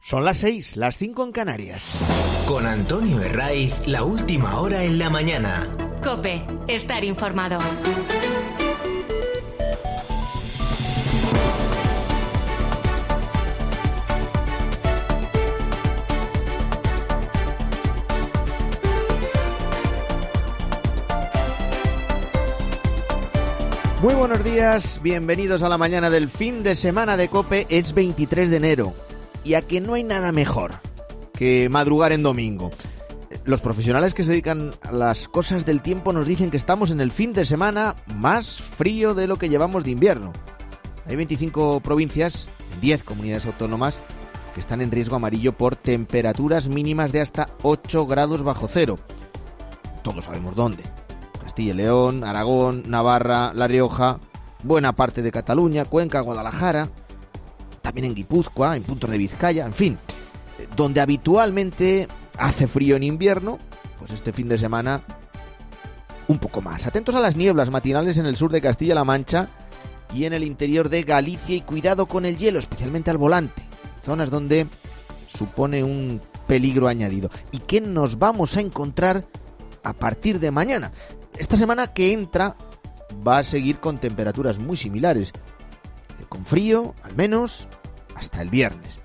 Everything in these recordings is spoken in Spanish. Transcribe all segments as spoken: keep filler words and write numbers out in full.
Son las seis, las cinco en Canarias. Con Antonio Herraiz, la última hora en la mañana. COPE, estar informado. Muy buenos días, bienvenidos a la mañana del fin de semana de COPE. Es veintitrés de enero y a que no hay nada mejor que madrugar en domingo. Los profesionales que se dedican a las cosas del tiempo nos dicen que estamos en el fin de semana más frío de lo que llevamos de invierno. Hay veinticinco provincias, diez comunidades autónomas, que están en riesgo amarillo por temperaturas mínimas de hasta ocho grados bajo cero. Todos sabemos dónde. Castilla y León, Aragón, Navarra, La Rioja, buena parte de Cataluña, Cuenca, Guadalajara, también en Guipúzcoa, en puntos de Vizcaya, en fin, donde habitualmente hace frío en invierno, pues este fin de semana un poco más. Atentos a las nieblas matinales en el sur de Castilla-La Mancha y en el interior de Galicia, y cuidado con el hielo, especialmente al volante, zonas donde supone un peligro añadido. ¿Y qué nos vamos a encontrar a partir de mañana? Esta semana que entra va a seguir con temperaturas muy similares, con frío, al menos, hasta el viernes.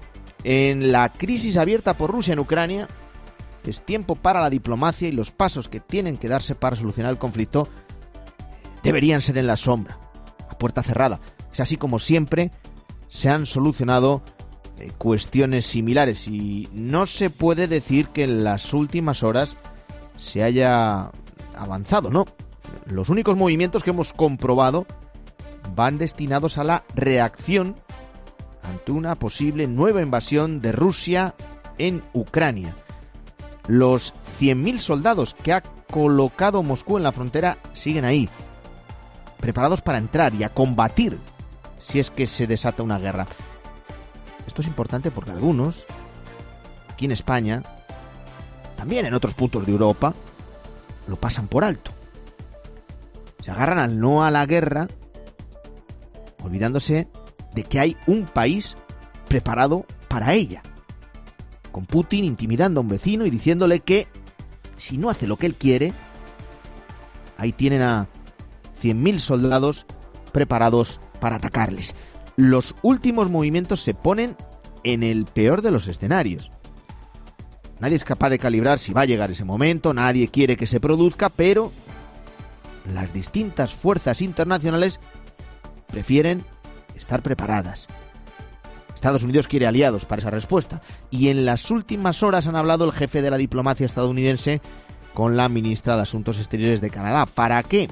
En la crisis abierta por Rusia en Ucrania, es tiempo para la diplomacia, y los pasos que tienen que darse para solucionar el conflicto deberían ser en la sombra, a puerta cerrada. Es así como siempre se han solucionado eh, cuestiones similares, y no se puede decir que en las últimas horas se haya avanzado, no. Los únicos movimientos que hemos comprobado van destinados a la reacción ante una posible nueva invasión de Rusia en Ucrania. Los cien mil soldados que ha colocado Moscú en la frontera siguen ahí, preparados para entrar y a combatir si es que se desata una guerra. Esto es importante porque algunos, aquí en España, también en otros puntos de Europa, lo pasan por alto. Se agarran al no a la guerra, olvidándose de que hay un país preparado para ella, con Putin intimidando a un vecino y diciéndole que si no hace lo que él quiere, ahí tienen a cien mil soldados preparados para atacarles. Los últimos movimientos se ponen en el peor de los escenarios. Nadie es capaz de calibrar si va a llegar ese momento, nadie quiere que se produzca, pero las distintas fuerzas internacionales prefieren estar preparadas. Estados Unidos quiere aliados para esa respuesta, y en las últimas horas han hablado el jefe de la diplomacia estadounidense con la ministra de Asuntos Exteriores de Canadá. ¿Para qué?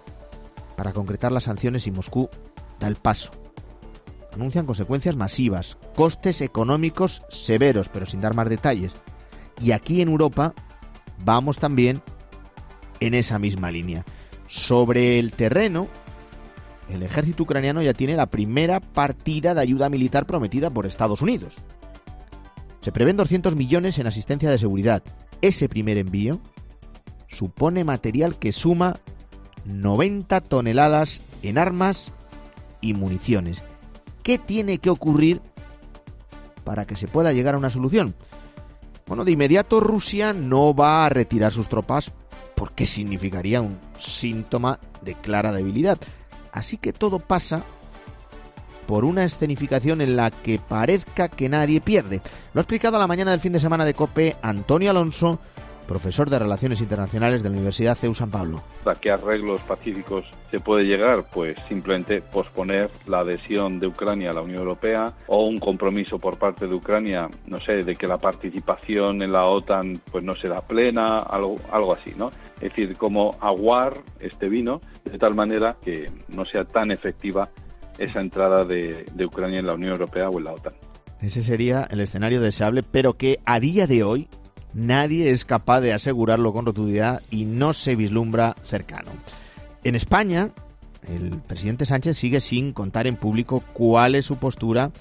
Para concretar las sanciones si Moscú da el paso. Anuncian consecuencias masivas, costes económicos severos, pero sin dar más detalles. Y aquí en Europa vamos también en esa misma línea. Sobre el terreno, el ejército ucraniano ya tiene la primera partida de ayuda militar prometida por Estados Unidos. Se prevén doscientos millones en asistencia de seguridad. Ese primer envío supone material que suma noventa toneladas en armas y municiones. ¿Qué tiene que ocurrir para que se pueda llegar a una solución? Bueno, de inmediato Rusia no va a retirar sus tropas porque significaría un síntoma de clara debilidad. Así que todo pasa por una escenificación en la que parezca que nadie pierde. Lo ha explicado a la mañana del fin de semana de COPE Antonio Alonso, profesor de Relaciones Internacionales de la Universidad C E U San Pablo. ¿A qué arreglos pacíficos se puede llegar? Pues simplemente posponer la adhesión de Ucrania a la Unión Europea, o un compromiso por parte de Ucrania, no sé, de que la participación en la OTAN pues no será plena, algo, algo así, ¿no? Es decir, como aguar este vino de tal manera que no sea tan efectiva esa entrada de, de Ucrania en la Unión Europea o en la OTAN. Ese sería el escenario deseable, pero que a día de hoy nadie es capaz de asegurarlo con rotundidad y no se vislumbra cercano. En España, el presidente Sánchez sigue sin contar en público cuál es su postura.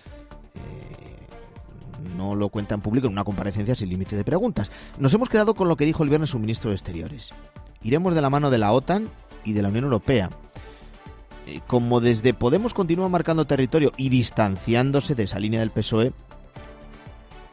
Eh, no lo cuenta en público en una comparecencia sin límite de preguntas. Nos hemos quedado con lo que dijo el viernes su ministro de Exteriores. Iremos de la mano de la OTAN y de la Unión Europea. Eh, como desde Podemos continúa marcando territorio y distanciándose de esa línea del P S O E,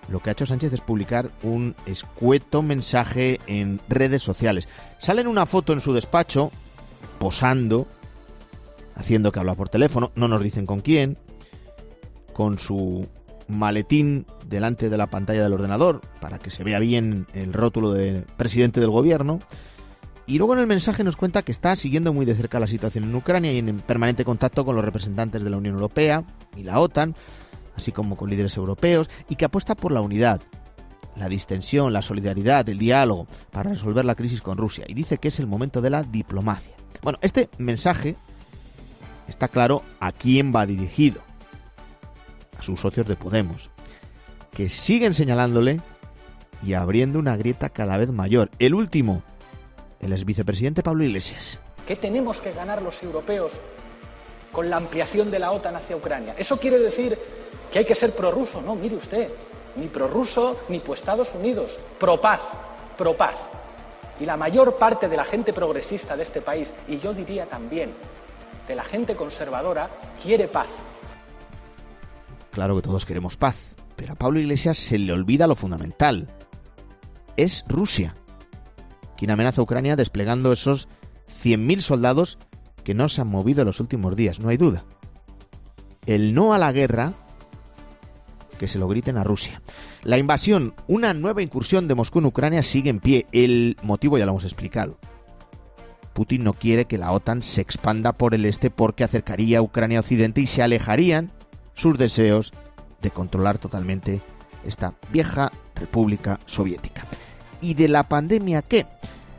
lo que ha hecho Sánchez es publicar un escueto mensaje en redes sociales. Sale en una foto en su despacho, posando, haciendo que habla por teléfono, no nos dicen con quién, con su maletín delante de la pantalla del ordenador, para que se vea bien el rótulo de presidente del gobierno. Y luego en el mensaje nos cuenta que está siguiendo muy de cerca la situación en Ucrania y en permanente contacto con los representantes de la Unión Europea y la OTAN, así como con líderes europeos, y que apuesta por la unidad, la distensión, la solidaridad, el diálogo para resolver la crisis con Rusia. Y dice que es el momento de la diplomacia. Bueno, este mensaje está claro a quién va dirigido. A sus socios de Podemos, que siguen señalándole y abriendo una grieta cada vez mayor. El último, el exvicepresidente Pablo Iglesias. ¿Qué tenemos que ganar los europeos con la ampliación de la OTAN hacia Ucrania? ¿Eso quiere decir que hay que ser prorruso? No, mire usted, ni prorruso ni pro Estados Unidos, pro paz, pro paz. Y la mayor parte de la gente progresista de este país, y yo diría también de la gente conservadora, quiere paz. Claro que todos queremos paz, pero a Pablo Iglesias se le olvida lo fundamental. Es Rusia quien amenaza a Ucrania desplegando esos cien mil soldados que no se han movido en los últimos días, no hay duda. El no a la guerra, que se lo griten a Rusia. La invasión, una nueva incursión de Moscú en Ucrania sigue en pie. El motivo ya lo hemos explicado. Putin no quiere que la OTAN se expanda por el este porque acercaría a Ucrania a Occidente y se alejarían sus deseos de controlar totalmente esta vieja república soviética. ¿Y de la pandemia qué?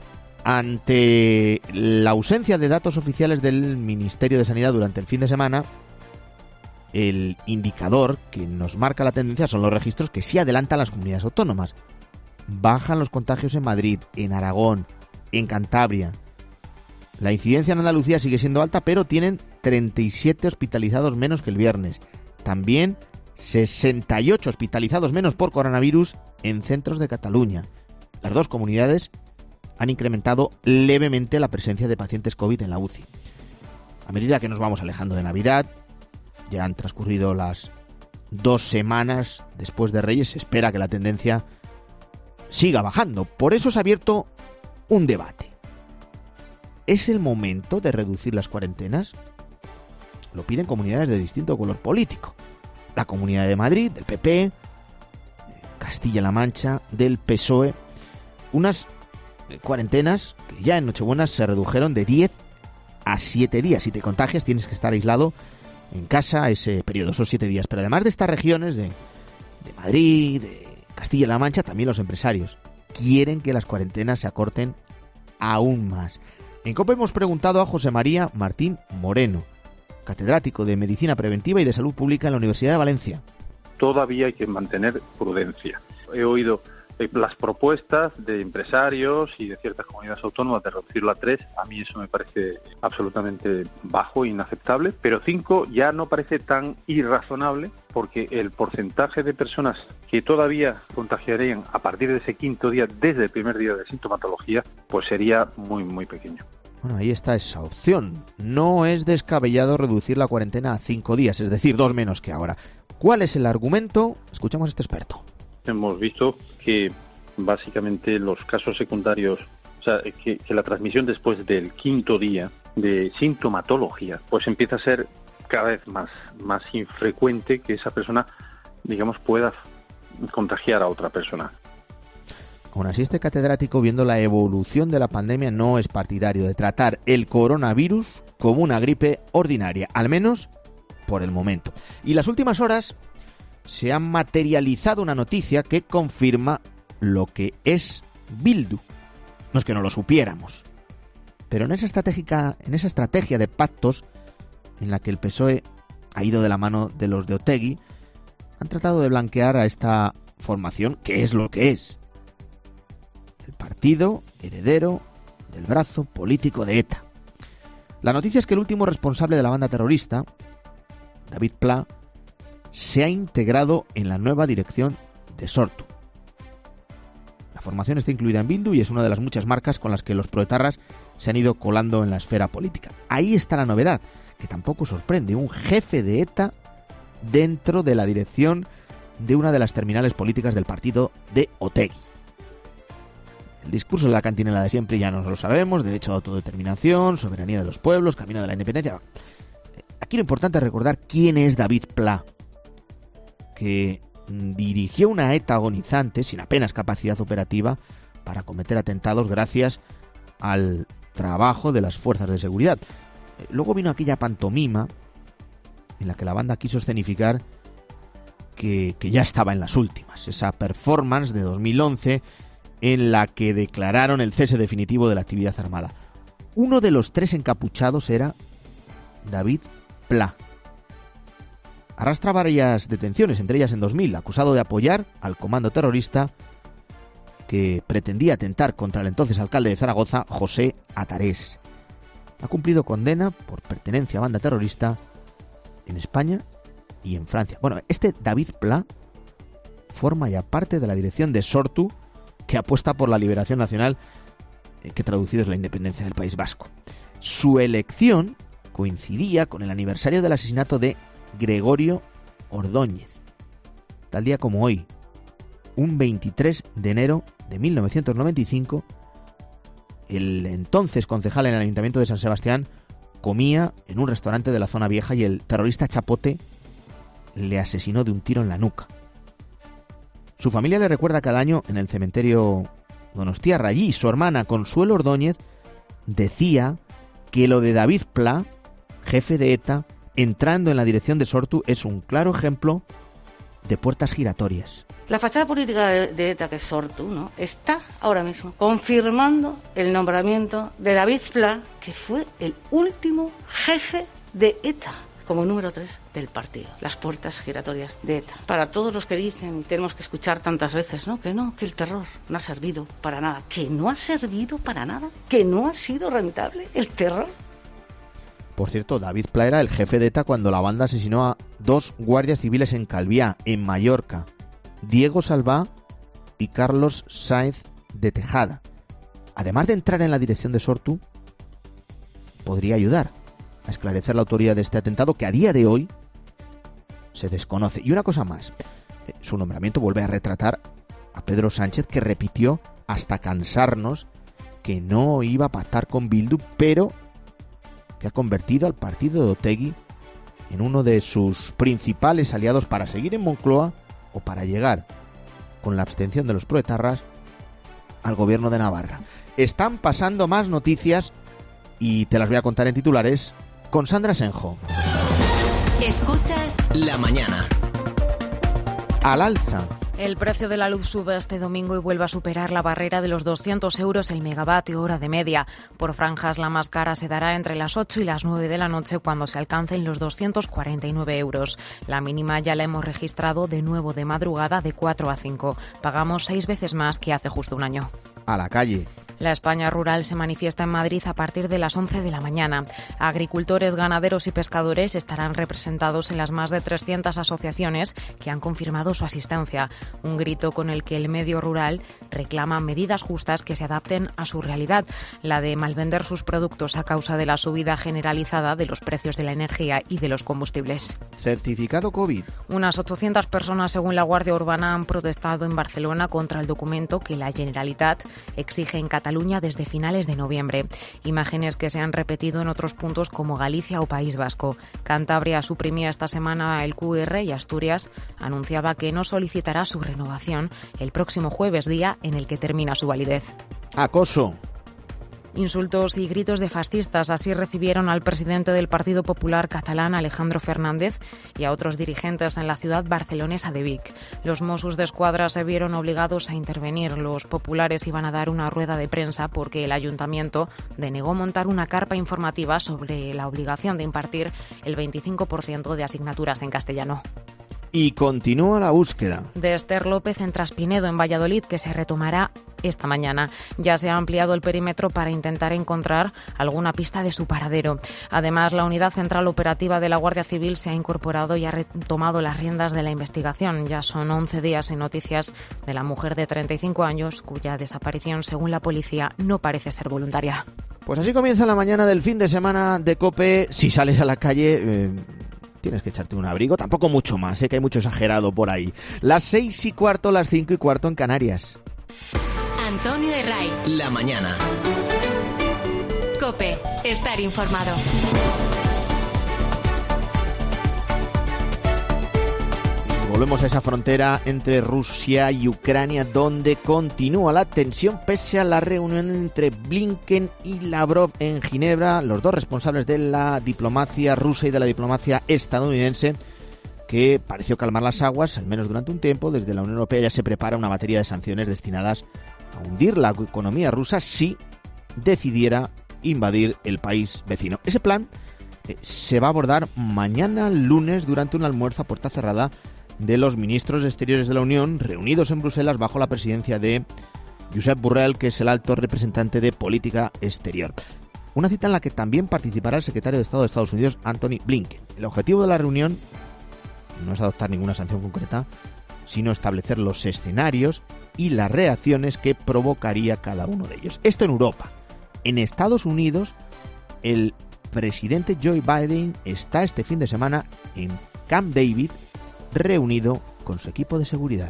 Ante la ausencia de datos oficiales del Ministerio de Sanidad durante el fin de semana, el indicador que nos marca la tendencia son los registros que sí adelantan las comunidades autónomas. Bajan los contagios en Madrid, en Aragón, en Cantabria. La incidencia en Andalucía sigue siendo alta, pero tienen treinta y siete hospitalizados menos que el viernes. También sesenta y ocho hospitalizados menos por coronavirus en centros de Cataluña. Las dos comunidades han incrementado levemente la presencia de pacientes COVID en la U C I. A medida que nos vamos alejando de Navidad, ya han transcurrido las dos semanas después de Reyes, se espera que la tendencia siga bajando. Por eso se ha abierto un debate. ¿Es el momento de reducir las cuarentenas? Lo piden comunidades de distinto color político. La Comunidad de Madrid, del P P, Castilla-La Mancha, del P S O E. Unas cuarentenas que ya en Nochebuena se redujeron de diez a siete días. Si te contagias tienes que estar aislado en casa ese periodo, esos siete días. Pero además de estas regiones de, de Madrid, de Castilla-La Mancha, también los empresarios quieren que las cuarentenas se acorten aún más. En COPE hemos preguntado a José María Martín Moreno, catedrático de Medicina Preventiva y de Salud Pública en la Universidad de Valencia. Todavía hay que mantener prudencia. He oído las propuestas de empresarios y de ciertas comunidades autónomas de reducirlo a tres. A mí eso me parece absolutamente bajo e inaceptable, pero cinco ya no parece tan irrazonable, porque el porcentaje de personas que todavía contagiarían a partir de ese quinto día, desde el primer día de sintomatología, pues sería muy, muy pequeño. Bueno, ahí está esa opción. No es descabellado reducir la cuarentena a cinco días, es decir, dos menos que ahora. ¿Cuál es el argumento? Escuchamos a este experto. Hemos visto que básicamente los casos secundarios, o sea, que, que la transmisión después del quinto día de sintomatología, pues empieza a ser cada vez más, más infrecuente que esa persona, digamos, pueda contagiar a otra persona. Aún así, este catedrático, viendo la evolución de la pandemia, no es partidario de tratar el coronavirus como una gripe ordinaria, al menos por el momento. Y las últimas horas se ha materializado una noticia que confirma lo que es Bildu. No es que no lo supiéramos, pero en esa estratégica, en esa estrategia de pactos en la que el P S O E ha ido de la mano de los de Otegi, han tratado de blanquear a esta formación, que es lo que es: el partido heredero del brazo político de ETA. La noticia es que el último responsable de la banda terrorista, David Pla, se ha integrado en la nueva dirección de Sortu. La formación está incluida en Bildu y es una de las muchas marcas con las que los proetarras se han ido colando en la esfera política. Ahí está la novedad, que tampoco sorprende: un jefe de ETA dentro de la dirección de una de las terminales políticas del partido de Otegi. El discurso de la cantinela de siempre ya nos lo sabemos: derecho a autodeterminación, soberanía de los pueblos, camino de la independencia. Aquí lo importante es recordar quién es David Pla, que dirigió una ETA agonizante sin apenas capacidad operativa para cometer atentados gracias al trabajo de las fuerzas de seguridad. Luego vino aquella pantomima en la que la banda quiso escenificar que, que ya estaba en las últimas, esa performance de dos mil once en la que declararon el cese definitivo de la actividad armada. Uno de los tres encapuchados era David Pla. Arrastra varias detenciones, entre ellas en dos mil, acusado de apoyar al comando terrorista que pretendía atentar contra el entonces alcalde de Zaragoza, José Atarés. Ha cumplido condena por pertenencia a banda terrorista en España y en Francia. Bueno, este David Pla forma ya parte de la dirección de Sortu, que apuesta por la liberación nacional, eh, que traducido es la independencia del País Vasco. Su elección coincidía con el aniversario del asesinato de Gregorio Ordóñez, tal día como hoy, un veintitrés de enero de mil novecientos noventa y cinco, el entonces concejal en el Ayuntamiento de San Sebastián comía en un restaurante de la zona vieja y el terrorista Chapote le asesinó de un tiro en la nuca. Su familia le recuerda cada año en el cementerio Donostiarra. Allí su hermana Consuelo Ordóñez decía que lo de David Pla, jefe de ETA, entrando en la dirección de Sortu, es un claro ejemplo de puertas giratorias. La fachada política de, de ETA, que es Sortu, ¿no?, está ahora mismo confirmando el nombramiento de David Pla, que fue el último jefe de ETA, como número tres del partido. Las puertas giratorias de ETA. Para todos los que dicen, y tenemos que escuchar tantas veces, ¿no?, que no, que el terror no ha servido para nada. ¿Que no ha servido para nada? ¿Que no ha sido rentable el terror? Por cierto, David Pla era el jefe de ETA cuando la banda asesinó a dos guardias civiles en Calviá, en Mallorca, Diego Salvá y Carlos Sáenz de Tejada. Además de entrar en la dirección de Sortu, podría ayudar a esclarecer la autoría de este atentado, que a día de hoy se desconoce. Y una cosa más, su nombramiento vuelve a retratar a Pedro Sánchez, que repitió hasta cansarnos que no iba a pactar con Bildu, pero que ha convertido al partido de Otegi en uno de sus principales aliados para seguir en Moncloa o para llegar, con la abstención de los proetarras, al gobierno de Navarra. Están pasando más noticias y te las voy a contar en titulares con Sandra Senjo. Escuchas La mañana. Al alza. El precio de la luz sube este domingo y vuelve a superar la barrera de los doscientos euros el megavatio hora de media. Por franjas, la más cara se dará entre las ocho y las nueve de la noche, cuando se alcancen los doscientos cuarenta y nueve euros. La mínima ya la hemos registrado de nuevo de madrugada de cuatro a cinco. Pagamos seis veces más que hace justo un año. A la calle. La España rural se manifiesta en Madrid a partir de las once de la mañana. Agricultores, ganaderos y pescadores estarán representados en las más de trescientas asociaciones que han confirmado su asistencia. Un grito con el que el medio rural reclama medidas justas que se adapten a su realidad, la de malvender sus productos a causa de la subida generalizada de los precios de la energía y de los combustibles. Certificado COVID. Unas ochocientas personas, según la Guardia Urbana, han protestado en Barcelona contra el documento que la Generalitat exige en Cataluña desde finales de noviembre. Imágenes que se han repetido en otros puntos como Galicia o País Vasco. Cantabria suprimía esta semana el Q R y Asturias anunciaba que no solicitará su renovación el próximo jueves, día en el que termina su validez. Acoso. Insultos y gritos de fascistas, así recibieron al presidente del Partido Popular catalán, Alejandro Fernández, y a otros dirigentes en la ciudad barcelonesa de Vic. Los Mossos d'Esquadra se vieron obligados a intervenir. Los populares iban a dar una rueda de prensa porque el ayuntamiento denegó montar una carpa informativa sobre la obligación de impartir el veinticinco por ciento de asignaturas en castellano. Y continúa la búsqueda de Esther López en Traspinedo, en Valladolid, que se retomará esta mañana. Ya se ha ampliado el perímetro para intentar encontrar alguna pista de su paradero. Además, la Unidad Central Operativa de la Guardia Civil se ha incorporado y ha retomado las riendas de la investigación. Ya son once días sin noticias de la mujer de treinta y cinco años, cuya desaparición, según la policía, no parece ser voluntaria. Pues así comienza la mañana del fin de semana de COPE. Si sales a la calle, eh, tienes que echarte un abrigo, tampoco mucho más, sé que hay mucho exagerado por ahí. Las seis y cuarto, las cinco y cuarto en Canarias. Antonio de Ray. La mañana. COPE. Estar informado. Volvemos a esa frontera entre Rusia y Ucrania, donde continúa la tensión pese a la reunión entre Blinken y Lavrov en Ginebra, los dos responsables de la diplomacia rusa y de la diplomacia estadounidense, que pareció calmar las aguas, al menos durante un tiempo. Desde la Unión Europea ya se prepara una batería de sanciones destinadas a hundir la economía rusa si decidiera invadir el país vecino. Ese plan eh, se va a abordar mañana lunes durante un almuerzo a puerta cerrada de los ministros exteriores de la Unión reunidos en Bruselas bajo la presidencia de Josep Borrell, que es el alto representante de política exterior. Una cita en la que también participará el secretario de Estado de Estados Unidos, Antony Blinken. El objetivo de la reunión no es adoptar ninguna sanción concreta, sino establecer los escenarios y las reacciones que provocaría cada uno de ellos. Esto en Europa. En Estados Unidos, el presidente Joe Biden está este fin de semana en Camp David, reunido con su equipo de seguridad.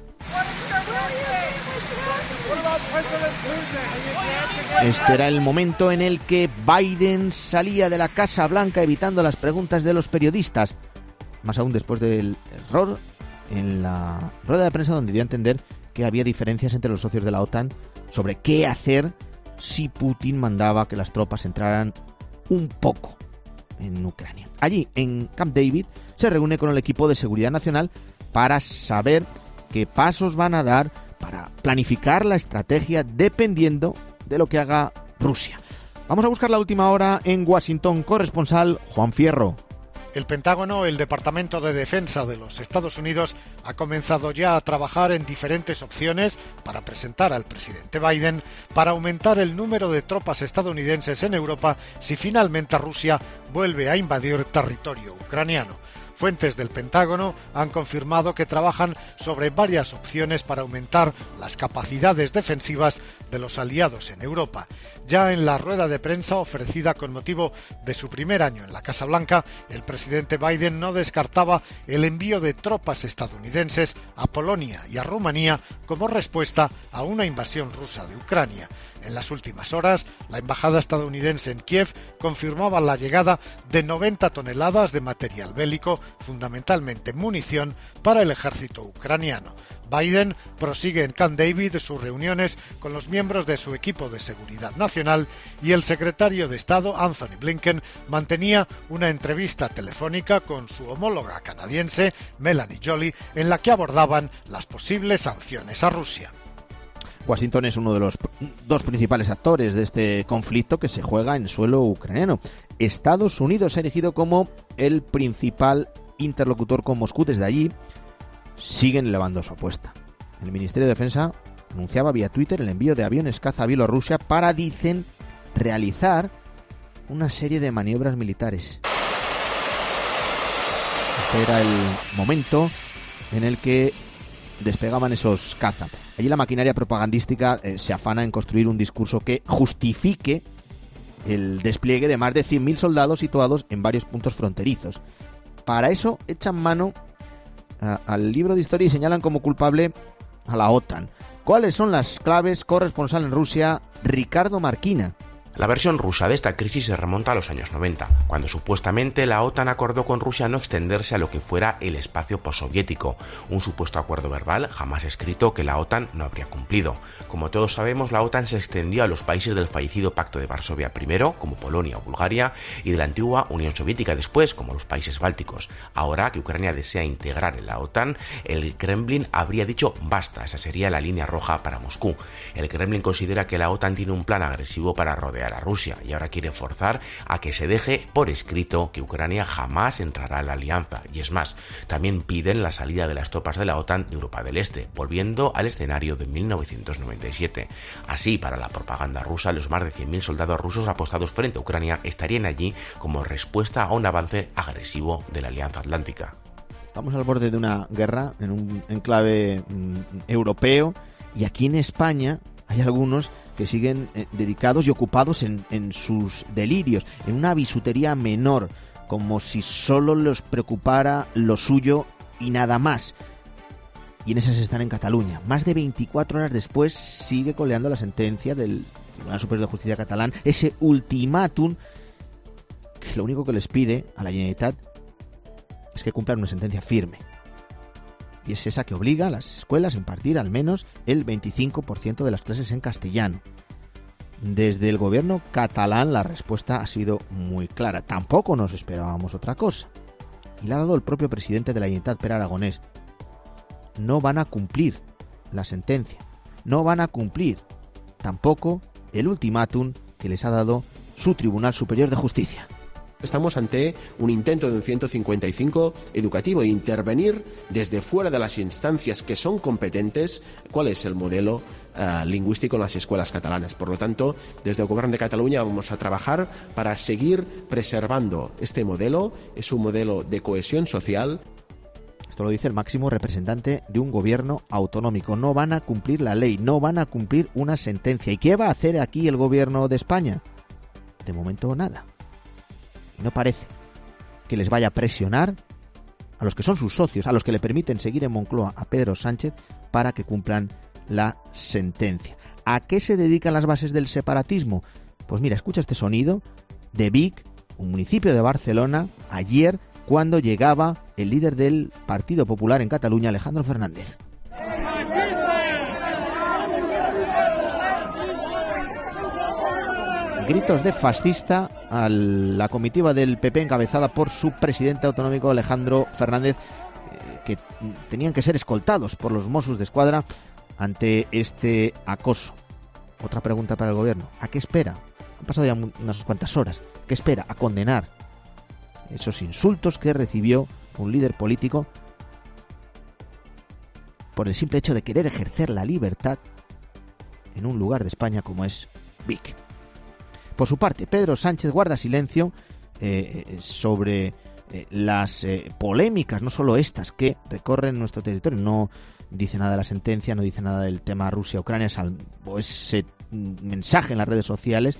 Este era el momento en el que Biden salía de la Casa Blanca evitando las preguntas de los periodistas, más aún después del error en la rueda de prensa donde dio a entender que había diferencias entre los socios de la OTAN sobre qué hacer si Putin mandaba que las tropas entraran un poco en Ucrania. Allí, en Camp David, se reúne con el equipo de seguridad nacional para saber qué pasos van a dar para planificar la estrategia dependiendo de lo que haga Rusia. Vamos a buscar la última hora en Washington. Corresponsal Juan Fierro. El Pentágono, el Departamento de Defensa de los Estados Unidos, ha comenzado ya a trabajar en diferentes opciones para presentar al presidente Biden para aumentar el número de tropas estadounidenses en Europa si finalmente Rusia vuelve a invadir territorio ucraniano. Fuentes del Pentágono han confirmado que trabajan sobre varias opciones para aumentar las capacidades defensivas de los aliados en Europa. Ya en la rueda de prensa ofrecida con motivo de su primer año en la Casa Blanca, el presidente Biden no descartaba el envío de tropas estadounidenses a Polonia y a Rumanía como respuesta a una invasión rusa de Ucrania. En las últimas horas, la embajada estadounidense en Kiev confirmaba la llegada de noventa toneladas de material bélico, fundamentalmente munición, para el ejército ucraniano. Biden prosigue en Camp David sus reuniones con los miembros de su equipo de seguridad nacional y el secretario de Estado, Antony Blinken, mantenía una entrevista telefónica con su homóloga canadiense, Melanie Joly, en la que abordaban las posibles sanciones a Rusia. Washington es uno de los dos principales actores de este conflicto que se juega en suelo ucraniano. Estados Unidos se ha erigido como el principal interlocutor con Moscú. Desde allí siguen elevando su apuesta. El Ministerio de Defensa anunciaba vía Twitter el envío de aviones caza a Bielorrusia para, dicen, realizar una serie de maniobras militares. Este era el momento en el que despegaban esos caza. Allí la maquinaria propagandística eh, se afana en construir un discurso que justifique el despliegue de más de cien mil soldados situados en varios puntos fronterizos. Para eso echan mano a, al libro de historia y señalan como culpable a la OTAN. ¿Cuáles son las claves? Corresponsal en Rusia, Ricardo Marquina. La versión rusa de esta crisis se remonta a los años noventa, cuando supuestamente la OTAN acordó con Rusia no extenderse a lo que fuera el espacio postsoviético, un supuesto acuerdo verbal jamás escrito que la OTAN no habría cumplido. Como todos sabemos, la OTAN se extendió a los países del fallecido Pacto de Varsovia primero, como Polonia o Bulgaria, y de la antigua Unión Soviética después, como los países bálticos. Ahora que Ucrania desea integrar en la OTAN, el Kremlin habría dicho basta, esa sería la línea roja para Moscú. El Kremlin considera que la OTAN tiene un plan agresivo para rodear a Rusia y ahora quiere forzar a que se deje por escrito que Ucrania jamás entrará en la alianza. Y es más, también piden la salida de las tropas de la OTAN de Europa del Este, volviendo al escenario de mil novecientos noventa y siete. Así, para la propaganda rusa, los más de cien mil soldados rusos apostados frente a Ucrania estarían allí como respuesta a un avance agresivo de la Alianza Atlántica. Estamos al borde de una guerra en un enclave mm, europeo, y aquí en España hay algunos que siguen eh, dedicados y ocupados en, en sus delirios, en una bisutería menor como si solo les preocupara lo suyo y nada más. Y en esas están en Cataluña. Más de veinticuatro horas después sigue coleando la sentencia del Tribunal Superior de Justicia catalán, ese ultimátum que lo único que les pide a la Generalitat es que cumplan una sentencia firme. Y es esa que obliga a las escuelas a impartir al menos el veinticinco por ciento de las clases en castellano. Desde el gobierno catalán la respuesta ha sido muy clara. Tampoco nos esperábamos otra cosa. Y la ha dado el propio presidente de la Generalitat, Pere Aragonés. No van a cumplir la sentencia. No van a cumplir tampoco el ultimátum que les ha dado su Tribunal Superior de Justicia. Estamos ante un intento de un ciento cincuenta y cinco educativo de intervenir desde fuera de las instancias que son competentes cuál es el modelo uh, lingüístico en las escuelas catalanas. Por lo tanto, desde el Gobierno de Cataluña vamos a trabajar para seguir preservando este modelo. Es un modelo de cohesión social. Esto lo dice el máximo representante de un gobierno autonómico. No van a cumplir la ley, no van a cumplir una sentencia. ¿Y qué va a hacer aquí el gobierno de España? De momento nada. Y no parece que les vaya a presionar a los que son sus socios, a los que le permiten seguir en Moncloa a Pedro Sánchez para que cumplan la sentencia. ¿A qué se dedican las bases del separatismo? Pues mira, escucha este sonido de Vic, un municipio de Barcelona, ayer, cuando llegaba el líder del Partido Popular en Cataluña, Alejandro Fernández. Gritos de fascista a la comitiva del P P encabezada por su presidente autonómico Alejandro Fernández, eh, que tenían que ser escoltados por los Mossos d'Esquadra ante este acoso. Otra pregunta para el gobierno: ¿a qué espera? Han pasado ya unas cuantas horas. ¿Qué espera? A condenar esos insultos que recibió un líder político por el simple hecho de querer ejercer la libertad en un lugar de España como es Vic. Por su parte, Pedro Sánchez guarda silencio eh, sobre eh, las eh, polémicas, no solo estas, que recorren nuestro territorio. No dice nada de la sentencia, no dice nada del tema Rusia-Ucrania, salvo ese mensaje en las redes sociales,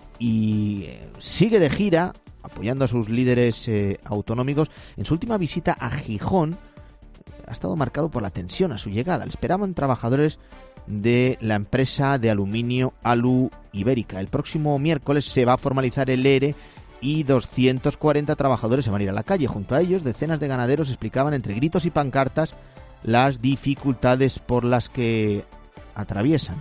y eh, sigue de gira apoyando a sus líderes eh, autonómicos. En su última visita a Gijón ha estado marcado por la tensión a su llegada. Le esperaban trabajadores de la empresa de aluminio Alu Ibérica. El próximo miércoles se va a formalizar el E R E y doscientos cuarenta trabajadores se van a ir a la calle. Junto a ellos, decenas de ganaderos explicaban entre gritos y pancartas las dificultades por las que atraviesan.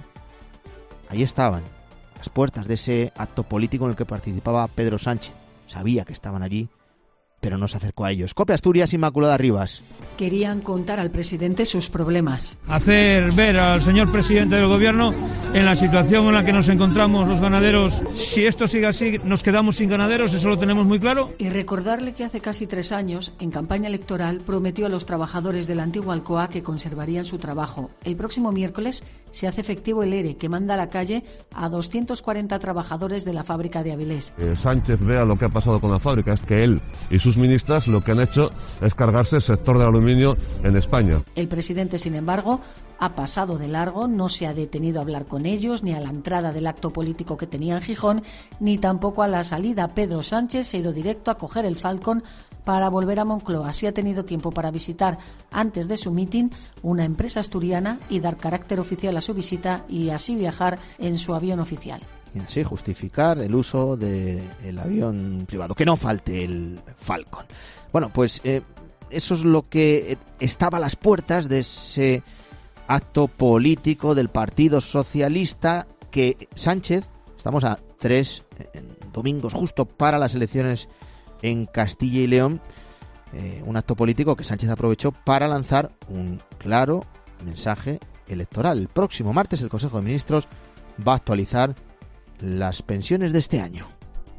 Ahí estaban, a las puertas de ese acto político en el que participaba Pedro Sánchez. Sabía que estaban allí, pero no se acercó a ellos. COPE Asturias, Inmaculada Rivas. Querían contar al presidente sus problemas. Hacer ver al señor presidente del gobierno en la situación en la que nos encontramos los ganaderos. Si esto sigue así, nos quedamos sin ganaderos, eso lo tenemos muy claro. Y recordarle que hace casi tres años, en campaña electoral, prometió a los trabajadores de la antigua Alcoa que conservarían su trabajo. El próximo miércoles se hace efectivo el E R E, que manda a la calle a doscientos cuarenta trabajadores de la fábrica de Avilés. Eh, Sánchez vea lo que ha pasado con la fábrica, es que él y sus ministras lo que han hecho es cargarse el sector del aluminio en España. El presidente, sin embargo, ha pasado de largo, no se ha detenido a hablar con ellos, ni a la entrada del acto político que tenía en Gijón, ni tampoco a la salida. Pedro Sánchez se ha ido directo a coger el Falcon para volver a Moncloa. Así ha tenido tiempo para visitar, antes de su mitin, una empresa asturiana y dar carácter oficial a su visita y así viajar en su avión oficial. Y así justificar el uso del avión privado. Que no falte el Falcon. Bueno, pues eh, eso es lo que estaba a las puertas de ese acto político del Partido Socialista, que Sánchez, estamos a tres eh, domingos justo para las elecciones en Castilla y León, eh, un acto político que Sánchez aprovechó para lanzar un claro mensaje electoral. El próximo martes el Consejo de Ministros va a actualizar las pensiones de este año.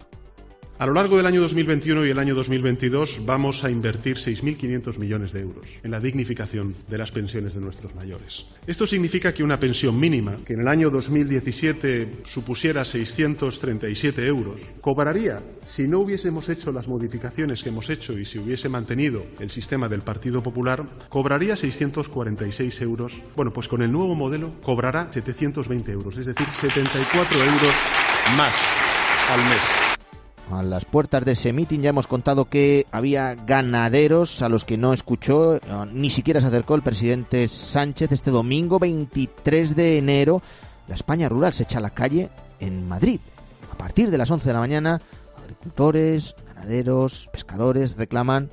A lo largo del año dos mil veintiuno y el año dos mil veintidós vamos a invertir seis mil quinientos millones de euros en la dignificación de las pensiones de nuestros mayores. Esto significa que una pensión mínima, que en el año dos mil diecisiete supusiera seiscientos treinta y siete euros, cobraría, si no hubiésemos hecho las modificaciones que hemos hecho y si hubiese mantenido el sistema del Partido Popular, cobraría seiscientos cuarenta y seis euros. Bueno, pues con el nuevo modelo cobrará setecientos veinte euros, es decir, setenta y cuatro euros más al mes. A las puertas de ese mitin ya hemos contado que había ganaderos a los que no escuchó, ni siquiera se acercó el presidente Sánchez. Este domingo veintitrés de enero, la España rural se echa a la calle en Madrid. A partir de las once de la mañana, agricultores, ganaderos, pescadores reclaman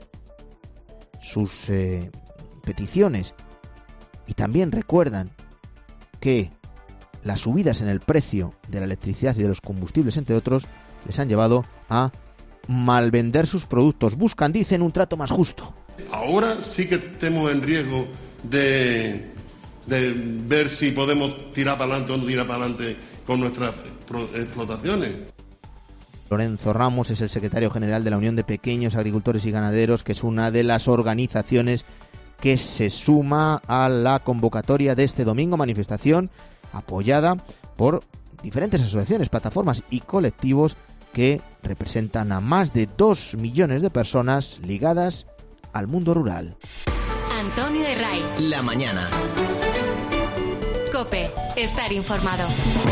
sus eh, peticiones y también recuerdan que las subidas en el precio de la electricidad y de los combustibles, entre otros, les han llevado a malvender sus productos. Buscan, dicen, un trato más justo. Ahora sí que estamos en riesgo de, de ver si podemos tirar para adelante o no tirar para adelante con nuestras explotaciones. Lorenzo Ramos es el secretario general de la Unión de Pequeños Agricultores y Ganaderos, que es una de las organizaciones que se suma a la convocatoria de este domingo, manifestación apoyada por diferentes asociaciones, plataformas y colectivos que representan a más de dos millones de personas ligadas al mundo rural. Antonio de Ray. La mañana. COPE. Estar informado.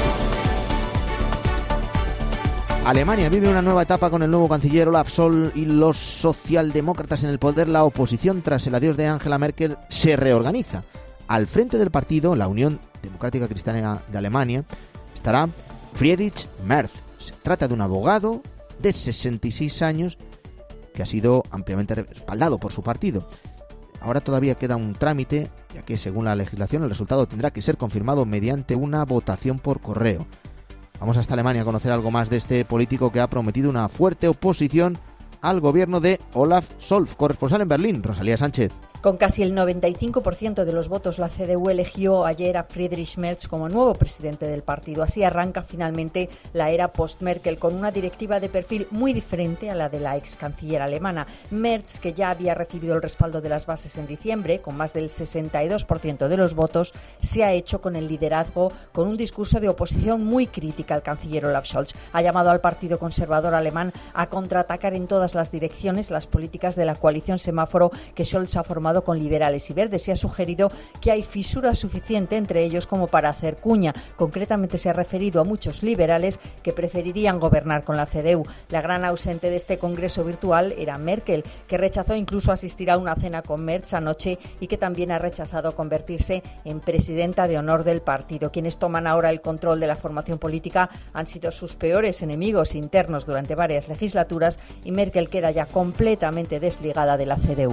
Alemania vive una nueva etapa con el nuevo canciller Olaf Scholz y los socialdemócratas en el poder. La oposición, tras el adiós de Angela Merkel, se reorganiza. Al frente del partido, la Unión Democrática Cristiana de Alemania, estará Friedrich Merz. Se trata de un abogado de sesenta y seis años que ha sido ampliamente respaldado por su partido. Ahora todavía queda un trámite, ya que según la legislación el resultado tendrá que ser confirmado mediante una votación por correo. Vamos hasta Alemania a conocer algo más de este político que ha prometido una fuerte oposición al gobierno de Olaf Scholz. Corresponsal en Berlín, Rosalía Sánchez. Con casi el noventa y cinco por ciento de los votos, la C D U eligió ayer a Friedrich Merz como nuevo presidente del partido. Así arranca finalmente la era post-Merkel, con una directiva de perfil muy diferente a la de la ex canciller alemana. Merz, que ya había recibido el respaldo de las bases en diciembre, con más del sesenta y dos por ciento de los votos, se ha hecho con el liderazgo, con un discurso de oposición muy crítica al canciller Olaf Scholz. Ha llamado al Partido Conservador alemán a contraatacar en todas las direcciones las políticas de la coalición semáforo que Scholz ha formado con liberales y verdes, y ha sugerido que hay fisura suficiente entre ellos como para hacer cuña. Concretamente se ha referido a muchos liberales que preferirían gobernar con la C D U. La gran ausente de este congreso virtual era Merkel, que rechazó incluso asistir a una cena con Merz anoche y que también ha rechazado convertirse en presidenta de honor del partido. Quienes toman ahora el control de la formación política han sido sus peores enemigos internos durante varias legislaturas, y Merkel queda ya completamente desligada de la C D U.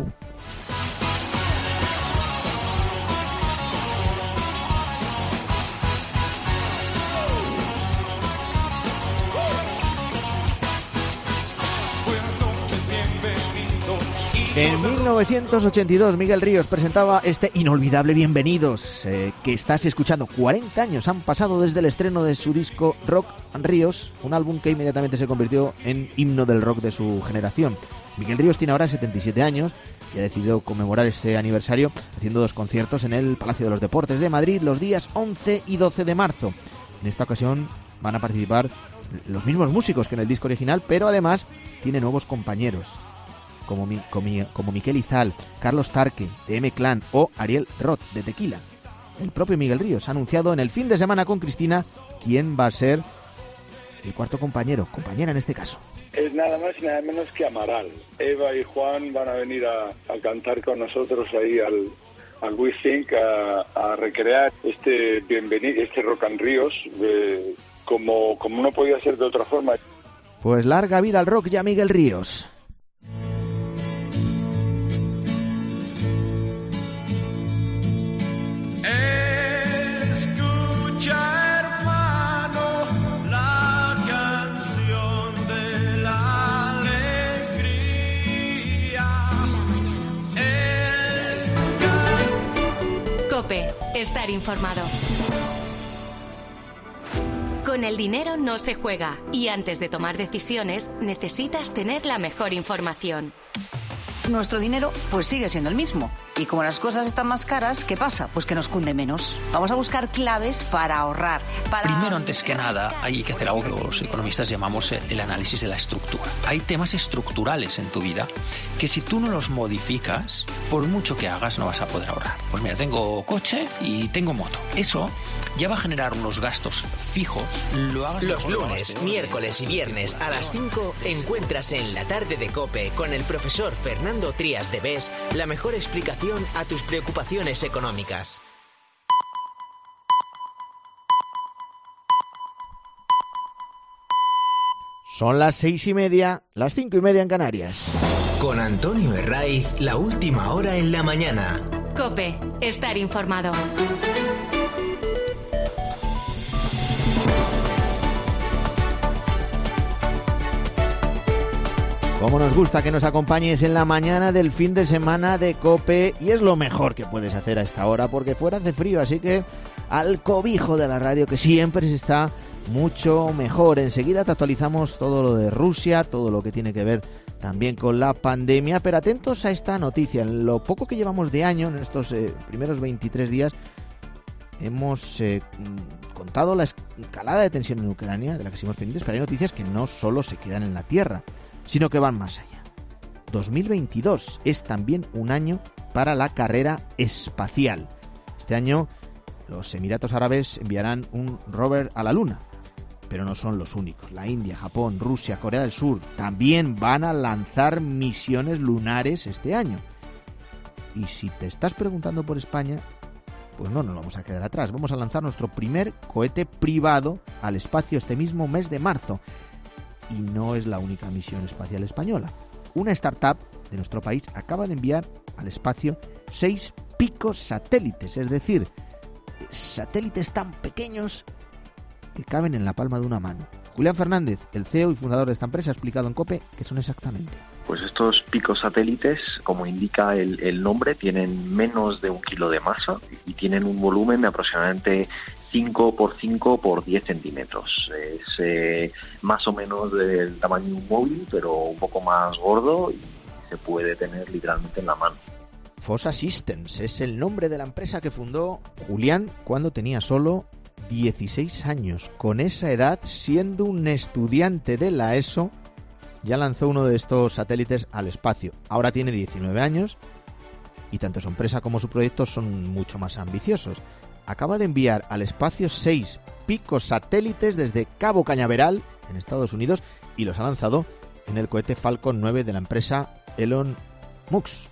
En mil novecientos ochenta y dos, Miguel Ríos presentaba este inolvidable Bienvenidos, eh, que estás escuchando. cuarenta años han pasado desde el estreno de su disco Rock and Ríos, un álbum que inmediatamente se convirtió en himno del rock de su generación. Miguel Ríos tiene ahora setenta y siete años y ha decidido conmemorar este aniversario haciendo dos conciertos en el Palacio de los Deportes de Madrid los días once y doce de marzo. En esta ocasión van a participar los mismos músicos que en el disco original, pero además tiene nuevos compañeros, como, mi, como, como Miquel Izal, Carlos Tarque, de M-Clan, o Ariel Roth, de Tequila. El propio Miguel Ríos ha anunciado en el fin de semana con Cristina quién va a ser el cuarto compañero, compañera en este caso. Es nada más y nada menos que Amaral. Eva y Juan van a venir a, a cantar con nosotros ahí al, al We Think, a, a recrear este bienvenido, este Rock and Ríos, eh, como, como no podía ser de otra forma. Pues larga vida al rock ya, Miguel Ríos. Escucha, hermano, la canción de la alegría. El... COPE. Estar informado. Con el dinero no se juega, y antes de tomar decisiones necesitas tener la mejor información. Nuestro dinero pues sigue siendo el mismo. Y como las cosas están más caras, ¿qué pasa? Pues que nos cunde menos. Vamos a buscar claves para ahorrar. Para... Primero, antes que nada, hay que hacer algo que los economistas llamamos el análisis de la estructura. Hay temas estructurales en tu vida que si tú no los modificas, por mucho que hagas, no vas a poder ahorrar. Pues mira, tengo coche y tengo moto. Eso ya va a generar unos gastos fijos. Lo hagas Los mejor, lunes, lo hagas miércoles y viernes a las cinco encuentras en La Tarde de COPE con el profesor Fernando Trías de Bes la mejor explicación a tus preocupaciones económicas. Son las seis y media, las cinco y media en Canarias. Con Antonio Herraiz, la última hora en la mañana. COPE, estar informado. Como nos gusta que nos acompañes en la mañana del fin de semana de COPE, y es lo mejor que puedes hacer a esta hora porque fuera hace frío, así que al cobijo de la radio, que siempre se está mucho mejor. Enseguida te actualizamos todo lo de Rusia, todo lo que tiene que ver también con la pandemia, pero atentos a esta noticia. En lo poco que llevamos de año, en estos eh, primeros veintitrés días, hemos eh, contado la escalada de tensión en Ucrania, de la que seguimos pendientes, pero hay noticias que no solo se quedan en la tierra, sino que van más allá. dos mil veintidós es también un año para la carrera espacial. Este año los Emiratos Árabes enviarán un rover a la Luna, pero no son los únicos. La India, Japón, Rusia, Corea del Sur también van a lanzar misiones lunares este año. Y si te estás preguntando por España, pues no nos vamos a quedar atrás. Vamos a lanzar nuestro primer cohete privado al espacio este mismo mes de marzo. Y no es la única misión espacial española. Una startup de nuestro país acaba de enviar al espacio seis picos satélites, es decir, satélites tan pequeños que caben en la palma de una mano. Julián Fernández, el C E O y fundador de esta empresa, ha explicado en COPE qué son exactamente. Pues estos picos satélites, como indica el, el nombre, tienen menos de un kilo de masa y tienen un volumen de aproximadamente cinco por cinco por diez centímetros. Es eh, más o menos del tamaño de un móvil, pero un poco más gordo y se puede tener literalmente en la mano. Fossa Systems es el nombre de la empresa que fundó Julián cuando tenía solo dieciséis años. Con esa edad, siendo un estudiante de la ESO, ya lanzó uno de estos satélites al espacio. Ahora tiene diecinueve años y tanto su empresa como su proyecto son mucho más ambiciosos. Acaba de enviar al espacio seis picos satélites desde Cabo Cañaveral, en Estados Unidos, y los ha lanzado en el cohete Falcon nueve de la empresa Elon Musk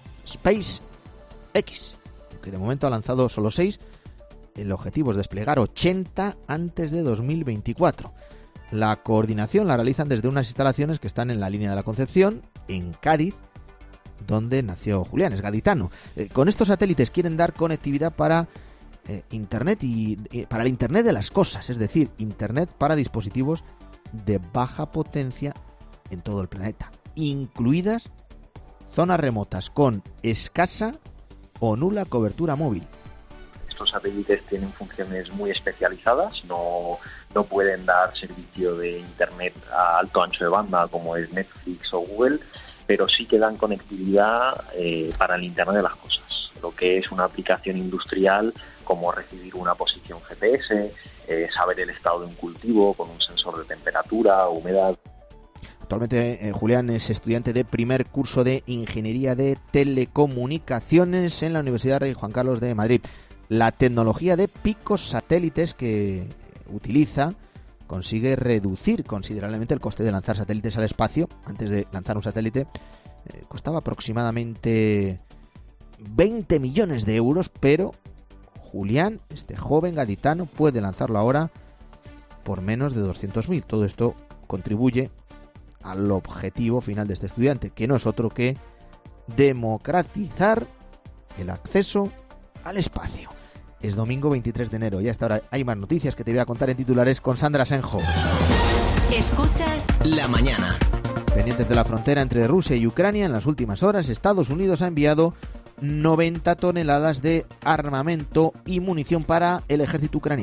SpaceX, que de momento ha lanzado solo seis. El objetivo es desplegar ochenta antes de dos mil veinticuatro. La coordinación la realizan desde unas instalaciones que están en la línea de la Concepción, en Cádiz, donde nació Julián, es gaditano. Eh, con estos satélites quieren dar conectividad para eh, Internet y eh, para el Internet de las cosas, es decir, Internet para dispositivos de baja potencia en todo el planeta, incluidas zonas remotas con escasa o nula cobertura móvil. Estos satélites tienen funciones muy especializadas, no, no pueden dar servicio de Internet a alto ancho de banda como es Netflix o Google, pero sí que dan conectividad eh, para el Internet de las cosas, lo que es una aplicación industrial como recibir una posición G P S, eh, saber el estado de un cultivo con un sensor de temperatura, humedad. Actualmente eh, Julián es estudiante de primer curso de Ingeniería de Telecomunicaciones en la Universidad Rey Juan Carlos de Madrid. La tecnología de picos satélites que utiliza consigue reducir considerablemente el coste de lanzar satélites al espacio. Antes de lanzar un satélite eh, costaba aproximadamente veinte millones de euros, pero Julián, este joven gaditano, puede lanzarlo ahora por menos de doscientos mil. Todo esto contribuye al objetivo final de este estudiante, que no es otro que democratizar el acceso al espacio. Es domingo veintitrés de enero y hasta ahora hay más noticias que te voy a contar en titulares con Sandra Senjo. Escuchas La Mañana. Pendientes de la frontera entre Rusia y Ucrania, en las últimas horas Estados Unidos ha enviado noventa toneladas de armamento y munición para el ejército ucraniano.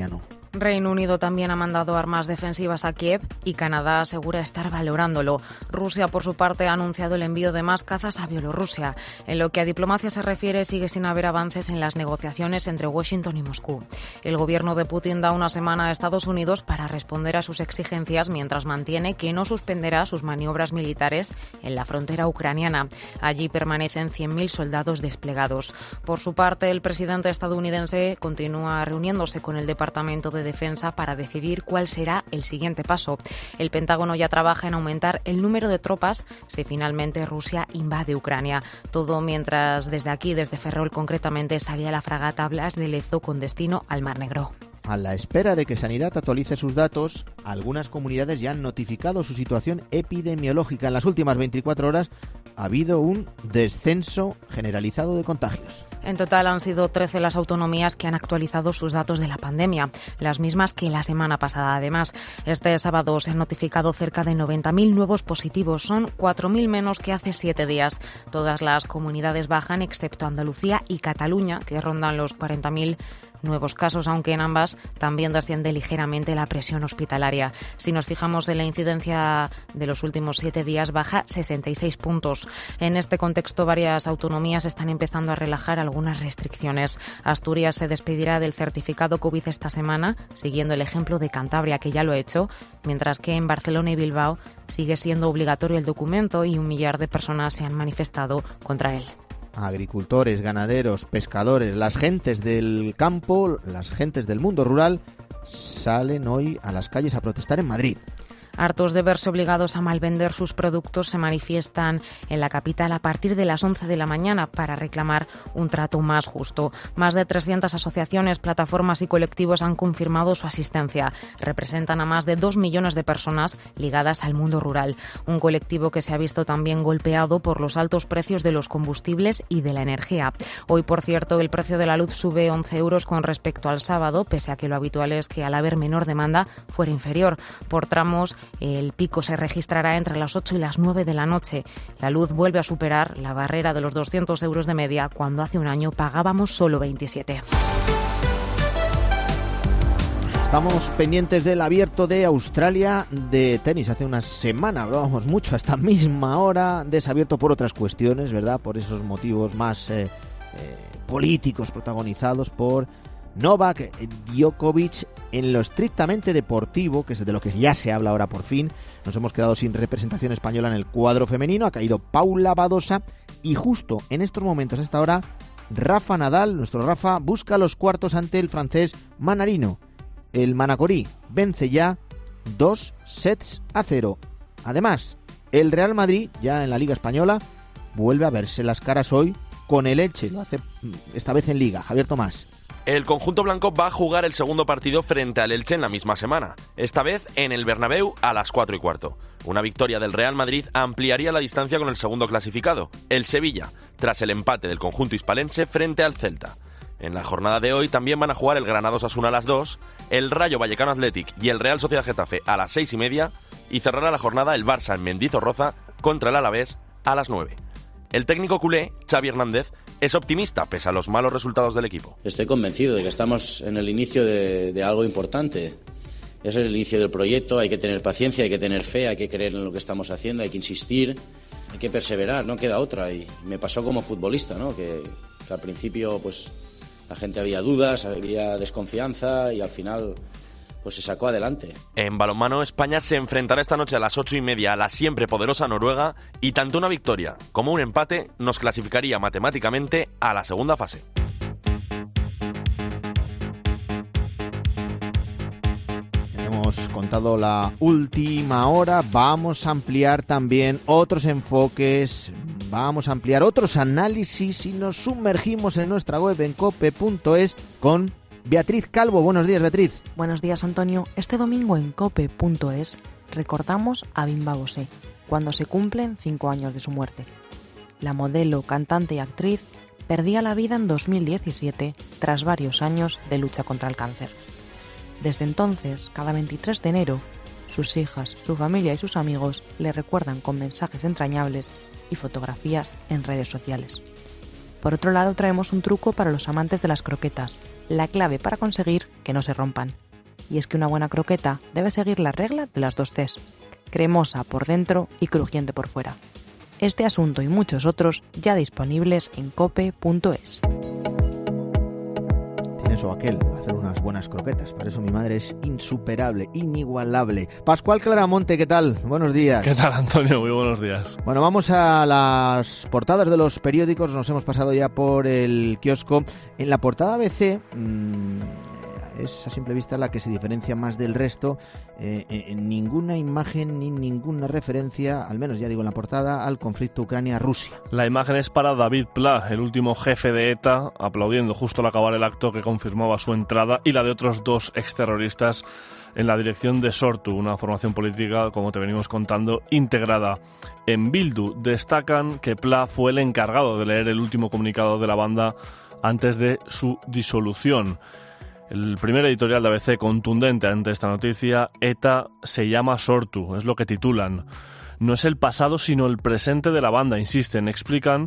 Reino Unido también ha mandado armas defensivas a Kiev y Canadá asegura estar valorándolo. Rusia, por su parte, ha anunciado el envío de más cazas a Bielorrusia. En lo que a diplomacia se refiere, sigue sin haber avances en las negociaciones entre Washington y Moscú. El gobierno de Putin da una semana a Estados Unidos para responder a sus exigencias, mientras mantiene que no suspenderá sus maniobras militares en la frontera ucraniana. Allí permanecen cien mil soldados desplegados. Por su parte, el presidente estadounidense continúa reuniéndose con el Departamento de Defensa para decidir cuál será el siguiente paso. El Pentágono ya trabaja en aumentar el número de tropas si finalmente Rusia invade Ucrania. Todo mientras desde aquí, desde Ferrol concretamente, salía la fragata Blas de Lezo con destino al Mar Negro. A la espera de que Sanidad actualice sus datos, algunas comunidades ya han notificado su situación epidemiológica. En las últimas veinticuatro horas ha habido un descenso generalizado de contagios. En total han sido trece las autonomías que han actualizado sus datos de la pandemia, las mismas que la semana pasada. Además, este sábado se han notificado cerca de noventa mil nuevos positivos. Son cuatro mil menos que hace siete días. Todas las comunidades bajan, excepto Andalucía y Cataluña, que rondan los cuarenta mil nuevos casos, aunque en ambas también desciende ligeramente la presión hospitalaria. Si nos fijamos en la incidencia de los últimos siete días, baja sesenta y seis puntos. En este contexto, varias autonomías están empezando a relajar algunas restricciones. Asturias se despedirá del certificado COVID esta semana, siguiendo el ejemplo de Cantabria, que ya lo ha hecho, mientras que en Barcelona y Bilbao sigue siendo obligatorio el documento y un millar de personas se han manifestado contra él. Agricultores, ganaderos, pescadores, las gentes del campo, las gentes del mundo rural salen hoy a las calles a protestar en Madrid. Hartos de verse obligados a malvender sus productos, se manifiestan en la capital a partir de las once de la mañana para reclamar un trato más justo. Más de trescientas asociaciones, plataformas y colectivos han confirmado su asistencia. Representan a más de dos millones de personas ligadas al mundo rural. Un colectivo que se ha visto también golpeado por los altos precios de los combustibles y de la energía. Hoy, por cierto, el precio de la luz sube once euros con respecto al sábado, pese a que lo habitual es que al haber menor demanda fuera inferior. Por tramos, el pico se registrará entre las ocho y las nueve de la noche. La luz vuelve a superar la barrera de los doscientos euros de media, cuando hace un año pagábamos solo veintisiete. Estamos pendientes del Abierto de Australia de tenis. Hace una semana hablábamos mucho a esta misma hora de ese abierto por otras cuestiones, ¿verdad? Por esos motivos más eh, eh, políticos protagonizados por Novak Djokovic. En lo estrictamente deportivo, que es de lo que ya se habla ahora por fin, nos hemos quedado sin representación española en el cuadro femenino. Ha caído Paula Badosa y justo en estos momentos, a esta hora, Rafa Nadal, nuestro Rafa, busca los cuartos ante el francés Manarino. El manacorí vence ya dos sets a cero. Además, el Real Madrid, ya en la Liga Española, vuelve a verse las caras hoy con el Elche. Lo hace esta vez en Liga. Javier Tomás. El conjunto blanco va a jugar el segundo partido frente al Elche en la misma semana, esta vez en el Bernabéu a las cuatro y cuarto. Una victoria del Real Madrid ampliaría la distancia con el segundo clasificado, el Sevilla, tras el empate del conjunto hispalense frente al Celta. En la jornada de hoy también van a jugar el Granada Osasuna a las dos, el Rayo Vallecano Athletic y el Real Sociedad Getafe a las seis y media y cerrará la jornada el Barça en Mendizorroza contra el Alavés a las nueve. El técnico culé, Xavi Hernández, es optimista pese a los malos resultados del equipo. Estoy convencido de que estamos en el inicio de, de algo importante. Es el inicio del proyecto, hay que tener paciencia, hay que tener fe, hay que creer en lo que estamos haciendo, hay que insistir, hay que perseverar, no queda otra. Y me pasó como futbolista, ¿no? que, que al principio pues la gente había dudas, había desconfianza y al final pues se sacó adelante. En balonmano, España se enfrentará esta noche a las ocho y media a la siempre poderosa Noruega y tanto una victoria como un empate nos clasificaría matemáticamente a la segunda fase. Hemos contado la última hora, vamos a ampliar también otros enfoques, vamos a ampliar otros análisis y nos sumergimos en nuestra web en cope punto es con Beatriz Calvo. Buenos días, Beatriz. Buenos días, Antonio. Este domingo en cope punto es recordamos a Bimba Bosé, cuando se cumplen cinco años de su muerte. La modelo, cantante y actriz perdía la vida en dos mil diecisiete tras varios años de lucha contra el cáncer. Desde entonces, cada veintitrés de enero, sus hijas, su familia y sus amigos le recuerdan con mensajes entrañables y fotografías en redes sociales. Por otro lado, traemos un truco para los amantes de las croquetas, la clave para conseguir que no se rompan. Y es que una buena croqueta debe seguir la regla de las dos Cs: cremosa por dentro y crujiente por fuera. Este asunto y muchos otros ya disponibles en cope punto es. Tienes o aquel, hacer unas buenas croquetas. Para eso mi madre es insuperable, inigualable. Pascual Claramonte, ¿qué tal? Buenos días. ¿Qué tal, Antonio? Muy buenos días. Bueno, vamos a las portadas de los periódicos. Nos hemos pasado ya por el kiosco. En la portada A B C... Mmm, es a simple vista la que se diferencia más del resto. Eh, en ninguna imagen ni ninguna referencia, al menos ya digo en la portada, al conflicto Ucrania-Rusia. La imagen es para David Pla, el último jefe de ETA, aplaudiendo justo al acabar el acto que confirmaba su entrada, y la de otros dos exterroristas en la dirección de Sortu, una formación política, como te venimos contando, integrada. En Bildu destacan que Pla fue el encargado de leer el último comunicado de la banda antes de su disolución. El primer editorial de A B C contundente ante esta noticia: ETA se llama Sortu, es lo que titulan. No es el pasado sino el presente de la banda, insisten, explican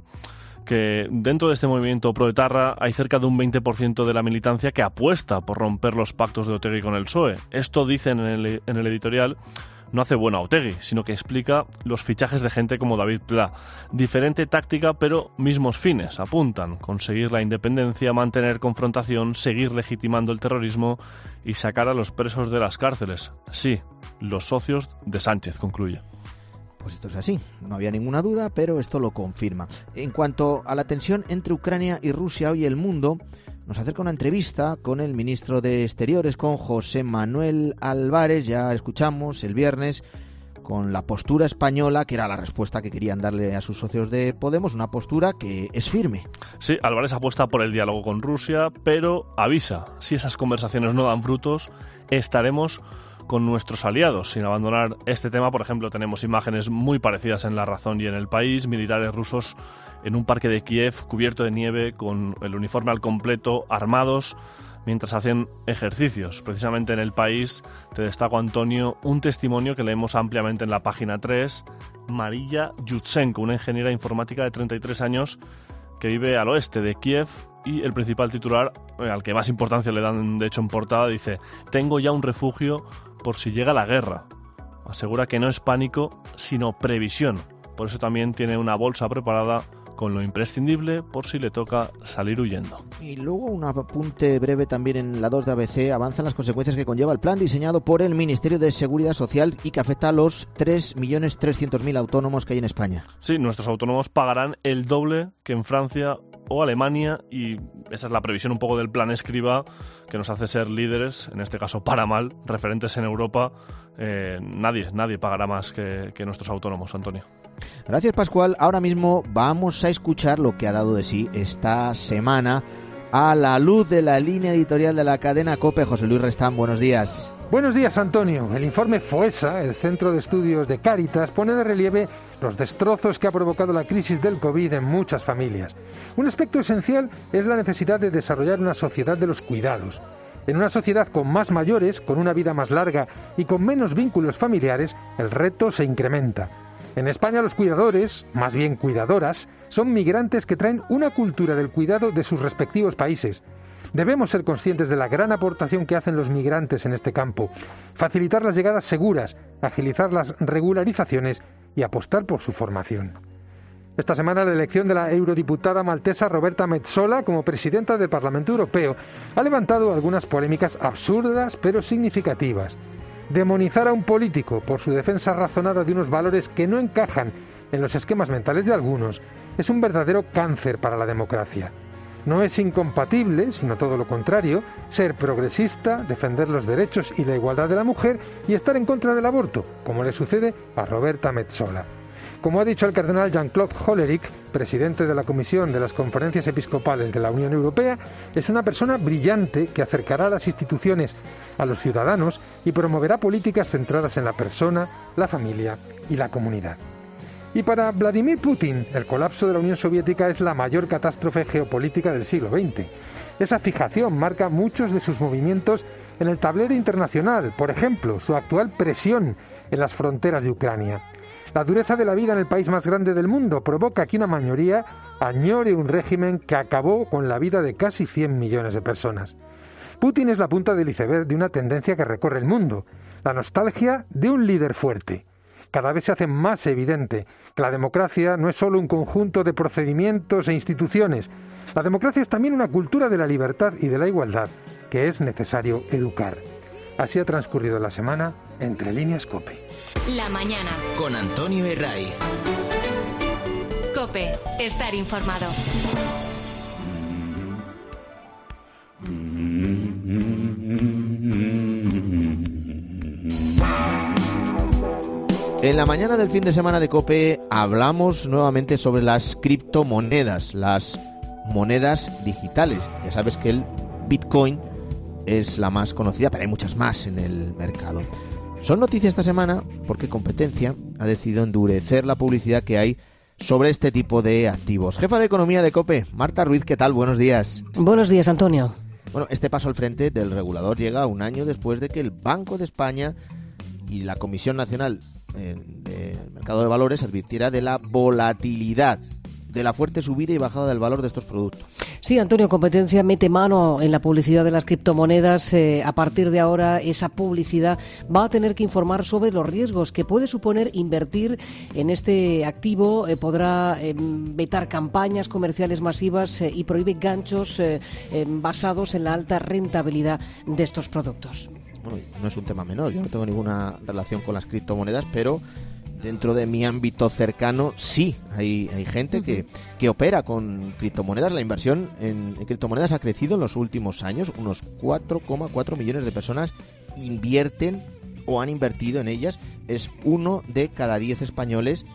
que dentro de este movimiento proetarra hay cerca de un veinte por ciento de la militancia que apuesta por romper los pactos de Otegi con el P S O E. Esto, dicen en el, en el editorial, no hace bueno a Otegi, sino que explica los fichajes de gente como David Pla. Diferente táctica, pero mismos fines, apuntan: conseguir la independencia, mantener confrontación, seguir legitimando el terrorismo y sacar a los presos de las cárceles. Sí, los socios de Sánchez, concluye. Pues esto es así, no había ninguna duda, pero esto lo confirma. En cuanto a la tensión entre Ucrania y Rusia, hoy El Mundo nos acerca una entrevista con el ministro de Exteriores, con José Manuel Álvarez. Ya escuchamos el viernes con la postura española, que era la respuesta que querían darle a sus socios de Podemos, una postura que es firme. Sí, Álvarez apuesta por el diálogo con Rusia, pero avisa: si esas conversaciones no dan frutos, estaremos con nuestros aliados. Sin abandonar este tema, por ejemplo, tenemos imágenes muy parecidas en La Razón y en El País: militares rusos en un parque de Kiev cubierto de nieve, con el uniforme al completo, armados, mientras hacen ejercicios. Precisamente en El País te destaco, Antonio, un testimonio que leemos ampliamente en la página tres. Marilla Yutsenko, una ingeniera informática de treinta y tres años que vive al oeste de Kiev, y el principal titular, al que más importancia le dan de hecho en portada, dice: tengo ya un refugio por si llega la guerra. Asegura que no es pánico, sino previsión. Por eso también tiene una bolsa preparada con lo imprescindible por si le toca salir huyendo. Y luego un apunte breve también en la dos de A B C. Avanzan las consecuencias que conlleva el plan diseñado por el Ministerio de Seguridad Social y que afecta a los tres millones trescientos mil autónomos que hay en España. Sí, nuestros autónomos pagarán el doble que en Francia o Alemania, y esa es la previsión un poco del plan Escribá, que nos hace ser líderes, en este caso para mal, referentes en Europa. Eh, nadie, nadie pagará más que, que nuestros autónomos, Antonio. Gracias, Pascual. Ahora mismo vamos a escuchar lo que ha dado de sí esta semana, a la luz de la línea editorial de la cadena COPE. José Luis Restán, buenos días. Buenos días, Antonio. El informe FOESA, el Centro de Estudios de Cáritas, pone de relieve los destrozos que ha provocado la crisis del COVID en muchas familias. Un aspecto esencial es la necesidad de desarrollar una sociedad de los cuidados. En una sociedad con más mayores, con una vida más larga y con menos vínculos familiares, el reto se incrementa. En España los cuidadores, más bien cuidadoras, son migrantes que traen una cultura del cuidado de sus respectivos países. Debemos ser conscientes de la gran aportación que hacen los migrantes en este campo, facilitar las llegadas seguras, agilizar las regularizaciones y apostar por su formación. Esta semana la elección de la eurodiputada maltesa Roberta Metsola como presidenta del Parlamento Europeo ha levantado algunas polémicas absurdas pero significativas. Demonizar a un político por su defensa razonada de unos valores que no encajan en los esquemas mentales de algunos es un verdadero cáncer para la democracia. No es incompatible, sino todo lo contrario, ser progresista, defender los derechos y la igualdad de la mujer y estar en contra del aborto, como le sucede a Roberta Metsola. Como ha dicho el cardenal Jean-Claude Hollerich, presidente de la Comisión de las Conferencias Episcopales de la Unión Europea, es una persona brillante que acercará a las instituciones a los ciudadanos y promoverá políticas centradas en la persona, la familia y la comunidad. Y para Vladimir Putin, el colapso de la Unión Soviética es la mayor catástrofe geopolítica del siglo veinte. Esa fijación marca muchos de sus movimientos en el tablero internacional, por ejemplo, su actual presión en las fronteras de Ucrania. La dureza de la vida en el país más grande del mundo provoca que una mayoría añore un régimen que acabó con la vida de casi cien millones de personas. Putin es la punta del iceberg de una tendencia que recorre el mundo, la nostalgia de un líder fuerte. Cada vez se hace más evidente que la democracia no es solo un conjunto de procedimientos e instituciones. La democracia es también una cultura de la libertad y de la igualdad que es necesario educar. Así ha transcurrido la semana Entre Líneas COPE. La mañana. Con Antonio Herraiz. COPE. Estar informado. En la mañana del fin de semana de COPE hablamos nuevamente sobre las criptomonedas, las monedas digitales. Ya sabes que el Bitcoin es la más conocida, pero hay muchas más en el mercado. Son noticias esta semana porque Competencia ha decidido endurecer la publicidad que hay sobre este tipo de activos. Jefa de Economía de COPE, Marta Ruiz, ¿qué tal? Buenos días. Buenos días, Antonio. Bueno, este paso al frente del regulador llega un año después de que el Banco de España y la Comisión Nacional eh, del Mercado de Valores advirtiera de la volatilidad, de la fuerte subida y bajada del valor de estos productos. Sí, Antonio, Competencia mete mano en la publicidad de las criptomonedas. Eh, a partir de ahora, esa publicidad va a tener que informar sobre los riesgos que puede suponer invertir en este activo. Eh, podrá eh, vetar campañas comerciales masivas eh, y prohíbe ganchos eh, eh, basados en la alta rentabilidad de estos productos. Bueno, no es un tema menor. Yo no tengo ninguna relación con las criptomonedas, pero dentro de mi ámbito cercano sí hay, hay gente uh-huh. que, que opera con criptomonedas. La inversión en, en criptomonedas ha crecido en los últimos años. Unos cuatro coma cuatro millones de personas invierten o han invertido en ellas. Es uno de cada diez españoles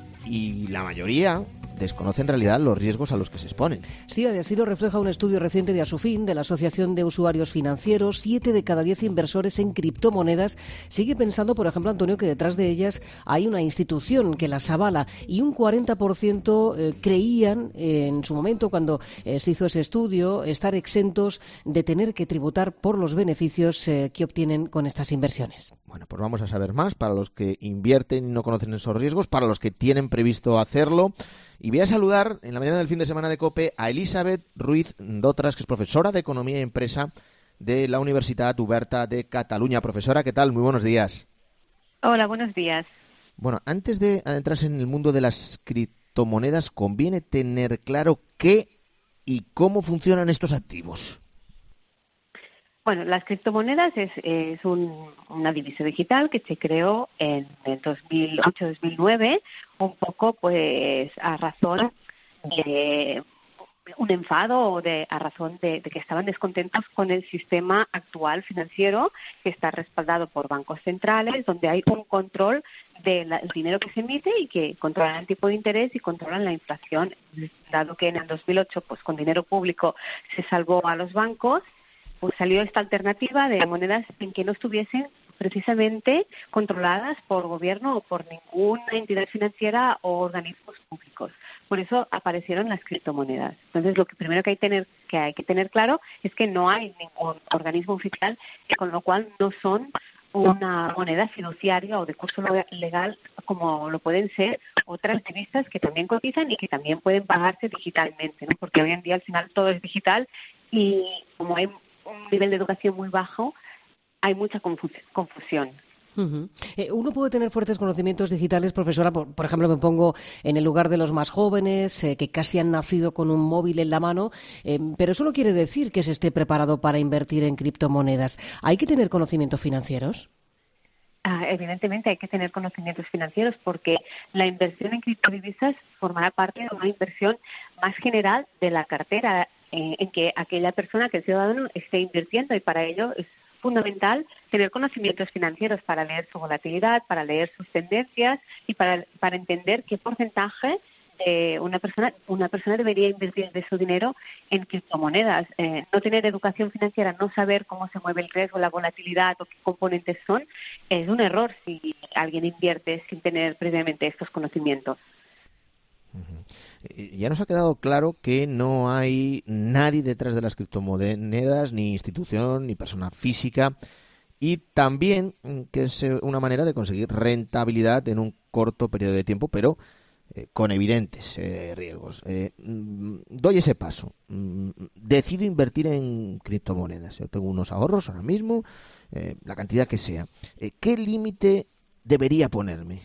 y la mayoría desconocen en realidad los riesgos a los que se exponen. Sí, así lo refleja un estudio reciente de Asufin, de la Asociación de Usuarios Financieros. Siete de cada diez inversores en criptomonedas sigue pensando, por ejemplo, Antonio, que detrás de ellas hay una institución que las avala, y un cuarenta por ciento eh, creían eh, en su momento, cuando eh, se hizo ese estudio, estar exentos de tener que tributar por los beneficios eh, que obtienen con estas inversiones. Bueno, pues vamos a saber más para los que invierten y no conocen esos riesgos, para los que tienen previsto hacerlo. Y voy a saludar en la mañana del fin de semana de COPE a Elisabet Ruiz Dotras, que es profesora de Economía y Empresa de la Universitat Oberta de Cataluña. Profesora, ¿qué tal? Muy buenos días. Hola, buenos días. Bueno, antes de adentrarse en el mundo de las criptomonedas, conviene tener claro qué y cómo funcionan estos activos. Bueno, las criptomonedas es, es un, una divisa digital que se creó en el dos mil ocho dos mil nueve, un poco pues a razón de un enfado o de a razón de, de que estaban descontentos con el sistema actual financiero, que está respaldado por bancos centrales, donde hay un control del dinero que se emite y que controlan el tipo de interés y controlan la inflación. Dado que en el dos mil ocho, pues con dinero público se salvó a los bancos, pues salió esta alternativa de monedas en que no estuviesen precisamente controladas por gobierno o por ninguna entidad financiera o organismos públicos. Por eso aparecieron las criptomonedas. Entonces, lo que primero que hay, tener, que hay que tener claro es que no hay ningún organismo oficial, con lo cual no son una moneda fiduciaria o de curso legal como lo pueden ser otras divisas que también cotizan y que también pueden pagarse digitalmente, ¿no? Porque hoy en día al final todo es digital y como hay un nivel de educación muy bajo, hay mucha confusión. Uh-huh. Eh, uno puede tener fuertes conocimientos digitales, profesora, por, por ejemplo, me pongo en el lugar de los más jóvenes, eh, que casi han nacido con un móvil en la mano, eh, pero eso no quiere decir que se esté preparado para invertir en criptomonedas. ¿Hay que tener conocimientos financieros? Ah, evidentemente hay que tener conocimientos financieros porque la inversión en criptodivisas formará parte de una inversión más general de la cartera eh, en que aquella persona, que el ciudadano, esté invirtiendo, y para ello es fundamental tener conocimientos financieros para leer su volatilidad, para leer sus tendencias y para, para entender qué porcentaje de una persona una persona debería invertir de su dinero en criptomonedas. Eh, no tener educación financiera, no saber cómo se mueve el riesgo, la volatilidad o qué componentes son, es un error si alguien invierte sin tener previamente estos conocimientos. Uh-huh. Ya nos ha quedado claro que no hay nadie detrás de las criptomonedas, ni institución, ni persona física, y también que es una manera de conseguir rentabilidad en un corto periodo de tiempo, pero eh, con evidentes eh, riesgos. Eh, doy ese paso. Decido invertir en criptomonedas. Yo tengo unos ahorros ahora mismo, eh, la cantidad que sea. Eh, ¿Qué límite debería ponerme?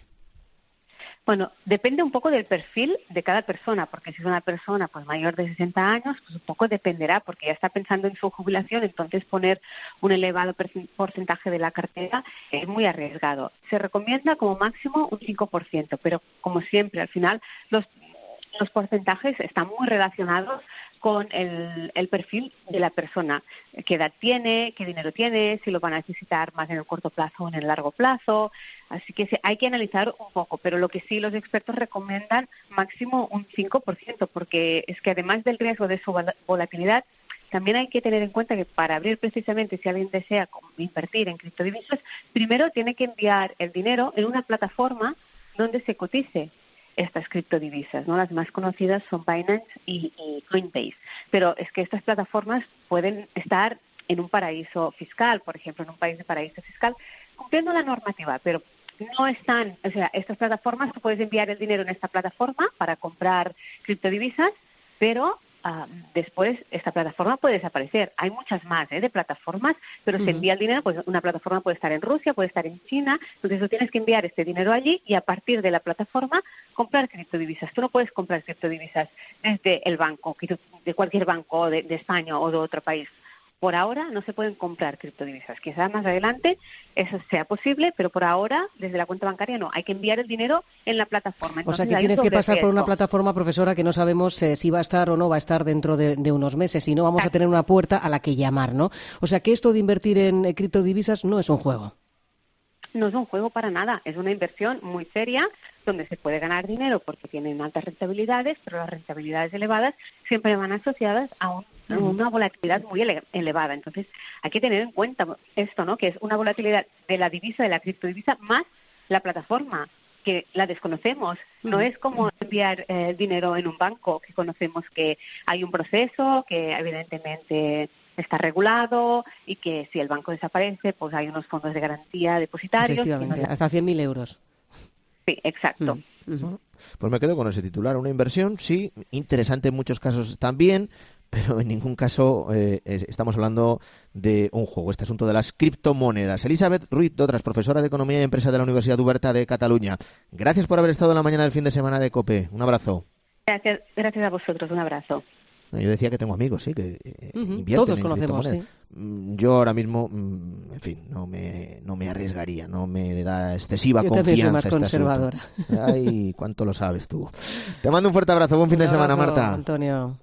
Bueno, depende un poco del perfil de cada persona, porque si es una persona pues mayor de sesenta años, pues un poco dependerá, porque ya está pensando en su jubilación, entonces poner un elevado porcentaje de la cartera es muy arriesgado. Se recomienda como máximo un cinco por ciento, pero como siempre, al final los los porcentajes están muy relacionados con el, el perfil de la persona. ¿Qué edad tiene? ¿Qué dinero tiene? Si lo van a necesitar más en el corto plazo o en el largo plazo. Así que sí, hay que analizar un poco, pero lo que sí los expertos recomiendan máximo un cinco por ciento, porque es que además del riesgo de su volatilidad, también hay que tener en cuenta que para abrir precisamente, si alguien desea invertir en criptodivisas, primero tiene que enviar el dinero en una plataforma donde se cotice estas criptodivisas, ¿no? Las más conocidas son Binance y, y Coinbase. Pero es que estas plataformas pueden estar en un paraíso fiscal, por ejemplo, en un país de paraíso fiscal, cumpliendo la normativa, pero no están, o sea, estas plataformas, tú puedes enviar el dinero en esta plataforma para comprar criptodivisas, pero Uh, después esta plataforma puede desaparecer. Hay muchas más ¿eh? de plataformas, pero uh-huh. se envía el dinero, pues una plataforma puede estar en Rusia, puede estar en China, entonces tú tienes que enviar este dinero allí y a partir de la plataforma comprar criptodivisas. Tú no puedes comprar criptodivisas desde el banco, de cualquier banco de, de España o de otro país. Por ahora no se pueden comprar criptodivisas. Quizás más adelante eso sea posible, pero por ahora, desde la cuenta bancaria no. Hay que enviar el dinero en la plataforma. Entonces, o sea, que tienes que pasar riesgo. por una plataforma, profesora, que no sabemos eh, si va a estar o no va a estar dentro de, de unos meses. Si no, vamos a tener una puerta a la que llamar, ¿no? O sea, que esto de invertir en eh, criptodivisas no es un juego. No es un juego para nada. Es una inversión muy seria donde se puede ganar dinero porque tienen altas rentabilidades, pero las rentabilidades elevadas siempre van asociadas a un una volatilidad muy ele- elevada. Entonces, hay que tener en cuenta esto, ¿no? Que es una volatilidad de la divisa, de la criptodivisa, más la plataforma, que la desconocemos. No es como enviar eh, dinero en un banco, que conocemos que hay un proceso, que evidentemente está regulado y que si el banco desaparece, pues hay unos fondos de garantía depositarios. Efectivamente, no... hasta cien mil euros. Sí, exacto. Mm. Uh-huh. Pues me quedo con ese titular. Una inversión, sí, interesante en muchos casos también, pero en ningún caso eh, estamos hablando de un juego, este asunto de las criptomonedas. Elizabeth Ruiz Dodras, profesora de Economía y Empresa de la Universidad Oberta de Cataluña. Gracias por haber estado en la mañana del fin de semana de COPE. Un abrazo. Gracias, gracias a vosotros. Un abrazo. Yo decía que tengo amigos, sí, que eh, uh-huh. invierten Todos en conocemos, sí. Yo ahora mismo, en fin, no me, no me arriesgaría, no me da excesiva Yo confianza. Yo también soy más este conservadora. Asunto. Ay, cuánto lo sabes tú. Te mando un fuerte abrazo, buen fin un de semana, abrazo, Marta. Antonio.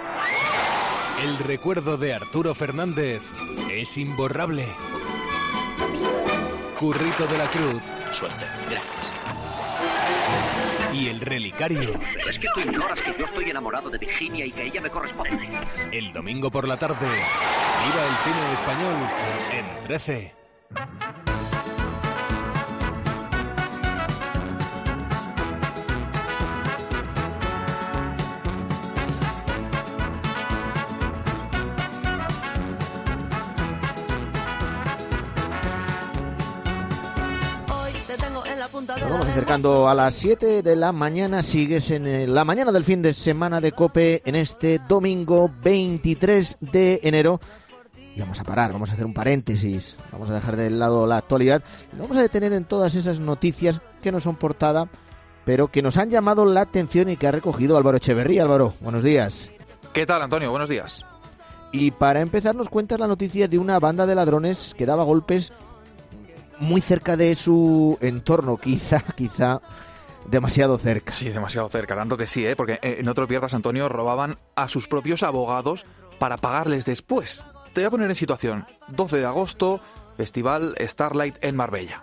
El recuerdo de Arturo Fernández es imborrable. Currito de la Cruz. Suerte, gracias. Y el relicario. Pero es que tú ignoras que yo estoy enamorado de Virginia y que ella me corresponde. El domingo por la tarde, viva el cine español en trece. Nos vamos acercando a las siete de la mañana. Sigues en la mañana del fin de semana de COPE en este domingo veintitrés de enero. Y vamos a parar, vamos a hacer un paréntesis. Vamos a dejar de lado la actualidad. Y vamos a detener en todas esas noticias que no son portada, pero que nos han llamado la atención y que ha recogido Álvaro Echeverría. Álvaro, buenos días. ¿Qué tal, Antonio? Buenos días. Y para empezar nos cuentas la noticia de una banda de ladrones que daba golpes muy cerca de su entorno, quizá, quizá demasiado cerca. Sí, demasiado cerca, tanto que sí, ¿eh? Porque eh, no te lo pierdas, Antonio, robaban a sus propios abogados para pagarles después. Te voy a poner en situación. doce de agosto, Festival Starlight en Marbella.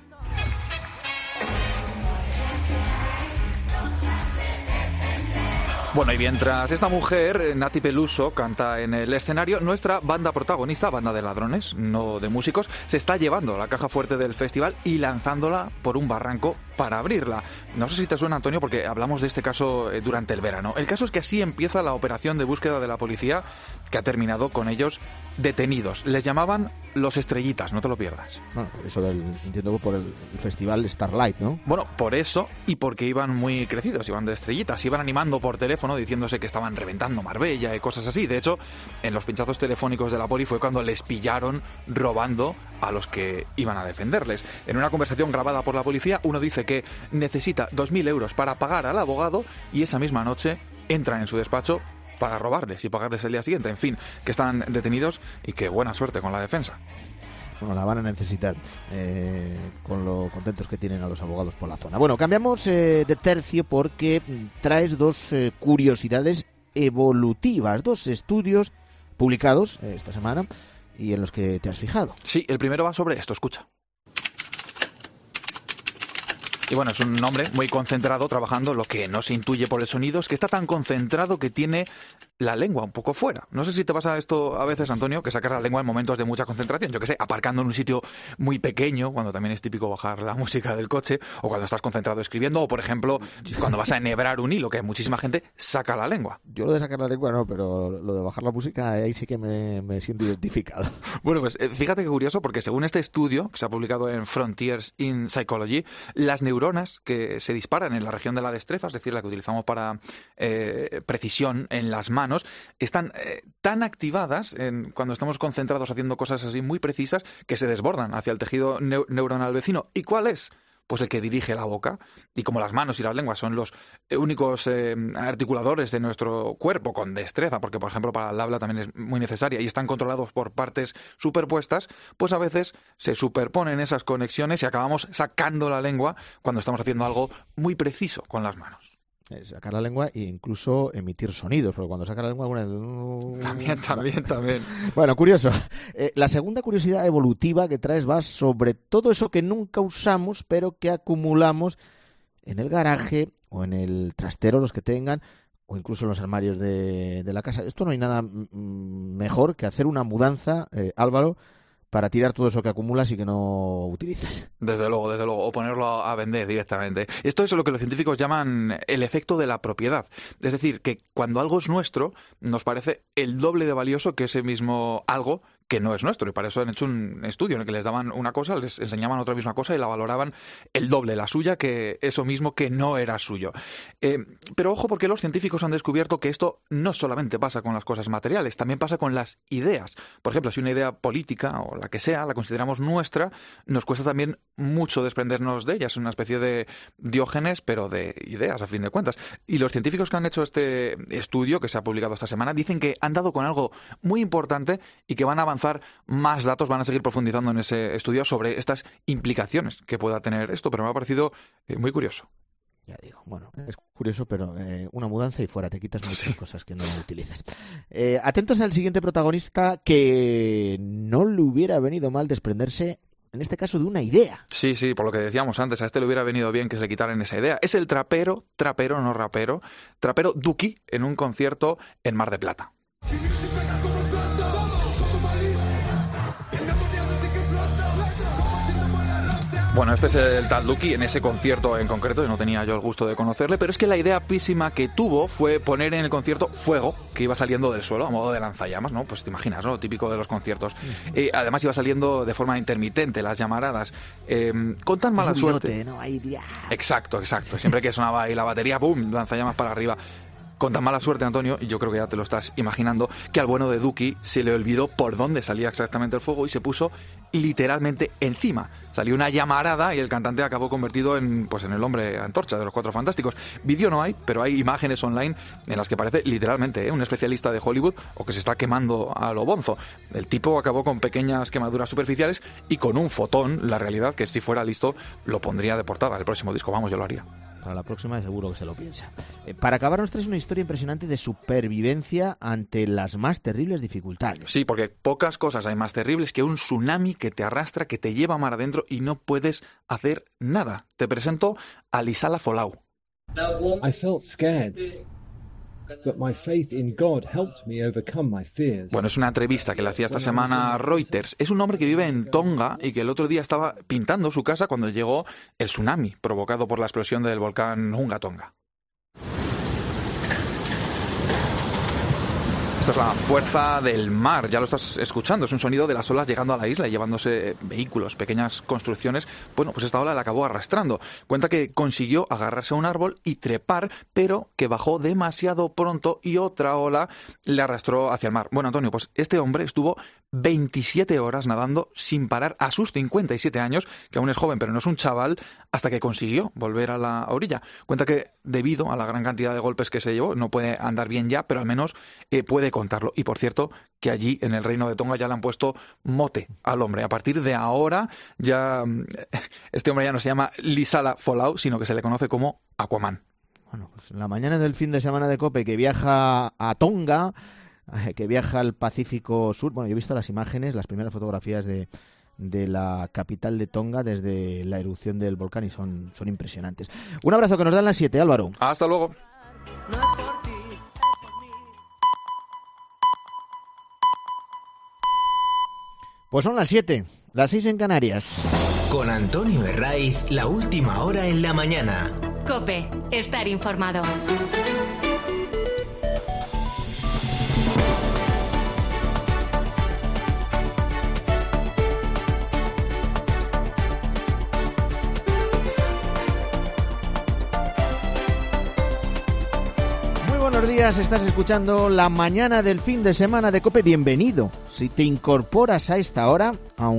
Bueno, y mientras esta mujer, Nati Peluso, canta en el escenario, nuestra banda protagonista, banda de ladrones, no de músicos, se está llevando la caja fuerte del festival y lanzándola por un barranco para abrirla. No sé si te suena, Antonio, porque hablamos de este caso eh, durante el verano. El caso es que así empieza la operación de búsqueda de la policía, que ha terminado con ellos detenidos. Les llamaban los estrellitas, no te lo pierdas. Bueno, eso del, entiendo por el, el festival Starlight, ¿no? Bueno, por eso y porque iban muy crecidos, iban de estrellitas, iban animando por teléfono diciéndose que estaban reventando Marbella y cosas así. De hecho, en los pinchazos telefónicos de la poli fue cuando les pillaron robando a los que iban a defenderles. En una conversación grabada por la policía, uno dice que necesita dos mil euros para pagar al abogado y esa misma noche entran en su despacho para robarles y pagarles el día siguiente. En fin, que están detenidos y que buena suerte con la defensa. Bueno, la van a necesitar eh, con lo contentos que tienen a los abogados por la zona. Bueno, cambiamos eh, de tercio porque traes dos eh, curiosidades evolutivas, dos estudios publicados eh, esta semana y en los que te has fijado. Sí, el primero va sobre esto, escucha. Y bueno, es un hombre muy concentrado trabajando. Lo que no se intuye por el sonido es que está tan concentrado que tiene la lengua un poco fuera. No sé si te pasa esto a veces, Antonio, que sacas la lengua en momentos de mucha concentración. Yo que sé, aparcando en un sitio muy pequeño, cuando también es típico bajar la música del coche, o cuando estás concentrado escribiendo, o por ejemplo, cuando vas a enhebrar un hilo, que muchísima gente saca la lengua. Yo lo de sacar la lengua no, pero lo de bajar la música, ahí sí que me, me siento identificado. Bueno, pues fíjate qué curioso, porque según este estudio, que se ha publicado en Frontiers in Psychology, las neuronas que se disparan en la región de la destreza, es decir, la que utilizamos para eh, precisión en las manos, están eh, tan activadas en, cuando estamos concentrados haciendo cosas así muy precisas que se desbordan hacia el tejido neu- neuronal vecino. ¿Y cuál es? Pues el que dirige la boca. Y como las manos y las lenguas son los únicos eh, articuladores de nuestro cuerpo con destreza, porque por ejemplo para el habla también es muy necesaria y están controlados por partes superpuestas, pues a veces se superponen esas conexiones y acabamos sacando la lengua cuando estamos haciendo algo muy preciso con las manos. Sacar la lengua e incluso emitir sonidos, porque cuando saca la lengua... Alguna... También, también, también. Bueno, curioso. Eh, la segunda curiosidad evolutiva que traes va sobre todo eso que nunca usamos, pero que acumulamos en el garaje o en el trastero, los que tengan, o incluso en los armarios de, de la casa. Esto no hay nada mm, mejor que hacer una mudanza, eh, Álvaro, para tirar todo eso que acumulas y que no utilizas. Desde luego, desde luego, o ponerlo a vender directamente. Esto es lo que los científicos llaman el efecto de la propiedad. Es decir, que cuando algo es nuestro, nos parece el doble de valioso que ese mismo algo que no es nuestro. Y para eso han hecho un estudio en el que les daban una cosa, les enseñaban otra misma cosa y la valoraban el doble, la suya, que eso mismo que no era suyo. Eh, pero ojo, porque los científicos han descubierto que esto no solamente pasa con las cosas materiales, también pasa con las ideas. Por ejemplo, si una idea política o la que sea, la consideramos nuestra, nos cuesta también mucho desprendernos de ella. Es una especie de Diógenes, pero de ideas, a fin de cuentas. Y los científicos que han hecho este estudio, que se ha publicado esta semana, dicen que han dado con algo muy importante y que van a avanzar más datos, van a seguir profundizando en ese estudio sobre estas implicaciones que pueda tener esto, pero me ha parecido eh, muy curioso. Ya digo, bueno, es curioso, pero eh, una mudanza y fuera, te quitas muchas sí. cosas que no utilizas. Eh, atentos al siguiente protagonista, que no le hubiera venido mal desprenderse, en este caso, de una idea. Sí, sí, por lo que decíamos antes, a este le hubiera venido bien que se le quitaran esa idea. Es el trapero, trapero, no rapero, trapero Duki en un concierto en Mar de Plata. Bueno, este es el tal Duki en ese concierto en concreto, y no tenía yo el gusto de conocerle, pero es que la idea písima que tuvo fue poner en el concierto fuego que iba saliendo del suelo a modo de lanzallamas, ¿no? Pues te imaginas, ¿no? Lo típico de los conciertos. Eh, además iba saliendo de forma intermitente, las llamaradas. Eh, con tan mala suerte... ¿no? Ahí, ya. Exacto, exacto. Siempre que sonaba ahí la batería, ¡pum!, lanzallamas para arriba. Con tan mala suerte, Antonio, y yo creo que ya te lo estás imaginando, que al bueno de Duki se le olvidó por dónde salía exactamente el fuego y se puso literalmente encima. Salió una llamarada y el cantante acabó convertido en, pues, en el hombre antorcha de los Cuatro Fantásticos. Vídeo no hay, pero hay imágenes online en las que parece literalmente ¿eh? un especialista de Hollywood o que se está quemando a lo bonzo. El tipo acabó con pequeñas quemaduras superficiales y con un fotón, la realidad, que si fuera listo lo pondría de portada. El próximo disco, vamos, yo lo haría. Para la próxima seguro que se lo piensa. Eh, para acabar nos traes una historia impresionante de supervivencia ante las más terribles dificultades. Sí, porque pocas cosas hay más terribles que un tsunami que te arrastra, que te lleva mar adentro y no puedes hacer nada. Te presento a Lisala Folau. I felt scared. Bueno, es una entrevista que le hacía esta semana a Reuters. Es un hombre que vive en Tonga y que el otro día estaba pintando su casa cuando llegó el tsunami provocado por la explosión del volcán Hunga Tonga. Esta es la fuerza del mar, ya lo estás escuchando, es un sonido de las olas llegando a la isla y llevándose vehículos, pequeñas construcciones. Bueno, pues esta ola la acabó arrastrando. Cuenta que consiguió agarrarse a un árbol y trepar, pero que bajó demasiado pronto y otra ola le arrastró hacia el mar. Bueno, Antonio, pues este hombre estuvo veintisiete horas nadando sin parar a sus cincuenta y siete años, que aún es joven, pero no es un chaval, hasta que consiguió volver a la orilla. Cuenta que debido a la gran cantidad de golpes que se llevó, no puede andar bien ya, pero al menos eh, puede contarlo. Y por cierto, que allí en el reino de Tonga ya le han puesto mote al hombre. A partir de ahora, ya este hombre ya no se llama Lisala Folau, sino que se le conoce como Aquaman. Bueno, pues la mañana del fin de semana de COPE, que viaja a Tonga, que viaja al Pacífico Sur. Bueno, yo he visto las imágenes, las primeras fotografías de, de la capital de Tonga desde la erupción del volcán y son, son impresionantes. Un abrazo, que nos dan las siete, Álvaro. Hasta luego. Pues son las siete, las seis en Canarias. Con Antonio Herraiz, la última hora en la mañana. COPE, estar informado. Buenos días, estás escuchando la mañana del fin de semana de COPE. Bienvenido. Si te incorporas a esta hora,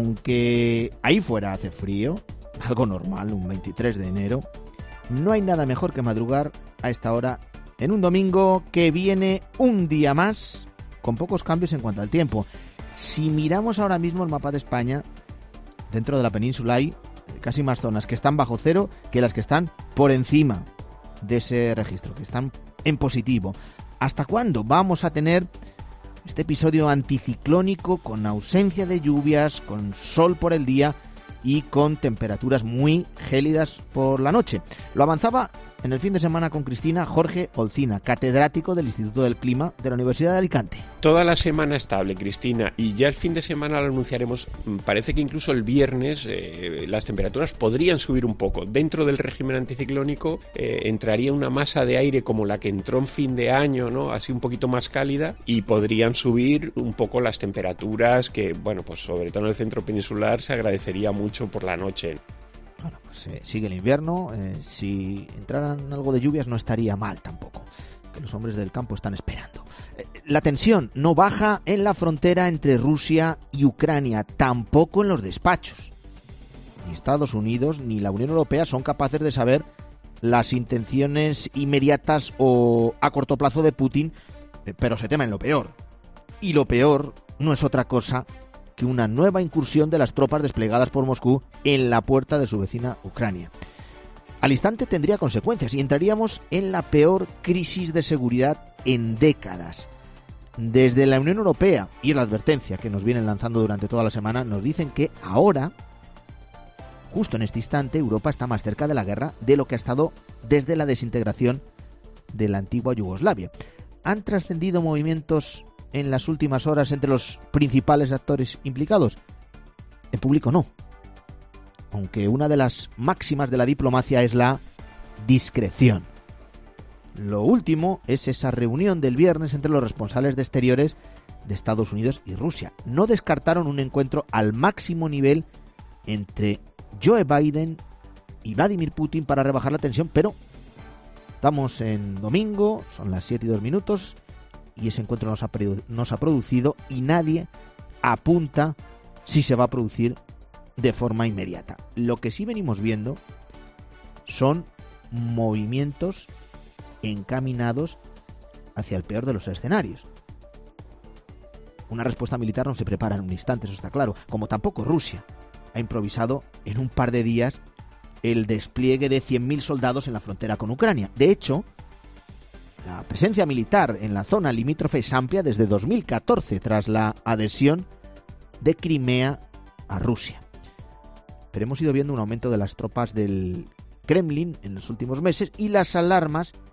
aunque ahí fuera hace frío, algo normal, un veintitrés de enero, no hay nada mejor que madrugar a esta hora en un domingo que viene un día más con pocos cambios en cuanto al tiempo. Si miramos ahora mismo el mapa de España, dentro de la península hay casi más zonas que están bajo cero que las que están por encima de ese registro, que están en positivo. ¿Hasta cuándo vamos a tener este episodio anticiclónico con ausencia de lluvias, con sol por el día y con temperaturas muy gélidas por la noche? Lo avanzaba en el fin de semana con Cristina Jorge Olcina, catedrático del Instituto del Clima de la Universidad de Alicante. Toda la semana estable, Cristina, y ya el fin de semana lo anunciaremos. Parece que incluso el viernes eh, las temperaturas podrían subir un poco. Dentro del régimen anticiclónico eh, entraría una masa de aire como la que entró en fin de año, ¿no? Así un poquito más cálida, y podrían subir un poco las temperaturas que, bueno, pues sobre todo en el centro peninsular se agradecería mucho por la noche. Bueno, pues eh, sigue el invierno. Eh, si entraran algo de lluvias no estaría mal tampoco, que los hombres del campo están esperando. Eh, la tensión no baja en la frontera entre Rusia y Ucrania, tampoco en los despachos. Ni Estados Unidos ni la Unión Europea son capaces de saber las intenciones inmediatas o a corto plazo de Putin, eh, pero se temen lo peor. Y lo peor no es otra cosa que una nueva incursión de las tropas desplegadas por Moscú en la puerta de su vecina Ucrania. Al instante tendría consecuencias y entraríamos en la peor crisis de seguridad en décadas. Desde la Unión Europea, y es la advertencia que nos vienen lanzando durante toda la semana, nos dicen que ahora, justo en este instante, Europa está más cerca de la guerra de lo que ha estado desde la desintegración de la antigua Yugoslavia. Han trascendido movimientos en las últimas horas entre los principales actores implicados. En público no. Aunque una de las máximas de la diplomacia es la discreción. Lo último es esa reunión del viernes entre los responsables de exteriores de Estados Unidos y Rusia. No descartaron un encuentro al máximo nivel entre Joe Biden y Vladimir Putin para rebajar la tensión, pero estamos en domingo, son las siete y dos minutos, y ese encuentro no se ha, no se ha producido y nadie apunta si se va a producir de forma inmediata. Lo que sí venimos viendo son movimientos encaminados hacia el peor de los escenarios. Una respuesta militar no se prepara en un instante, eso está claro, como tampoco Rusia ha improvisado en un par de días el despliegue de cien mil soldados en la frontera con Ucrania. De hecho, la presencia militar en la zona limítrofe es amplia desde dos mil catorce, tras la adhesión de Crimea a Rusia. Pero hemos ido viendo un aumento de las tropas del Kremlin en los últimos meses y las alarmas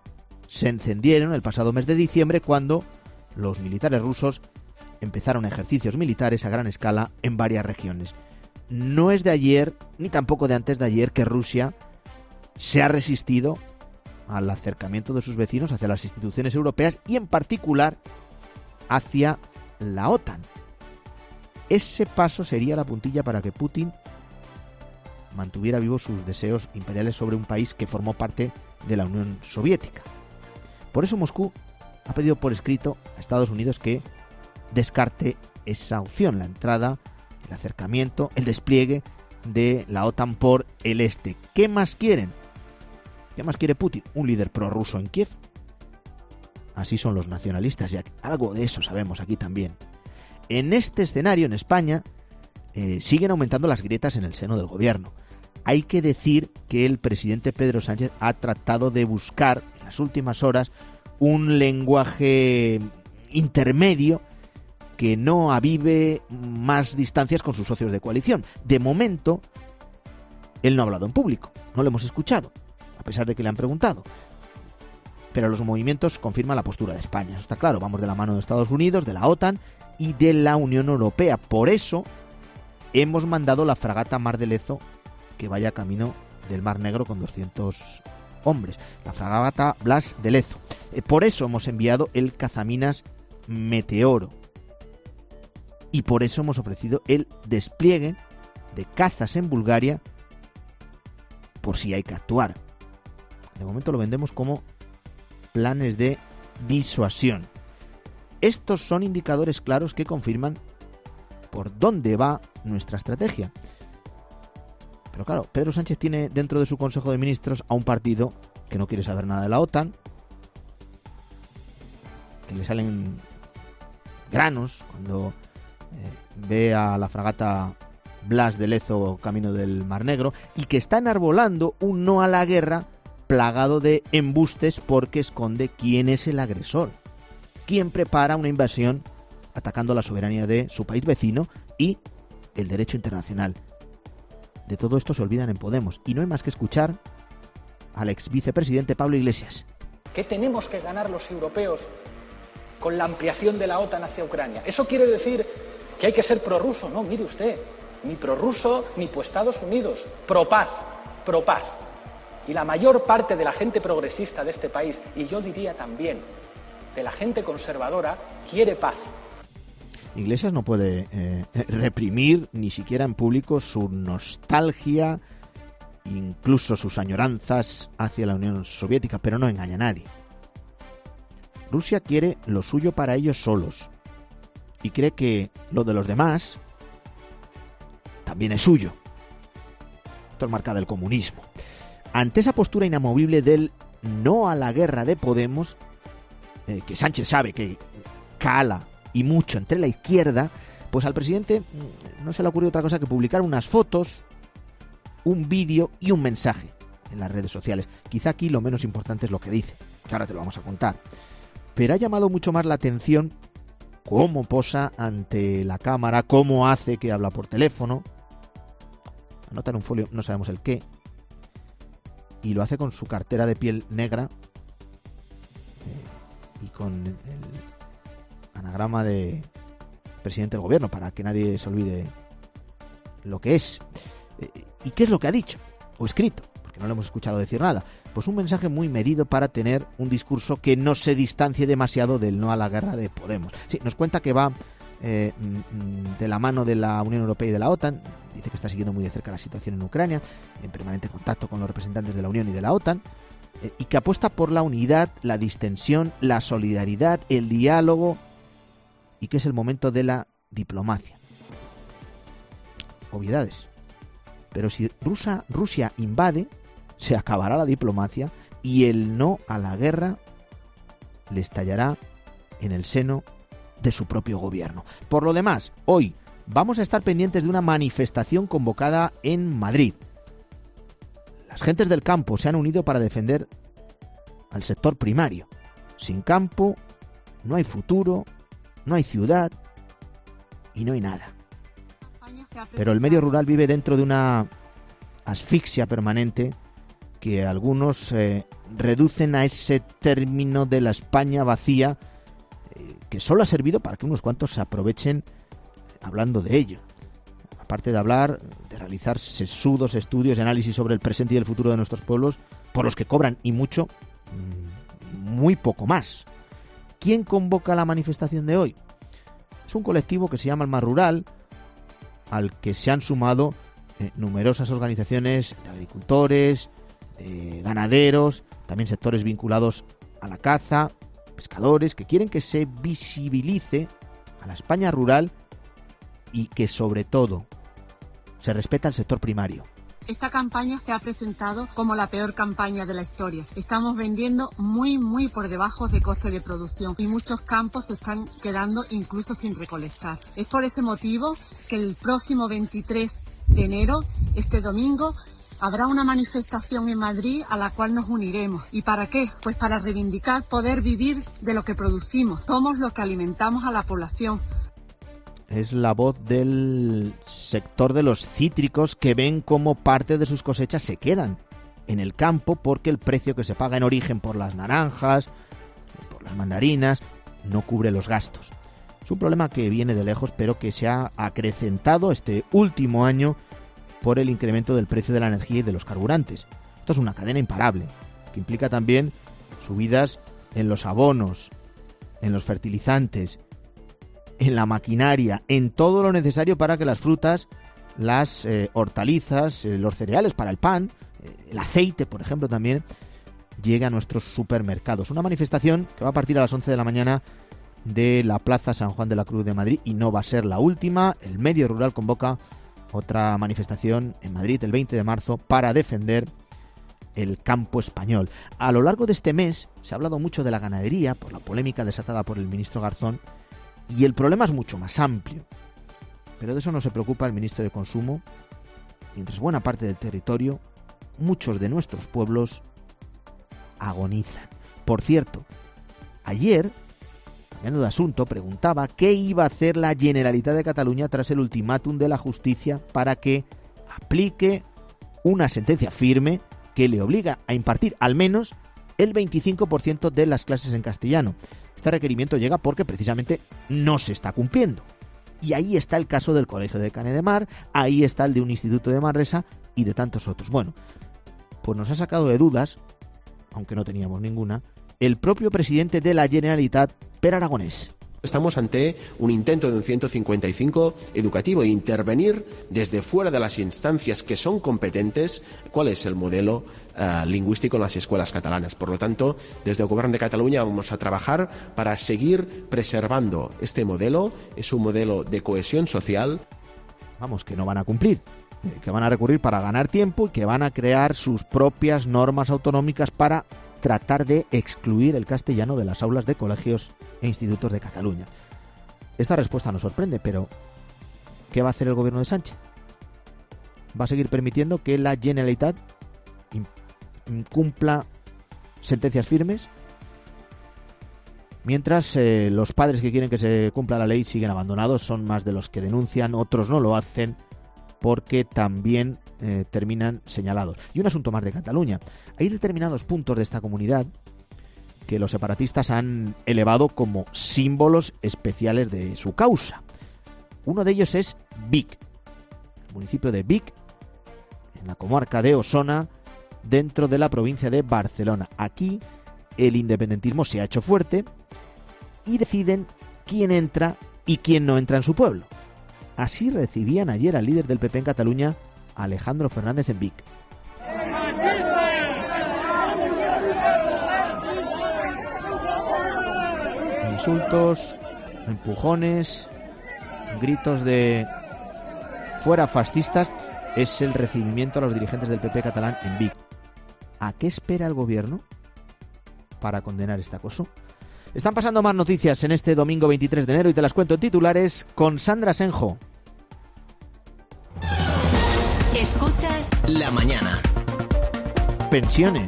se encendieron el pasado mes de diciembre cuando los militares rusos empezaron ejercicios militares a gran escala en varias regiones. No es de ayer, ni tampoco de antes de ayer, que Rusia se ha resistido al acercamiento de sus vecinos hacia las instituciones europeas y en particular hacia la OTAN. Ese paso sería la puntilla para que Putin mantuviera vivos sus deseos imperiales sobre un país que formó parte de la Unión Soviética. Por eso Moscú ha pedido por escrito a Estados Unidos que descarte esa opción, la entrada, el acercamiento, el despliegue de la OTAN por el este. ¿Qué más quieren? ¿Qué más quiere Putin? ¿Un líder prorruso en Kiev? Así son los nacionalistas, y algo de eso sabemos aquí también. En este escenario, en España, eh, siguen aumentando las grietas en el seno del gobierno. Hay que decir que el presidente Pedro Sánchez ha tratado de buscar en las últimas horas un lenguaje intermedio que no avive más distancias con sus socios de coalición. De momento, él no ha hablado en público, no lo hemos escuchado, a pesar de que le han preguntado. Pero los movimientos confirman la postura de España, eso está claro, vamos de la mano de Estados Unidos, de la OTAN y de la Unión Europea. Por eso hemos mandado la fragata Mar de Lezo que vaya camino del Mar Negro con doscientos hombres, la fragata Blas de Lezo. Por eso hemos enviado el cazaminas Meteoro. Y por eso hemos ofrecido el despliegue de cazas en Bulgaria por si hay que actuar. De momento lo vendemos como planes de disuasión. Estos son indicadores claros que confirman por dónde va nuestra estrategia. Pero claro, Pedro Sánchez tiene dentro de su Consejo de Ministros a un partido que no quiere saber nada de la OTAN, que le salen granos cuando eh, ve a la fragata Blas de Lezo camino del Mar Negro, y que está enarbolando un no a la guerra plagado de embustes porque esconde quién es el agresor, quién prepara una invasión atacando la soberanía de su país vecino y el derecho internacional. De todo esto se olvidan en Podemos, y no hay más que escuchar al ex vicepresidente Pablo Iglesias. ¿Qué tenemos que ganar los europeos con la ampliación de la OTAN hacia Ucrania? ¿Eso quiere decir que hay que ser prorruso? No, mire usted, ni prorruso ni pro Estados Unidos, pro paz, pro paz. Y la mayor parte de la gente progresista de este país, y yo diría también de la gente conservadora, quiere paz. Iglesias no puede eh, reprimir ni siquiera en público su nostalgia, incluso sus añoranzas hacia la Unión Soviética, pero no engaña a nadie. Rusia quiere lo suyo para ellos solos y cree que lo de los demás también es suyo. Esto es marca del comunismo. Ante esa postura inamovible del no a la guerra de Podemos, eh, que Sánchez sabe que cala y mucho entre la izquierda, pues al presidente no se le ocurrió otra cosa que publicar unas fotos, un vídeo y un mensaje en las redes sociales. Quizá aquí lo menos importante es lo que dice, que ahora te lo vamos a contar. Pero ha llamado mucho más la atención cómo posa ante la cámara, cómo hace que habla por teléfono, anota en un folio, no sabemos el qué, y lo hace con su cartera de piel negra eh, y con el anagrama de presidente del gobierno, para que nadie se olvide lo que es. ¿Y qué es lo que ha dicho o escrito? Porque no le hemos escuchado decir nada. Pues un mensaje muy medido para tener un discurso que no se distancie demasiado del no a la guerra de Podemos. Sí, nos cuenta que va eh, de la mano de la Unión Europea y de la OTAN. Dice que está siguiendo muy de cerca la situación en Ucrania, en permanente contacto con los representantes de la Unión y de la OTAN, eh, y que apuesta por la unidad, la distensión, la solidaridad, el diálogo, y que es el momento de la diplomacia. Obviedades. Pero si Rusia, Rusia invade, se acabará la diplomacia y el no a la guerra le estallará en el seno de su propio gobierno. Por lo demás, hoy vamos a estar pendientes de una manifestación convocada en Madrid. Las gentes del campo se han unido para defender al sector primario. Sin campo no hay futuro, no hay ciudad y no hay nada. Pero el medio rural vive dentro de una asfixia permanente que algunos eh, reducen a ese término de la España vacía, eh, que solo ha servido para que unos cuantos se aprovechen hablando de ello. Aparte de hablar, de realizar sesudos estudios y análisis sobre el presente y el futuro de nuestros pueblos, por los que cobran, y mucho, muy poco más. ¿Quién convoca la manifestación de hoy? Es un colectivo que se llama El Más Rural, al que se han sumado eh, numerosas organizaciones de agricultores, de ganaderos, también sectores vinculados a la caza, pescadores, que quieren que se visibilice a la España rural y que sobre todo se respeta al sector primario. Esta campaña se ha presentado como la peor campaña de la historia. Estamos vendiendo muy, muy por debajo de coste de producción y muchos campos se están quedando incluso sin recolectar. Es por ese motivo que el próximo veintitrés de enero, este domingo, habrá una manifestación en Madrid a la cual nos uniremos. ¿Y para qué? Pues para reivindicar poder vivir de lo que producimos. Somos los que alimentamos a la población. Es la voz del sector de los cítricos, que ven cómo parte de sus cosechas se quedan en el campo porque el precio que se paga en origen por las naranjas, por las mandarinas, no cubre los gastos. Es un problema que viene de lejos, pero que se ha acrecentado este último año por el incremento del precio de la energía y de los carburantes. Esto es una cadena imparable, que implica también subidas en los abonos, en los fertilizantes, en la maquinaria, en todo lo necesario para que las frutas, las eh, hortalizas, eh, los cereales para el pan, eh, el aceite, por ejemplo, también llegue a nuestros supermercados. Una manifestación que va a partir a las once de la mañana de la Plaza San Juan de la Cruz de Madrid, y no va a ser la última. El Medio Rural convoca otra manifestación en Madrid el veinte de marzo para defender el campo español. A lo largo de este mes se ha hablado mucho de la ganadería por la polémica desatada por el ministro Garzón, y el problema es mucho más amplio. Pero de eso no se preocupa el ministro de Consumo, mientras buena parte del territorio, muchos de nuestros pueblos, agonizan. Por cierto, ayer, cambiando de asunto, preguntaba qué iba a hacer la Generalitat de Cataluña tras el ultimátum de la justicia para que aplique una sentencia firme que le obliga a impartir al menos el veinticinco por ciento de las clases en castellano. Este requerimiento llega porque precisamente no se está cumpliendo. Y ahí está el caso del Colegio de Canet de Mar, ahí está el de un instituto de Manresa y de tantos otros. Bueno, pues nos ha sacado de dudas, aunque no teníamos ninguna, el propio presidente de la Generalitat, Pere Aragonès. Estamos ante un intento de un ciento cincuenta y cinco educativo e intervenir desde fuera de las instancias que son competentes cuál es el modelo uh, lingüístico en las escuelas catalanas. Por lo tanto, desde el Gobierno de Cataluña vamos a trabajar para seguir preservando este modelo. Es un modelo de cohesión social. Vamos, que no van a cumplir, que van a recurrir para ganar tiempo y que van a crear sus propias normas autonómicas para tratar de excluir el castellano de las aulas de colegios e institutos de Cataluña. Esta respuesta nos sorprende, pero ¿qué va a hacer el gobierno de Sánchez? ¿Va a seguir permitiendo que la Generalitat incumpla sentencias firmes? Mientras eh, los padres que quieren que se cumpla la ley siguen abandonados, son más de los que denuncian, otros no lo hacen porque también eh, terminan señalados. Y un asunto más de Cataluña. Hay determinados puntos de esta comunidad que los separatistas han elevado como símbolos especiales de su causa. Uno de ellos es Vic, el municipio de Vic, en la comarca de Osona, dentro de la provincia de Barcelona. Aquí el independentismo se ha hecho fuerte y deciden quién entra y quién no entra en su pueblo. Así recibían ayer al líder del P P en Cataluña, Alejandro Fernández, en Vic. Insultos, empujones, gritos de fuera fascistas, es el recibimiento a los dirigentes del P P catalán en Vic. ¿A qué espera el gobierno para condenar este acoso? Están pasando más noticias en este domingo veintitrés de enero y te las cuento en titulares con Sandra Senjo. Escuchas La Mañana. Pensiones.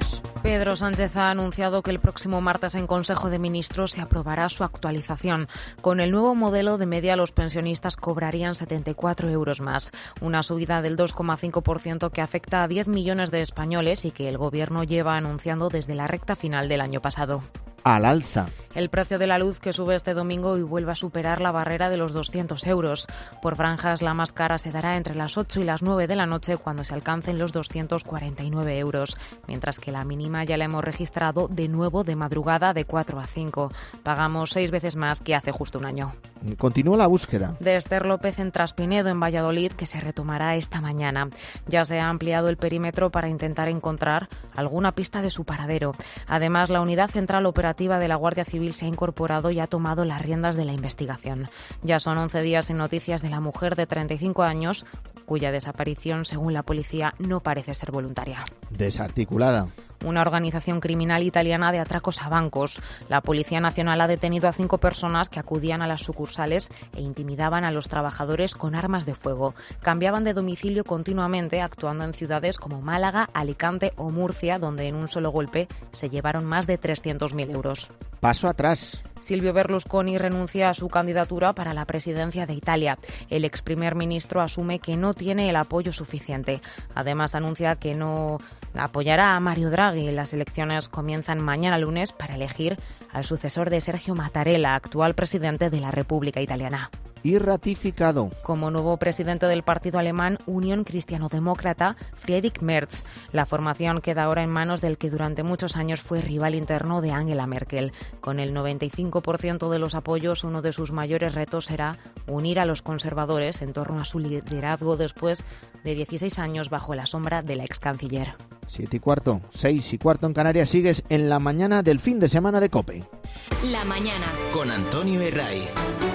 Pedro Sánchez ha anunciado que el próximo martes en Consejo de Ministros se aprobará su actualización. Con el nuevo modelo de media, los pensionistas cobrarían setenta y cuatro euros más, una subida del dos coma cinco por ciento que afecta a diez millones de españoles y que el Gobierno lleva anunciando desde la recta final del año pasado. Al alza. El precio de la luz que sube este domingo y vuelve a superar la barrera de los doscientos euros. Por franjas, la más cara se dará entre las ocho y las nueve de la noche cuando se alcancen los doscientos cuarenta y nueve euros, mientras que la mínima ya la hemos registrado de nuevo de madrugada de cuatro a cinco. Pagamos seis veces más que hace justo un año. Continúa la búsqueda de Esther López en Traspinedo, en Valladolid, que se retomará esta mañana. Ya se ha ampliado el perímetro para intentar encontrar alguna pista de su paradero. Además, la Unidad Central Operativa de la Guardia Civil se ha incorporado y ha tomado las riendas de la investigación. Ya son once días sin noticias de la mujer de treinta y cinco años, cuya desaparición, según la policía, no parece ser voluntaria. Desarticulada. Una organización criminal italiana de atracos a bancos. La Policía Nacional ha detenido a cinco personas que acudían a las sucursales e intimidaban a los trabajadores con armas de fuego. Cambiaban de domicilio continuamente, actuando en ciudades como Málaga, Alicante o Murcia, donde en un solo golpe se llevaron más de trescientos mil euros. Paso atrás. Silvio Berlusconi renuncia a su candidatura para la presidencia de Italia. El ex primer ministro asume que no tiene el apoyo suficiente. Además, anuncia que no apoyará a Mario Draghi. Las elecciones comienzan mañana lunes para elegir al sucesor de Sergio Mattarella, actual presidente de la República Italiana. Y ratificado como nuevo presidente del partido alemán Unión Cristiano-Demócrata, Friedrich Merz. La formación queda ahora en manos del que durante muchos años fue rival interno de Angela Merkel. Con el noventa y cinco por ciento de los apoyos, uno de sus mayores retos será unir a los conservadores en torno a su liderazgo después de dieciséis años bajo la sombra de la ex canciller. Siete y cuarto, seis y cuarto en Canarias. Sigues en la mañana del fin de semana de COPE. La mañana. Con Antonio Herraiz.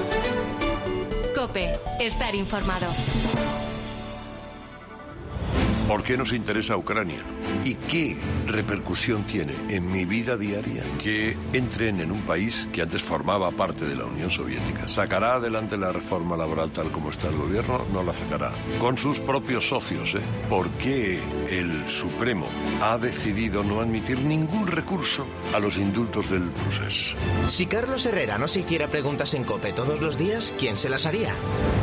COPE. Estar informado. ¿Por qué nos interesa Ucrania? ¿Y qué repercusión tiene en mi vida diaria que entren en un país que antes formaba parte de la Unión Soviética? ¿Sacará adelante la reforma laboral tal como está el gobierno? No la sacará. Con sus propios socios, ¿eh? ¿Por qué el Supremo ha decidido no admitir ningún recurso a los indultos del procés? Si Carlos Herrera no se hiciera preguntas en COPE todos los días, ¿quién se las haría?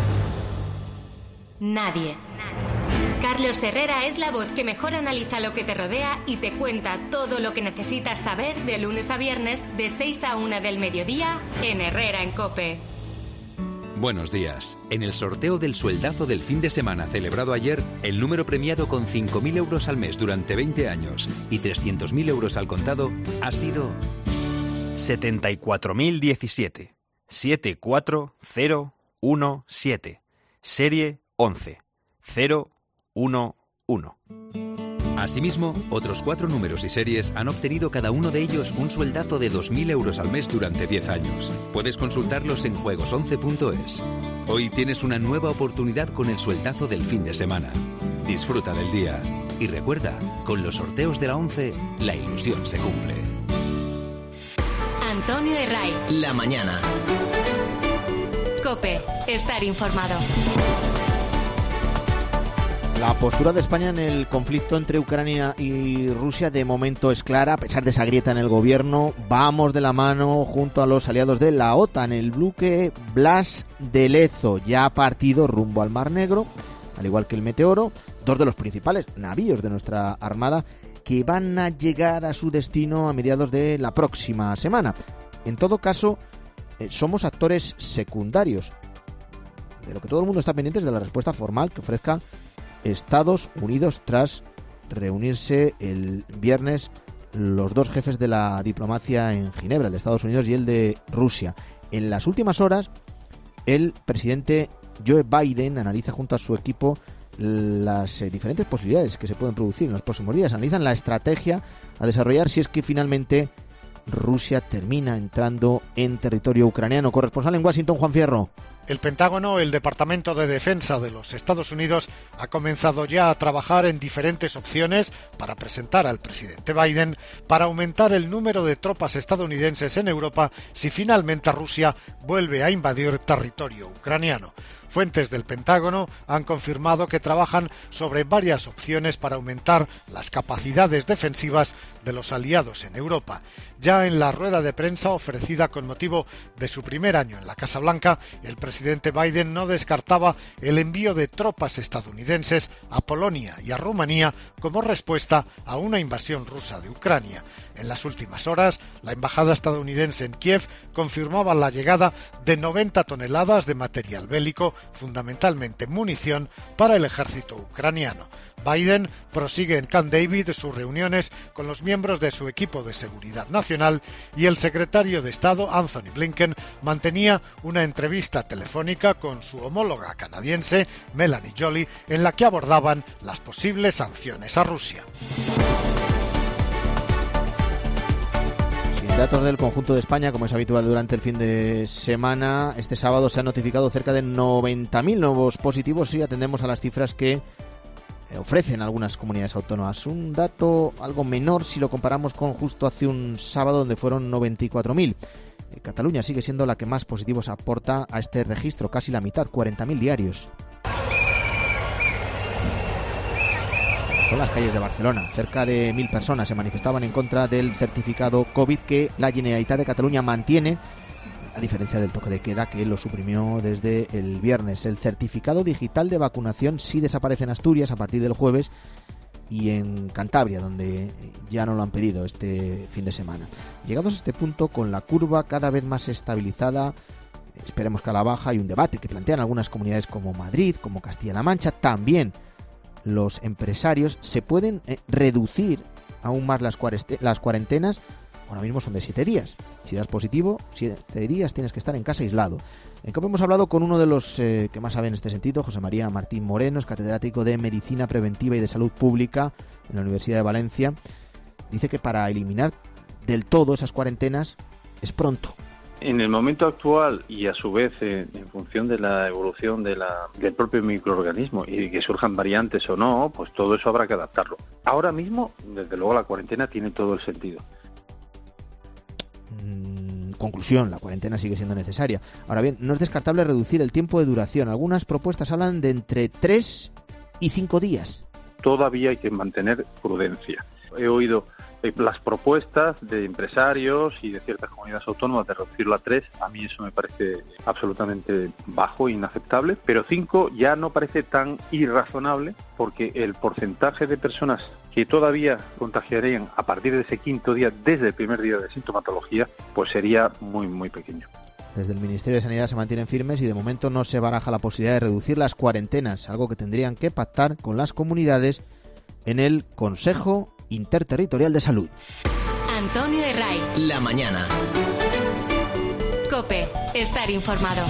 Nadie. Carlos Herrera es la voz que mejor analiza lo que te rodea y te cuenta todo lo que necesitas saber de lunes a viernes de seis a una del mediodía en Herrera en COPE. Buenos días. En el sorteo del sueldazo del fin de semana celebrado ayer, el número premiado con cinco mil euros al mes durante veinte años y trescientos mil euros al contado ha sido setenta y cuatro mil diecisiete. siete cuatro cero uno siete. Serie once cero uno uno. Asimismo, otros cuatro números y series han obtenido cada uno de ellos un sueldazo de dos mil euros al mes durante diez años. Puedes consultarlos en juegos once punto es. Hoy tienes una nueva oportunidad con el sueldazo del fin de semana. Disfruta del día. Y recuerda, con los sorteos de la once, la ilusión se cumple. Antonio Herraiz. La mañana. COPE. Estar informado. La postura de España en el conflicto entre Ucrania y Rusia de momento es clara, a pesar de esa grieta en el gobierno. Vamos de la mano junto a los aliados de la OTAN. El buque Blas de Lezo ya ha partido rumbo al Mar Negro, al igual que el Meteoro, dos de los principales navíos de nuestra Armada que van a llegar a su destino a mediados de la próxima semana. En todo caso, eh, somos actores secundarios. De lo que todo el mundo está pendiente es de la respuesta formal que ofrezca Estados Unidos tras reunirse el viernes los dos jefes de la diplomacia en Ginebra, el de Estados Unidos y el de Rusia. En las últimas horas, el presidente Joe Biden analiza junto a su equipo las eh, diferentes posibilidades que se pueden producir en los próximos días. Analizan la estrategia a desarrollar si es que finalmente Rusia termina entrando en territorio ucraniano. Corresponsal en Washington, Juan Fierro. El Pentágono, el Departamento de Defensa de los Estados Unidos, ha comenzado ya a trabajar en diferentes opciones para presentar al presidente Biden para aumentar el número de tropas estadounidenses en Europa si finalmente Rusia vuelve a invadir territorio ucraniano. Fuentes del Pentágono han confirmado que trabajan sobre varias opciones para aumentar las capacidades defensivas de los aliados en Europa. Ya en la rueda de prensa ofrecida con motivo de su primer año en la Casa Blanca, el presidente Biden no descartaba el envío de tropas estadounidenses a Polonia y a Rumanía como respuesta a una invasión rusa de Ucrania. En las últimas horas, la embajada estadounidense en Kiev confirmaba la llegada de noventa toneladas de material bélico, fundamentalmente munición, para el ejército ucraniano. Biden prosigue en Camp David sus reuniones con los miembros de su equipo de seguridad nacional y el secretario de Estado, Anthony Blinken, mantenía una entrevista telefónica con su homóloga canadiense, Melanie Joly, en la que abordaban las posibles sanciones a Rusia. Datos del conjunto de España, como es habitual durante el fin de semana. Este sábado se han notificado cerca de noventa mil nuevos positivos y atendemos a las cifras que ofrecen algunas comunidades autónomas. Un dato algo menor si lo comparamos con justo hace un sábado donde fueron noventa y cuatro mil. Cataluña sigue siendo la que más positivos aporta a este registro, casi la mitad, cuarenta mil diarios. Son las calles de Barcelona. Cerca de mil personas se manifestaban en contra del certificado COVID que la Generalitat de Cataluña mantiene, a diferencia del toque de queda que lo suprimió desde el viernes. El certificado digital de vacunación sí desaparece en Asturias a partir del jueves y en Cantabria, donde ya no lo han pedido este fin de semana. Llegados a este punto, con la curva cada vez más estabilizada, esperemos que a la baja, hay un debate que plantean algunas comunidades como Madrid, como Castilla-La Mancha, también los empresarios. Se pueden eh, reducir aún más las, las cuarentenas. Ahora mismo son de siete días. Si das positivo, siete días tienes que estar en casa aislado. En COPE hemos hablado con uno de los eh, que más saben en este sentido, José María Martín Moreno, es catedrático de Medicina Preventiva y de Salud Pública en la Universidad de Valencia. Dice que para eliminar del todo esas cuarentenas es pronto. En el momento actual y a su vez en, en función de la evolución de la, del propio microorganismo y que surjan variantes o no, pues todo eso habrá que adaptarlo. Ahora mismo, desde luego, la cuarentena tiene todo el sentido. Mm, conclusión, la cuarentena sigue siendo necesaria. Ahora bien, no es descartable reducir el tiempo de duración. Algunas propuestas hablan de entre tres y cinco días. Todavía hay que mantener prudencia. He oído las propuestas de empresarios y de ciertas comunidades autónomas de reducirlo a tres. A mí eso me parece absolutamente bajo e inaceptable, pero cinco ya no parece tan irrazonable, porque el porcentaje de personas que todavía contagiarían a partir de ese quinto día, desde el primer día de sintomatología, pues sería muy, muy pequeño. Desde el Ministerio de Sanidad se mantienen firmes y de momento no se baraja la posibilidad de reducir las cuarentenas, algo que tendrían que pactar con las comunidades en el Consejo Interterritorial de Salud. Antonio Herray. La mañana. COPE. Estar informado.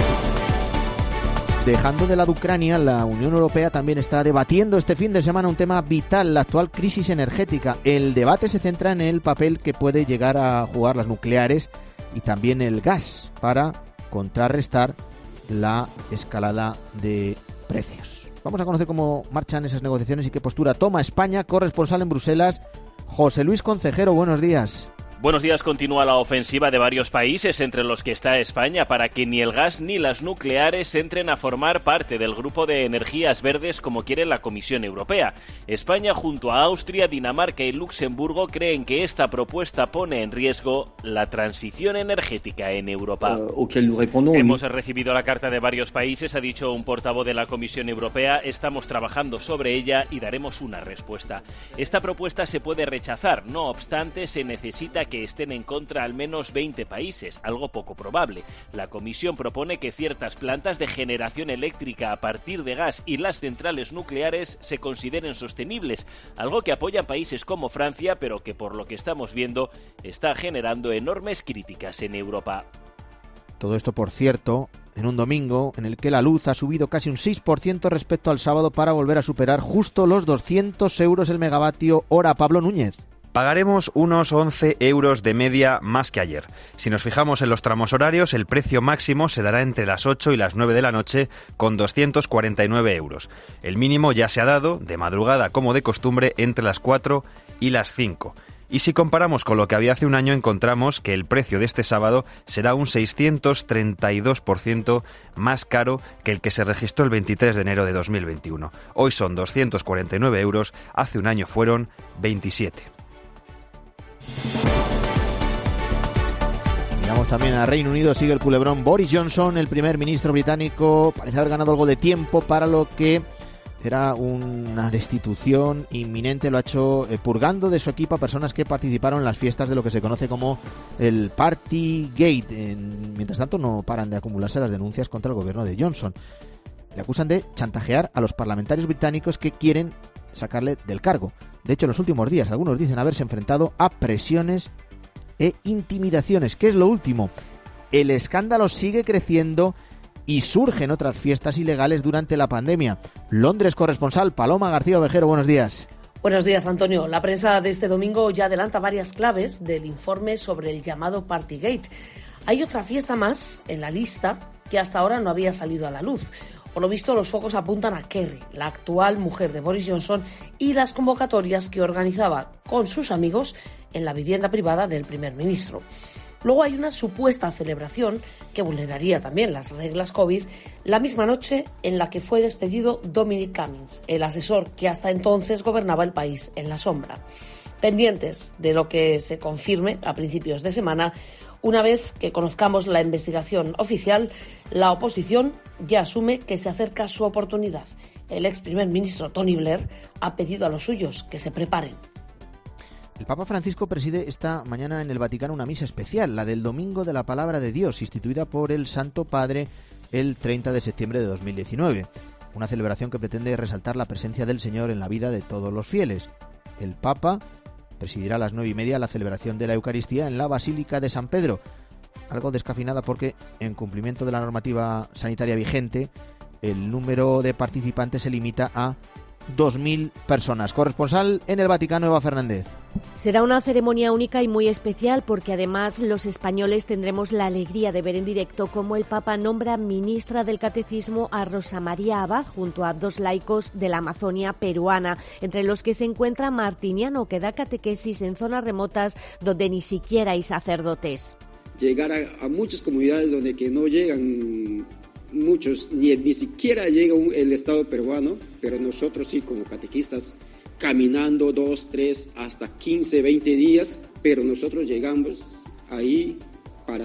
Dejando de lado Ucrania, la Unión Europea también está debatiendo este fin de semana un tema vital, la actual crisis energética. El debate se centra en el papel que puede llegar a jugar las nucleares y también el gas para contrarrestar la escalada de precios. Vamos a conocer cómo marchan esas negociaciones y qué postura toma España. Corresponsal en Bruselas, José Luis Concejero, buenos días. Buenos días. Continúa la ofensiva de varios países, entre los que está España, para que ni el gas ni las nucleares entren a formar parte del grupo de energías verdes como quiere la Comisión Europea. España, junto a Austria, Dinamarca y Luxemburgo, creen que esta propuesta pone en riesgo la transición energética en Europa. Uh, Hemos recibido la carta de varios países, ha dicho un portavoz de la Comisión Europea. Estamos trabajando sobre ella y daremos una respuesta. Esta propuesta se puede rechazar, no obstante, se necesita que estén en contra al menos veinte países, algo poco probable. La Comisión propone que ciertas plantas de generación eléctrica a partir de gas y las centrales nucleares se consideren sostenibles, algo que apoyan países como Francia, pero que por lo que estamos viendo está generando enormes críticas en Europa. Todo esto, por cierto, en un domingo en el que la luz ha subido casi un seis por ciento respecto al sábado para volver a superar justo los doscientos euros el megavatio hora. Pablo Núñez. Pagaremos unos once euros de media más que ayer. Si nos fijamos en los tramos horarios, el precio máximo se dará entre las ocho y las nueve de la noche con doscientos cuarenta y nueve euros. El mínimo ya se ha dado, de madrugada como de costumbre, entre las cuatro y las cinco. Y si comparamos con lo que había hace un año, encontramos que el precio de este sábado será un seiscientos treinta y dos por ciento más caro que el que se registró el veintitrés de enero de dos mil veintiuno. Hoy son doscientos cuarenta y nueve euros, hace un año fueron veintisiete. Miramos también a Reino Unido, sigue el culebrón. Boris Johnson, el primer ministro británico, parece haber ganado algo de tiempo para lo que era una destitución inminente. Lo ha hecho eh, purgando de su equipo a personas que participaron en las fiestas de lo que se conoce como el Partygate. En, mientras tanto, no paran de acumularse las denuncias contra el gobierno de Johnson. Le acusan de chantajear a los parlamentarios británicos que quieren sacarle del cargo. De hecho, en los últimos días, algunos dicen haberse enfrentado a presiones e intimidaciones. ¿Qué es lo último? El escándalo sigue creciendo y surgen otras fiestas ilegales durante la pandemia. Londres corresponsal Paloma García Ovejero, buenos días. Buenos días, Antonio. La prensa de este domingo ya adelanta varias claves del informe sobre el llamado Partygate. Hay otra fiesta más en la lista que hasta ahora no había salido a la luz. Por lo visto, los focos apuntan a Kerry, la actual mujer de Boris Johnson, y las convocatorias que organizaba con sus amigos en la vivienda privada del primer ministro. Luego hay una supuesta celebración que vulneraría también las reglas COVID la misma noche en la que fue despedido Dominic Cummings, el asesor que hasta entonces gobernaba el país en la sombra. Pendientes de lo que se confirme a principios de semana, una vez que conozcamos la investigación oficial, la oposición ya asume que se acerca su oportunidad. El ex primer ministro Tony Blair ha pedido a los suyos que se preparen. El Papa Francisco preside esta mañana en el Vaticano una misa especial, la del Domingo de la Palabra de Dios, instituida por el Santo Padre el treinta de septiembre de dos mil diecinueve. Una celebración que pretende resaltar la presencia del Señor en la vida de todos los fieles. El Papa presidirá a las nueve y media la celebración de la Eucaristía en la Basílica de San Pedro, algo descafeinada porque, en cumplimiento de la normativa sanitaria vigente, el número de participantes se limita a dos mil personas. Corresponsal en el Vaticano, Eva Fernández. Será una ceremonia única y muy especial porque además los españoles tendremos la alegría de ver en directo cómo el Papa nombra ministra del Catecismo a Rosa María Abad junto a dos laicos de la Amazonia peruana, entre los que se encuentra Martiniano, que da catequesis en zonas remotas donde ni siquiera hay sacerdotes. Llegar a, a muchas comunidades donde que no llegan muchos, ni, ni siquiera llega un, el Estado peruano, pero nosotros sí como catequistas, caminando dos, tres, hasta quince, veinte días, pero nosotros llegamos ahí para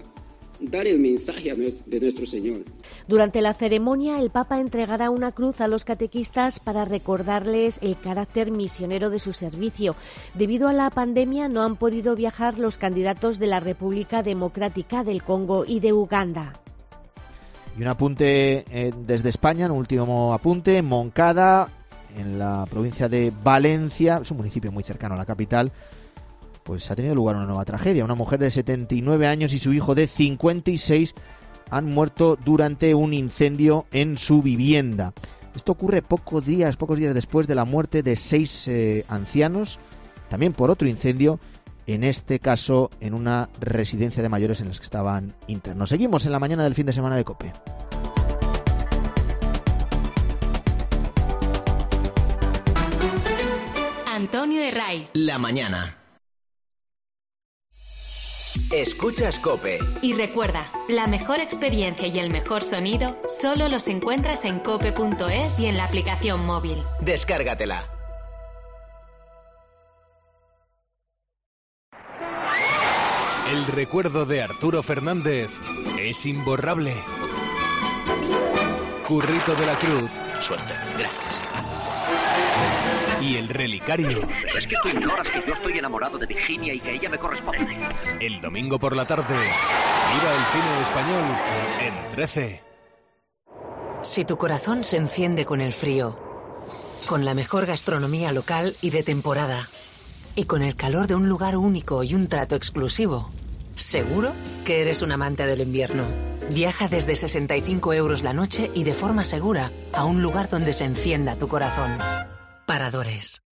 dar el mensaje de nuestro Señor. Durante la ceremonia, el Papa entregará una cruz a los catequistas para recordarles el carácter misionero de su servicio. Debido a la pandemia, no han podido viajar los candidatos de la República Democrática del Congo y de Uganda. Y un apunte eh, desde España, un último apunte, Moncada, en la provincia de Valencia, es un municipio muy cercano a la capital, pues ha tenido lugar una nueva tragedia. Una mujer de setenta y nueve años y su hijo de cincuenta y seis han muerto durante un incendio en su vivienda. Esto ocurre pocos días, pocos días después de la muerte de seis eh, ancianos, también por otro incendio, en este caso en una residencia de mayores en las que estaban internos. Seguimos en la mañana del fin de semana de COPE. Antonio de Ray. La mañana. Escuchas COPE. Y recuerda, la mejor experiencia y el mejor sonido solo los encuentras en cope punto es y en la aplicación móvil. Descárgatela. El recuerdo de Arturo Fernández es imborrable. Currito de la Cruz. Suerte, gracias. Y el relicario. Pero es que tú ignoras que yo estoy enamorado de Virginia y que ella me corresponde. El domingo por la tarde, viva el cine español en trece. Si tu corazón se enciende con el frío, con la mejor gastronomía local y de temporada, y con el calor de un lugar único y un trato exclusivo, seguro que eres un amante del invierno. Viaja desde sesenta y cinco euros la noche y de forma segura a un lugar donde se encienda tu corazón. Paradores.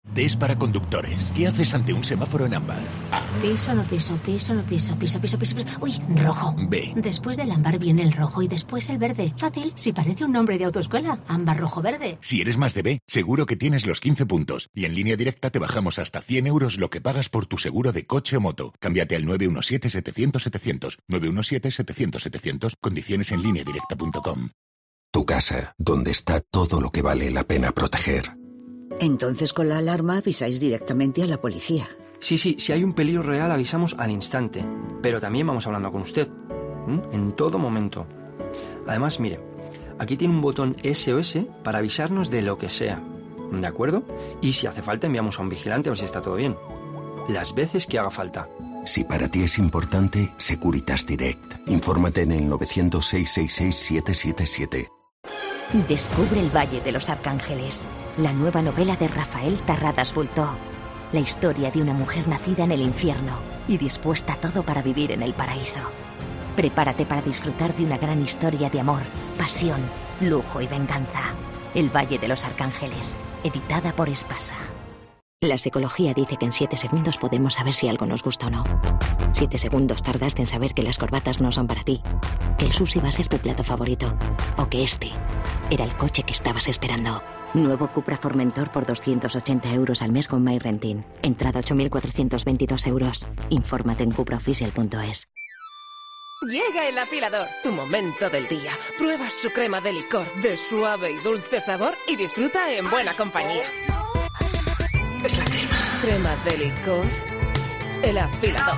D es para conductores. ¿Qué haces ante un semáforo en ámbar? A. Piso, no piso, piso, no piso, piso, piso, piso, piso. Uy, rojo. B. Después del ámbar viene el rojo y después el verde. Fácil, si parece un nombre de autoescuela. Ámbar, rojo, verde. Si eres más de B, seguro que tienes los quince puntos. Y en Línea Directa te bajamos hasta cien euros lo que pagas por tu seguro de coche o moto. Cámbiate al nueve uno siete, setecientos, setecientos. nueve uno siete, setecientos, setecientos. Condiciones en línea directa punto com. Tu casa, donde está todo lo que vale la pena proteger. Entonces con la alarma avisáis directamente a la policía. Sí, sí, si hay un peligro real avisamos al instante. Pero también vamos hablando con usted. ¿Mm? En todo momento. Además, mire, aquí tiene un botón S O S para avisarnos de lo que sea. ¿De acuerdo? Y si hace falta enviamos a un vigilante a ver si está todo bien. Las veces que haga falta. Si para ti es importante, Securitas Direct. Infórmate en el nueve cero cero, seis seis seis, siete siete siete. Descubre el Valle de los Arcángeles, la nueva novela de Rafael Tarradas Bultó. La historia de una mujer nacida en el infierno y dispuesta a todo para vivir en el paraíso. Prepárate para disfrutar de una gran historia de amor, pasión, lujo y venganza. El Valle de los Arcángeles, editada por Espasa. La psicología dice que en siete segundos podemos saber si algo nos gusta o no. Siete segundos tardaste en saber que las corbatas no son para ti, que el sushi va a ser tu plato favorito, o que este era el coche que estabas esperando. Nuevo Cupra Formentor por doscientos ochenta euros al mes con MyRenting. Entrada ocho mil cuatrocientos veintidós euros. Infórmate en cupraoficial punto es. Llega el afilador, tu momento del día. Prueba su crema de licor de suave y dulce sabor y disfruta en buena compañía. Es la crema. Crema de licor. El afilador.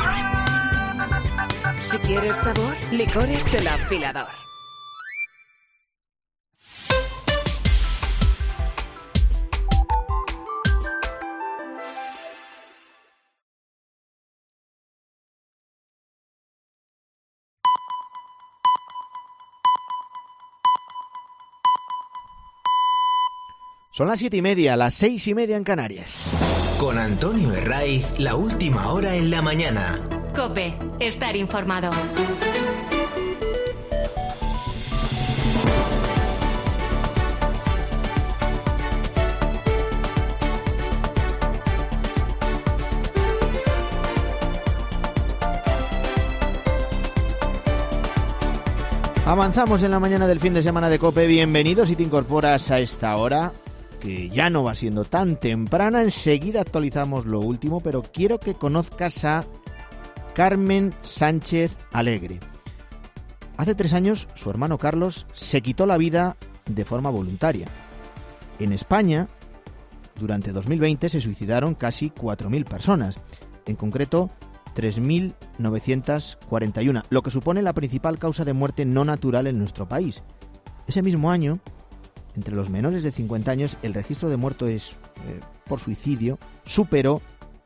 Si quieres sabor, licores el afilador. Son las siete y media, las seis y media en Canarias. Con Antonio Herraiz, la última hora en la mañana. COPE, estar informado. Avanzamos en la mañana del fin de semana de COPE. Bienvenidos si te incorporas a esta hora, que ya no va siendo tan temprana. Enseguida actualizamos lo último, pero quiero que conozcas a Carmen Sánchez Alegre. Hace tres años, su hermano Carlos se quitó la vida de forma voluntaria. En España, durante dos mil veinte, se suicidaron casi cuatro mil personas. En concreto, tres mil novecientos cuarenta y uno, lo que supone la principal causa de muerte no natural en nuestro país. Ese mismo año, entre los menores de cincuenta años, el registro de muertos eh, por suicidio superó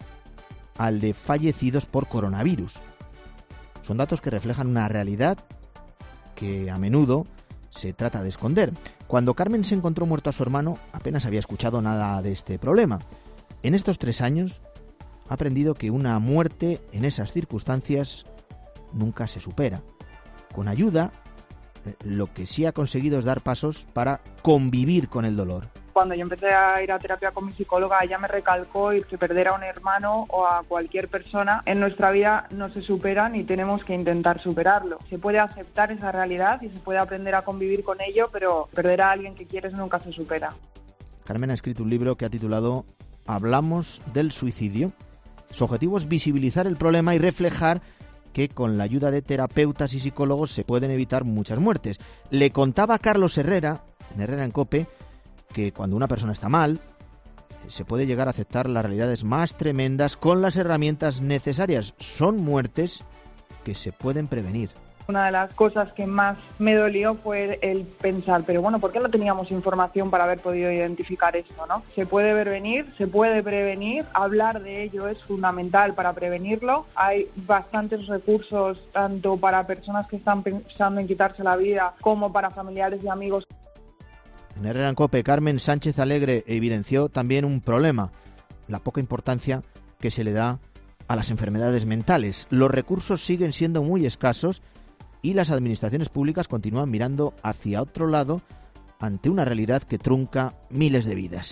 al de fallecidos por coronavirus. Son datos que reflejan una realidad que a menudo se trata de esconder. Cuando Carmen se encontró muerto a su hermano, apenas había escuchado nada de este problema. En estos tres años, ha aprendido que una muerte en esas circunstancias nunca se supera. Con ayuda, lo que sí ha conseguido es dar pasos para convivir con el dolor. Cuando yo empecé a ir a terapia con mi psicóloga, ella me recalcó que perder a un hermano o a cualquier persona en nuestra vida no se supera ni tenemos que intentar superarlo. Se puede aceptar esa realidad y se puede aprender a convivir con ello, pero perder a alguien que quieres nunca se supera. Carmen ha escrito un libro que ha titulado Hablamos del suicidio. Su objetivo es visibilizar el problema y reflejar que con la ayuda de terapeutas y psicólogos se pueden evitar muchas muertes. Le contaba a Carlos Herrera, en Herrera en COPE, que cuando una persona está mal, se puede llegar a aceptar las realidades más tremendas con las herramientas necesarias. Son muertes que se pueden prevenir. Una de las cosas que más me dolió fue el pensar, pero bueno, ¿por qué no teníamos información para haber podido identificar esto, no? Se puede ver venir, se puede prevenir, hablar de ello es fundamental para prevenirlo. Hay bastantes recursos, tanto para personas que están pensando en quitarse la vida, como para familiares y amigos. En Herrera en COPE, Carmen Sánchez Alegre evidenció también un problema, la poca importancia que se le da a las enfermedades mentales. Los recursos siguen siendo muy escasos y las administraciones públicas continúan mirando hacia otro lado ante una realidad que trunca miles de vidas.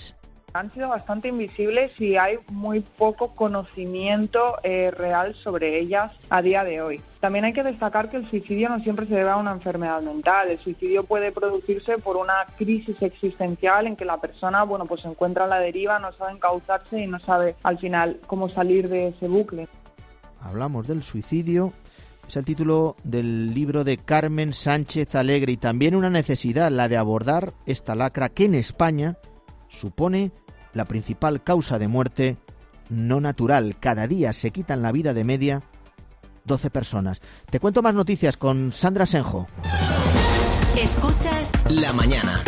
Han sido bastante invisibles y hay muy poco conocimiento eh, real sobre ellas a día de hoy. También hay que destacar que el suicidio no siempre se debe a una enfermedad mental. El suicidio puede producirse por una crisis existencial en que la persona, bueno, pues se encuentra a la deriva, no sabe encauzarse y no sabe al final cómo salir de ese bucle. Hablamos del suicidio. Es el título del libro de Carmen Sánchez Alegre y también una necesidad, la de abordar esta lacra que en España supone la principal causa de muerte no natural. Cada día se quitan la vida de media doce personas. Te cuento más noticias con Sandra Senjo. Escuchas La Mañana.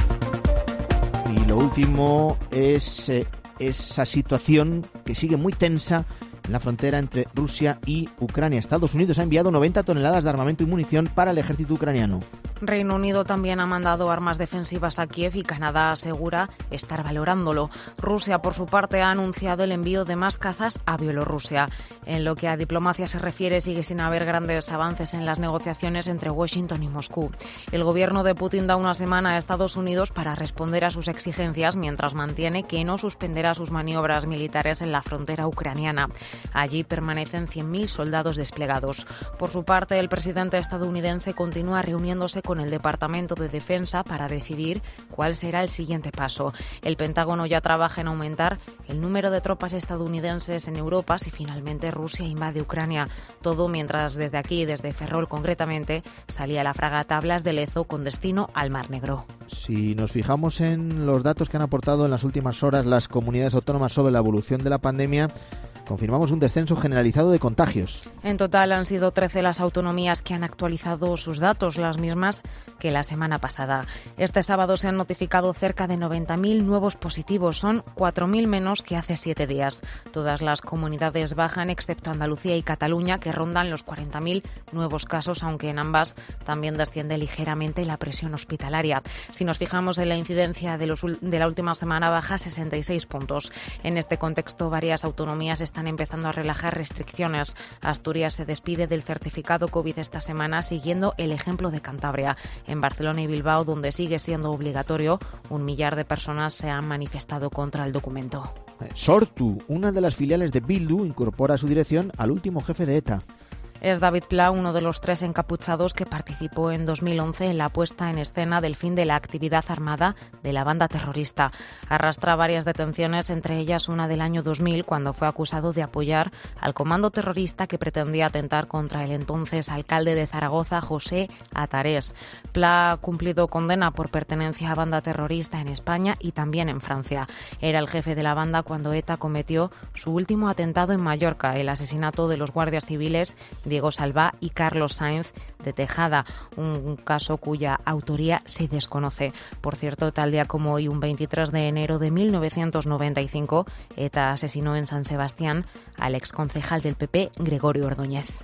Y lo último es eh, esa situación que sigue muy tensa en la frontera entre Rusia y Ucrania. Estados Unidos ha enviado noventa toneladas de armamento y munición para el ejército ucraniano. Reino Unido también ha mandado armas defensivas a Kiev y Canadá asegura estar valorándolo. Rusia, por su parte, ha anunciado el envío de más cazas a Bielorrusia. En lo que a diplomacia se refiere, sigue sin haber grandes avances en las negociaciones entre Washington y Moscú. El gobierno de Putin da una semana a Estados Unidos para responder a sus exigencias, mientras mantiene que no suspenderá sus maniobras militares en la frontera ucraniana. Allí permanecen cien mil soldados desplegados. Por su parte, el presidente estadounidense continúa reuniéndose con el Departamento de Defensa para decidir cuál será el siguiente paso. El Pentágono ya trabaja en aumentar el número de tropas estadounidenses en Europa si finalmente Rusia invade Ucrania. Todo mientras desde aquí, desde Ferrol concretamente, salía la fragata Blas de Lezo con destino al Mar Negro. Si nos fijamos en los datos que han aportado en las últimas horas las comunidades autónomas sobre la evolución de la pandemia, confirmamos un descenso generalizado de contagios. En total han sido trece las autonomías que han actualizado sus datos, las mismas que la semana pasada. Este sábado se han notificado cerca de noventa mil nuevos positivos, son cuatro mil menos que hace siete días. Todas las comunidades bajan, excepto Andalucía y Cataluña, que rondan los cuarenta mil nuevos casos, aunque en ambas también desciende ligeramente la presión hospitalaria. Si nos fijamos en la incidencia de, los, de la última semana, baja sesenta y seis puntos. En este contexto, varias autonomías están empezando a relajar restricciones. Asturias se despide del certificado COVID esta semana, siguiendo el ejemplo de Cantabria. En Barcelona y Bilbao, donde sigue siendo obligatorio, un millar de personas se han manifestado contra el documento. Sortu, una de las filiales de Bildu, incorpora a su dirección al último jefe de ETA. Es David Pla, uno de los tres encapuchados que participó en dos mil once en la puesta en escena del fin de la actividad armada de la banda terrorista. Arrastra varias detenciones, entre ellas una del año dos mil, cuando fue acusado de apoyar al comando terrorista que pretendía atentar contra el entonces alcalde de Zaragoza, José Atarés. Pla ha cumplido condena por pertenencia a banda terrorista en España y también en Francia. Era el jefe de la banda cuando ETA cometió su último atentado en Mallorca, el asesinato de los guardias civiles Diego Salvá y Carlos Sainz de Tejada, un caso cuya autoría se desconoce. Por cierto, tal día como hoy, un veintitrés de enero de mil novecientos noventa y cinco, ETA asesinó en San Sebastián al exconcejal del P P, Gregorio Ordóñez.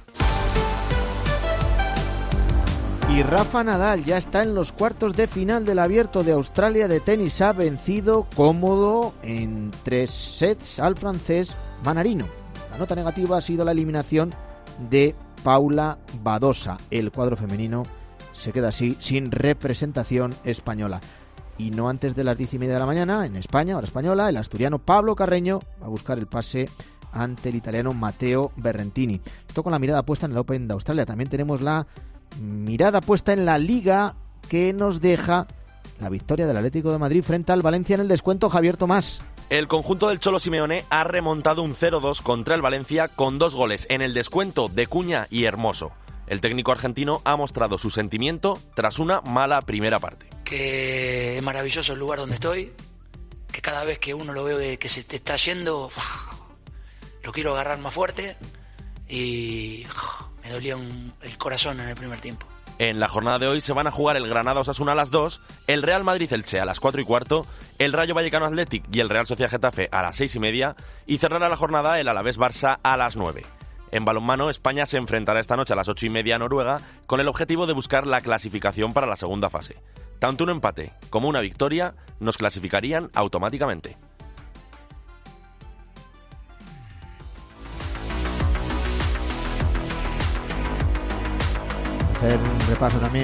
Y Rafa Nadal ya está en los cuartos de final del Abierto de Australia de tenis. Ha vencido cómodo en tres sets al francés Manarino. La nota negativa ha sido la eliminación de Paula Badosa. El cuadro femenino se queda así sin representación española. Y no antes de las diez y media de la mañana, en España, hora española, el asturiano Pablo Carreño va a buscar el pase ante el italiano Matteo Berrentini. Esto con la mirada puesta en el Open de Australia. También tenemos la mirada puesta en la Liga, que nos deja la victoria del Atlético de Madrid frente al Valencia en el descuento. Javier Tomás. El conjunto del Cholo Simeone ha remontado un cero dos contra el Valencia con dos goles en el descuento de Cuña y Hermoso. El técnico argentino ha mostrado su sentimiento tras una mala primera parte. Que es maravilloso el lugar donde estoy, que cada vez que uno lo ve que se te está yendo, lo quiero agarrar más fuerte y me dolía un, el corazón en el primer tiempo. En la jornada de hoy se van a jugar el Granada-Osasuna a las dos, el Real Madrid-Elche a las cuatro y cuarto, el Rayo Vallecano Athletic y el Real Sociedad-Getafe a las seis y media y cerrará la jornada el Alavés-Barça a las nueve. En balonmano, España se enfrentará esta noche a las ocho y media a Noruega con el objetivo de buscar la clasificación para la segunda fase. Tanto un empate como una victoria nos clasificarían automáticamente. Hacer un repaso también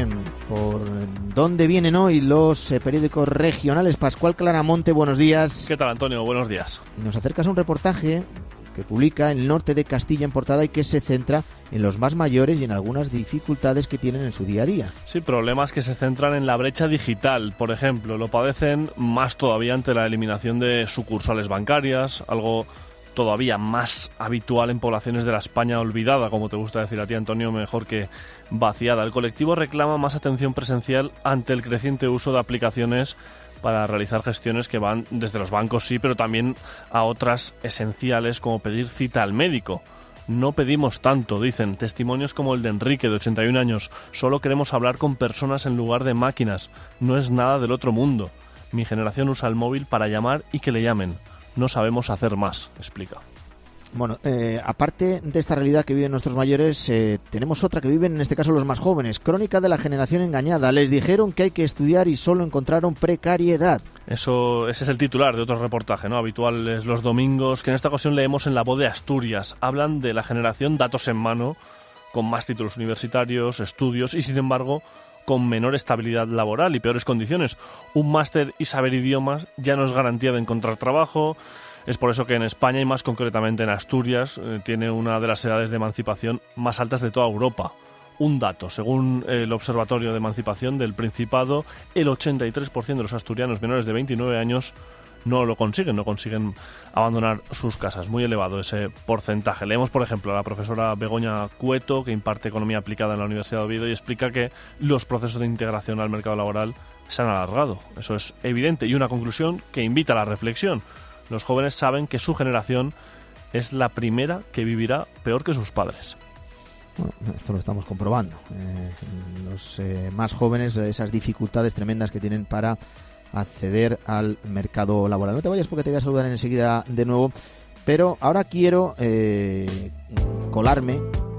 por dónde vienen hoy los eh, periódicos regionales. Pascual Claramonte, buenos días. ¿Qué tal, Antonio? Buenos días. Nos acercas a un reportaje que publica El Norte de Castilla en portada y que se centra en los más mayores y en algunas dificultades que tienen en su día a día. Sí, problemas que se centran en la brecha digital. Por ejemplo, lo padecen más todavía ante la eliminación de sucursales bancarias, algo todavía más habitual en poblaciones de la España olvidada, como te gusta decir a ti, Antonio, mejor que vaciada. El colectivo reclama más atención presencial ante el creciente uso de aplicaciones para realizar gestiones que van desde los bancos, sí, pero también a otras esenciales como pedir cita al médico. No pedimos tanto, dicen. Testimonios como el de Enrique, de ochenta y un años. Solo queremos hablar con personas en lugar de máquinas. No es nada del otro mundo. Mi generación usa el móvil para llamar y que le llamen. No sabemos hacer más, explica. Bueno, eh, aparte de esta realidad que viven nuestros mayores, eh, tenemos otra que viven en este caso los más jóvenes. Crónica de la generación engañada. Les dijeron que hay que estudiar y solo encontraron precariedad. Eso, ese es el titular de otro reportaje, ¿no? Habituales los domingos, que en esta ocasión leemos en La Voz de Asturias. Hablan de la generación datos en mano, con más títulos universitarios, estudios y sin embargo con menor estabilidad laboral y peores condiciones. Un máster y saber idiomas ya no es garantía de encontrar trabajo. Es por eso que en España y más concretamente en Asturias eh, tiene una de las edades de emancipación más altas de toda Europa. Un dato, según el Observatorio de Emancipación del Principado, el ochenta y tres por ciento de los asturianos menores de veintinueve años no lo consiguen, no consiguen abandonar sus casas. Muy elevado ese porcentaje. Leemos, por ejemplo, a la profesora Begoña Cueto, que imparte Economía Aplicada en la Universidad de Oviedo, y explica que los procesos de integración al mercado laboral se han alargado. Eso es evidente y una conclusión que invita a la reflexión. Los jóvenes saben que su generación es la primera que vivirá peor que sus padres. Bueno, esto lo estamos comprobando. Eh, los eh, más jóvenes, esas dificultades tremendas que tienen para acceder al mercado laboral. No te vayas porque te voy a saludar enseguida de nuevo, pero ahora quiero eh, colarme.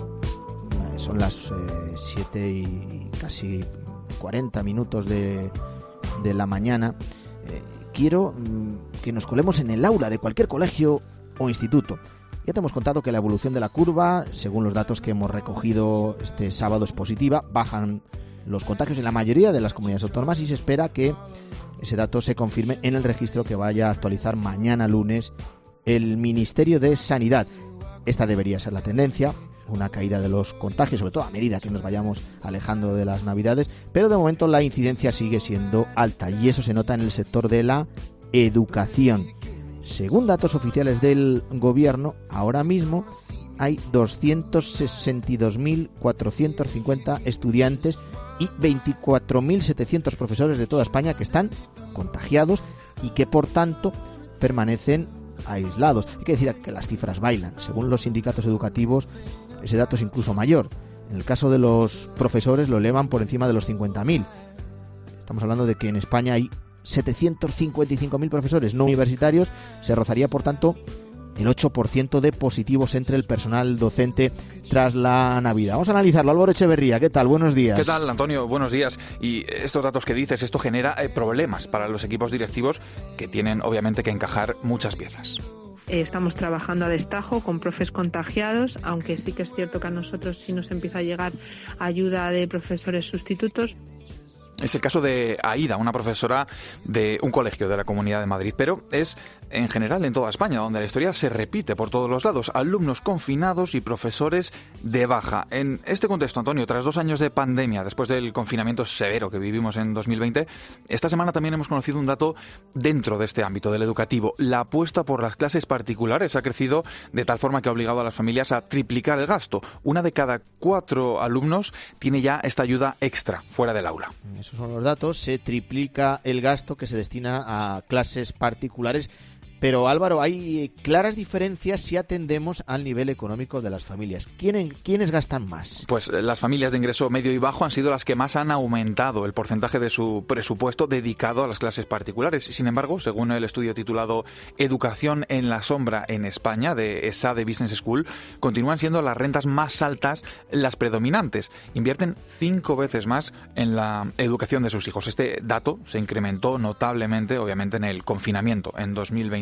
Son las eh, siete y casi cuarenta minutos de, de la mañana. Eh, quiero mm, que nos colemos en el aula de cualquier colegio o instituto. Ya te hemos contado que la evolución de la curva, según los datos que hemos recogido este sábado, es positiva. Bajan los contagios en la mayoría de las comunidades autónomas y se espera que ese dato se confirme en el registro que vaya a actualizar mañana lunes el Ministerio de Sanidad. Esta debería ser la tendencia, una caída de los contagios, sobre todo a medida que nos vayamos alejando de las Navidades, pero de momento la incidencia sigue siendo alta y eso se nota en el sector de la educación. Según datos oficiales del gobierno, ahora mismo hay doscientos sesenta y dos mil cuatrocientos cincuenta estudiantes y veinticuatro mil setecientos profesores de toda España que están contagiados y que por tanto permanecen aislados. Hay que decir que las cifras bailan. Según los sindicatos educativos, ese dato es incluso mayor. En el caso de los profesores lo elevan por encima de los cincuenta mil. Estamos hablando de que en España hay setecientos cincuenta y cinco mil profesores no universitarios. Se rozaría, por tanto, el ocho por ciento de positivos entre el personal docente tras la Navidad. Vamos a analizarlo. Álvaro Echeverría, ¿qué tal? Buenos días. ¿Qué tal, Antonio? Buenos días. Y estos datos que dices, esto genera eh, problemas para los equipos directivos que tienen, obviamente, que encajar muchas piezas. Estamos trabajando a destajo con profes contagiados, aunque sí que es cierto que a nosotros sí nos empieza a llegar ayuda de profesores sustitutos. Es el caso de Aida, una profesora de un colegio de la Comunidad de Madrid, pero es en general en toda España, donde la historia se repite por todos los lados. Alumnos confinados y profesores de baja. En este contexto, Antonio, tras dos años de pandemia, después del confinamiento severo que vivimos en dos mil veinte, esta semana también hemos conocido un dato dentro de este ámbito del educativo. La apuesta por las clases particulares ha crecido de tal forma que ha obligado a las familias a triplicar el gasto. Una de cada cuatro alumnos tiene ya esta ayuda extra fuera del aula. Esos son los datos. Se triplica el gasto que se destina a clases particulares. Pero Álvaro, hay claras diferencias si atendemos al nivel económico de las familias. ¿Quién, ¿Quiénes gastan más? Pues las familias de ingreso medio y bajo han sido las que más han aumentado el porcentaje de su presupuesto dedicado a las clases particulares. Sin embargo, según el estudio titulado Educación en la sombra en España, de ESADE Business School, continúan siendo las rentas más altas las predominantes. Invierten cinco veces más en la educación de sus hijos. Este dato se incrementó notablemente, obviamente, en el confinamiento en dos mil veinte.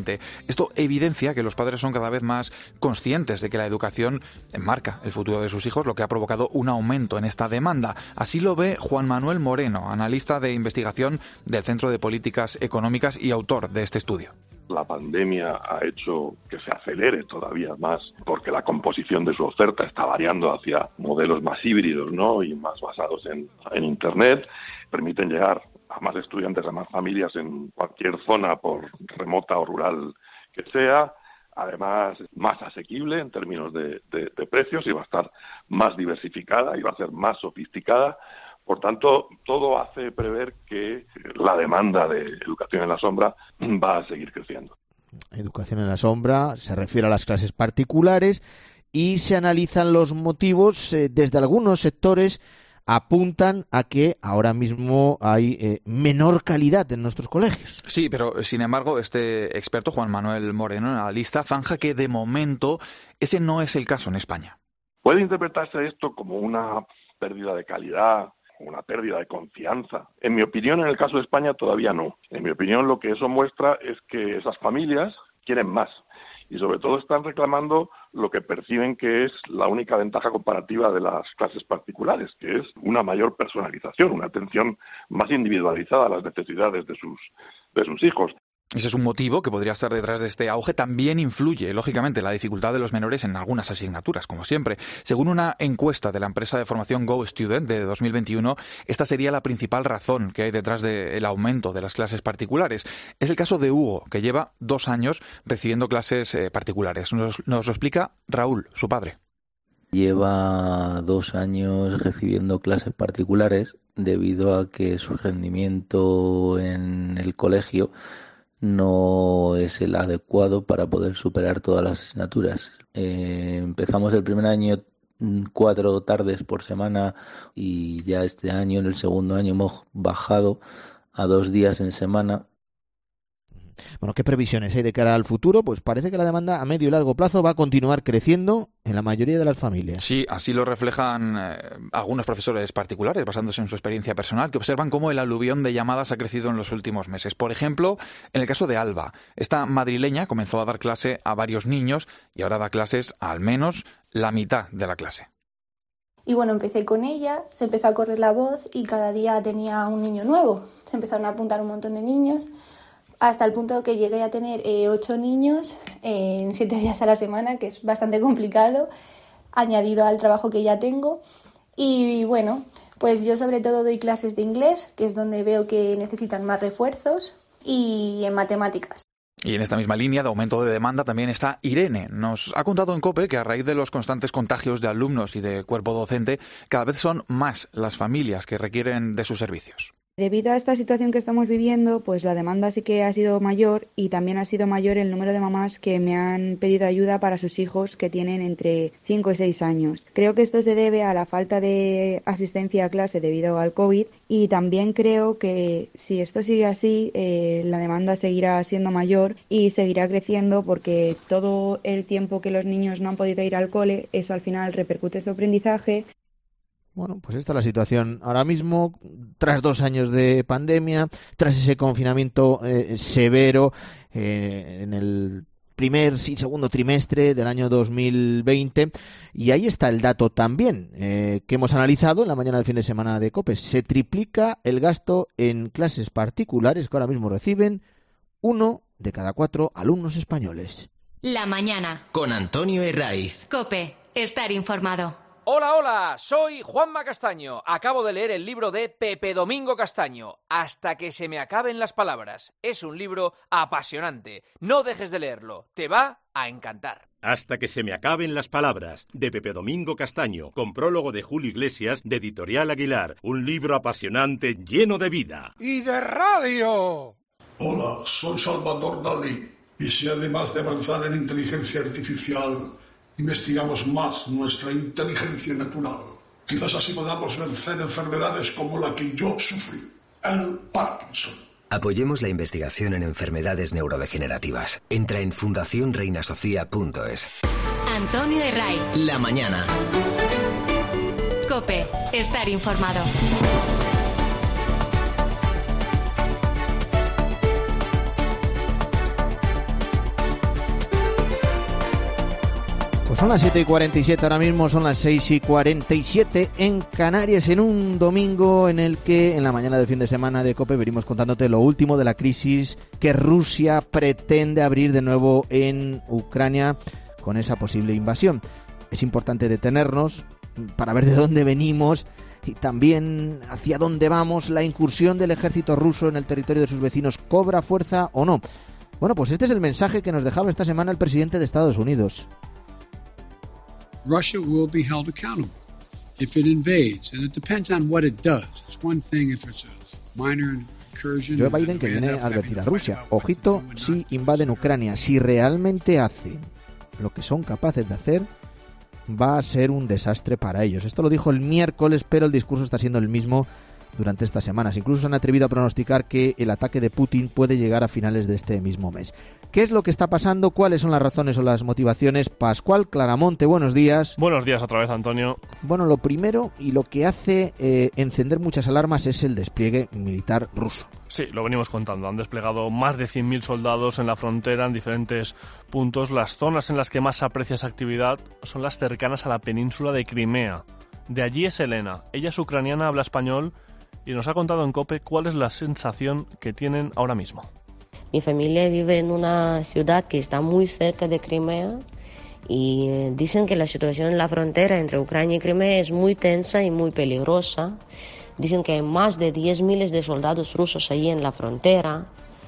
docente. Esto evidencia que los padres son cada vez más conscientes de que la educación marca el futuro de sus hijos, lo que ha provocado un aumento en esta demanda. Así lo ve Juan Manuel Moreno, analista de investigación del Centro de Políticas Económicas y autor de este estudio. La pandemia ha hecho que se acelere todavía más porque la composición de su oferta está variando hacia modelos más híbridos, ¿no? Y más basados en, en Internet. Permiten llegar a más estudiantes, a más familias en cualquier zona, por remota o rural que sea. Además, más asequible en términos de, de, de precios, y va a estar más diversificada y va a ser más sofisticada. Por tanto, todo hace prever que la demanda de educación en la sombra va a seguir creciendo. Educación en la sombra se refiere a las clases particulares y se analizan los motivos. Eh, desde algunos sectores apuntan a que ahora mismo hay eh, menor calidad en nuestros colegios. Sí, pero sin embargo, este experto, Juan Manuel Moreno, analista, zanja que de momento ese no es el caso en España. Puede interpretarse esto como una pérdida de calidad, una pérdida de confianza. En mi opinión, en el caso de España, todavía no. En mi opinión, lo que eso muestra es que esas familias quieren más y sobre todo están reclamando lo que perciben que es la única ventaja comparativa de las clases particulares, que es una mayor personalización, una atención más individualizada a las necesidades de sus, de sus hijos. Ese es un motivo que podría estar detrás de este auge. También influye, lógicamente, la dificultad de los menores en algunas asignaturas, como siempre. Según una encuesta de la empresa de formación GoStudent de dos mil veintiuno, esta sería la principal razón que hay detrás del aumento de las clases particulares. Es el caso de Hugo, que lleva dos años recibiendo clases eh, particulares. Nos, nos lo explica Raúl, su padre. Lleva dos años recibiendo clases particulares debido a que su rendimiento en el colegio no es el adecuado para poder superar todas las asignaturas. Eh, empezamos el primer año cuatro tardes por semana y ya este año, en el segundo año, hemos bajado a dos días en semana. Bueno, ¿qué previsiones hay de cara al futuro? Pues parece que la demanda a medio y largo plazo va a continuar creciendo en la mayoría de las familias. Sí, así lo reflejan eh, algunos profesores particulares, basándose en su experiencia personal, que observan cómo el aluvión de llamadas ha crecido en los últimos meses. Por ejemplo, en el caso de Alba, esta madrileña comenzó a dar clase a varios niños y ahora da clases a al menos la mitad de la clase. Y bueno, empecé con ella, se empezó a correr la voz y cada día tenía un niño nuevo. Se empezaron a apuntar un montón de niños, hasta el punto que llegué a tener eh, ocho niños eh, en siete días a la semana, que es bastante complicado, añadido al trabajo que ya tengo. Y bueno, pues yo sobre todo doy clases de inglés, que es donde veo que necesitan más refuerzos, y en matemáticas. Y en esta misma línea de aumento de demanda también está Irene. Nos ha contado en COPE que a raíz de los constantes contagios de alumnos y de cuerpo docente, cada vez son más las familias que requieren de sus servicios. Debido a esta situación que estamos viviendo, pues la demanda sí que ha sido mayor y también ha sido mayor el número de mamás que me han pedido ayuda para sus hijos que tienen entre cinco y seis años. Creo que esto se debe a la falta de asistencia a clase debido al COVID y también creo que si esto sigue así, eh, la demanda seguirá siendo mayor y seguirá creciendo porque todo el tiempo que los niños no han podido ir al cole, eso al final repercute en su aprendizaje. Bueno, pues esta es la situación ahora mismo, tras dos años de pandemia, tras ese confinamiento eh, severo eh, en el primer y segundo trimestre del año dos mil veinte. Y ahí está el dato también eh, que hemos analizado en la mañana del fin de semana de COPE. Se triplica el gasto en clases particulares que ahora mismo reciben uno de cada cuatro alumnos españoles. La mañana. Con Antonio Herraiz. COPE. Estar informado. Hola, hola, soy Juanma Castaño. Acabo de leer el libro de Pepe Domingo Castaño, Hasta que se me acaben las palabras. Es un libro apasionante. No dejes de leerlo, te va a encantar. Hasta que se me acaben las palabras, de Pepe Domingo Castaño, con prólogo de Julio Iglesias, de Editorial Aguilar. Un libro apasionante, lleno de vida. ¡Y de radio! Hola, soy Salvador Dalí. Y si además de avanzar en inteligencia artificial, investigamos más nuestra inteligencia natural, quizás así podamos vencer enfermedades como la que yo sufrí, el Parkinson. Apoyemos la investigación en enfermedades neurodegenerativas. Entra en fundación reina sofía punto es. Antonio Herraiz. La mañana. COPE. Estar informado. Son las siete y cuarenta y siete ahora mismo, son las seis y cuarenta y siete en Canarias, en un domingo en el que en la mañana del fin de semana de COPE venimos contándote lo último de la crisis que Rusia pretende abrir de nuevo en Ucrania con esa posible invasión. Es importante detenernos para ver de dónde venimos y también hacia dónde vamos. ¿La incursión del ejército ruso en el territorio de sus vecinos cobra fuerza o no? Bueno, pues este es el mensaje que nos dejaba esta semana el presidente de Estados Unidos. Russia will be held accountable if it invades, and it depends on what it does. It's one thing if it's a minor incursion. Joe Biden, que viene a advertir a Rusia, ojito si invaden Ucrania, si realmente hacen lo que son capaces de hacer, va a ser un desastre para ellos. Esto lo dijo el miércoles, pero el discurso está siendo el mismo durante estas semanas. Incluso se han atrevido a pronosticar que el ataque de Putin puede llegar a finales de este mismo mes. ¿Qué es lo que está pasando? ¿Cuáles son las razones o las motivaciones? Pascual Claramonte, buenos días. Buenos días otra vez, Antonio. Bueno, lo primero y lo que hace eh, encender muchas alarmas es el despliegue militar ruso. Sí, lo venimos contando. Han desplegado más de cien mil soldados en la frontera en diferentes puntos. Las zonas en las que más se aprecia esa actividad son las cercanas a la península de Crimea. De allí es Elena. Ella es ucraniana, habla español y nos ha contado en COPE cuál es la sensación que tienen ahora mismo. Mi familia vive en una ciudad que está muy cerca de Crimea y dicen que la situación en la frontera entre Ucrania y Crimea es muy tensa y muy peligrosa. Dicen que hay más de diez miles de soldados rusos allí en la frontera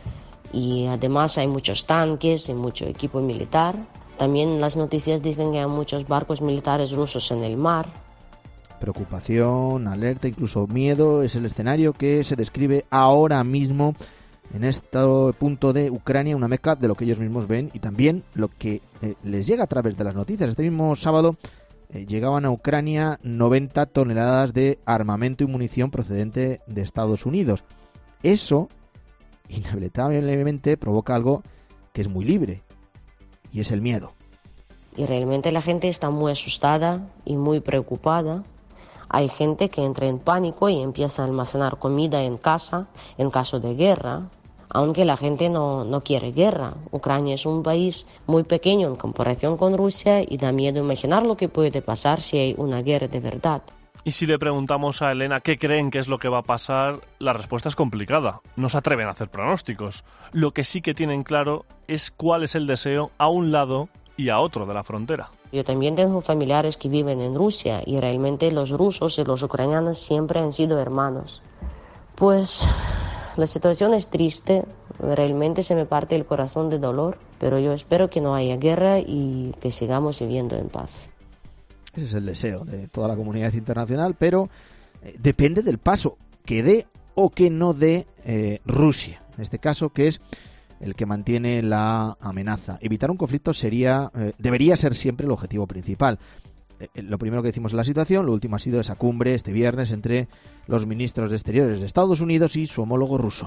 y además hay muchos tanques y mucho equipo militar. También las noticias dicen que hay muchos barcos militares rusos en el mar. Preocupación, alerta, incluso miedo es el escenario que se describe ahora mismo en este punto de Ucrania, una mezcla de lo que ellos mismos ven y también lo que eh, les llega a través de las noticias. Este mismo sábado eh, llegaban a Ucrania noventa toneladas de armamento y munición procedente de Estados Unidos. Eso, inevitablemente, provoca algo que es muy libre, y es el miedo. Y realmente la gente está muy asustada y muy preocupada. Hay gente que entra en pánico y empieza a almacenar comida en casa en caso de guerra, aunque la gente no, no quiere guerra. Ucrania es un país muy pequeño en comparación con Rusia y da miedo imaginar lo que puede pasar si hay una guerra de verdad. Y si le preguntamos a Elena qué creen que es lo que va a pasar, la respuesta es complicada. No se atreven a hacer pronósticos. Lo que sí que tienen claro es cuál es el deseo a un lado y a otro de la frontera. Yo también tengo familiares que viven en Rusia y realmente los rusos y los ucranianos siempre han sido hermanos. Pues la situación es triste, realmente se me parte el corazón de dolor, pero yo espero que no haya guerra y que sigamos viviendo en paz. Ese es el deseo de toda la comunidad internacional, pero eh, depende del paso que dé o que no dé eh, Rusia, en este caso, que es el que mantiene la amenaza. Evitar un conflicto sería, eh, debería ser siempre el objetivo principal. Eh, lo primero que decimos en la situación, lo último ha sido esa cumbre este viernes entre los ministros de Exteriores de Estados Unidos y su homólogo ruso.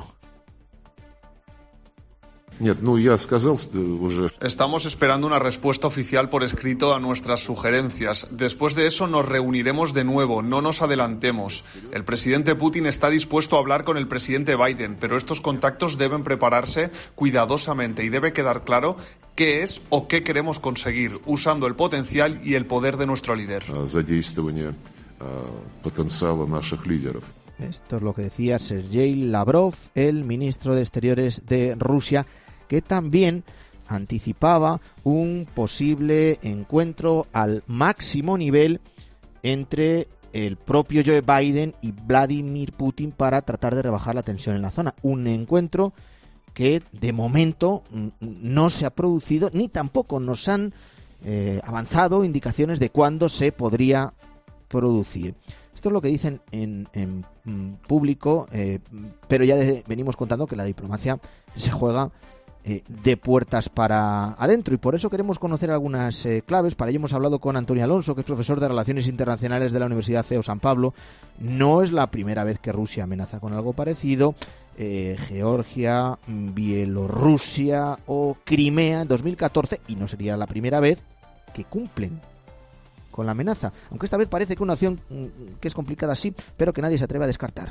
Estamos esperando una respuesta oficial por escrito a nuestras sugerencias. Después de eso nos reuniremos de nuevo, no nos adelantemos. El presidente Putin está dispuesto a hablar con el presidente Biden, pero estos contactos deben prepararse cuidadosamente y debe quedar claro qué es o qué queremos conseguir, usando el potencial y el poder de nuestro líder. Esto es lo que decía Sergei Lavrov, el ministro de Exteriores de Rusia, que también anticipaba un posible encuentro al máximo nivel entre el propio Joe Biden y Vladimir Putin para tratar de rebajar la tensión en la zona. Un encuentro que de momento no se ha producido, ni tampoco nos han eh, avanzado indicaciones de cuándo se podría producir. Esto es lo que dicen en, en, en público, eh, pero ya de, venimos contando que la diplomacia se juega eh, de puertas para adentro y por eso queremos conocer algunas eh, claves. Para ello hemos hablado con Antonio Alonso, que es profesor de Relaciones Internacionales de la Universidad C E U San Pablo. No es la primera vez que Rusia amenaza con algo parecido. Eh, Georgia, Bielorrusia o Crimea en dos mil catorce, y no sería la primera vez que cumplen con la amenaza, aunque esta vez parece que una opción que es complicada sí, pero que nadie se atreve a descartar.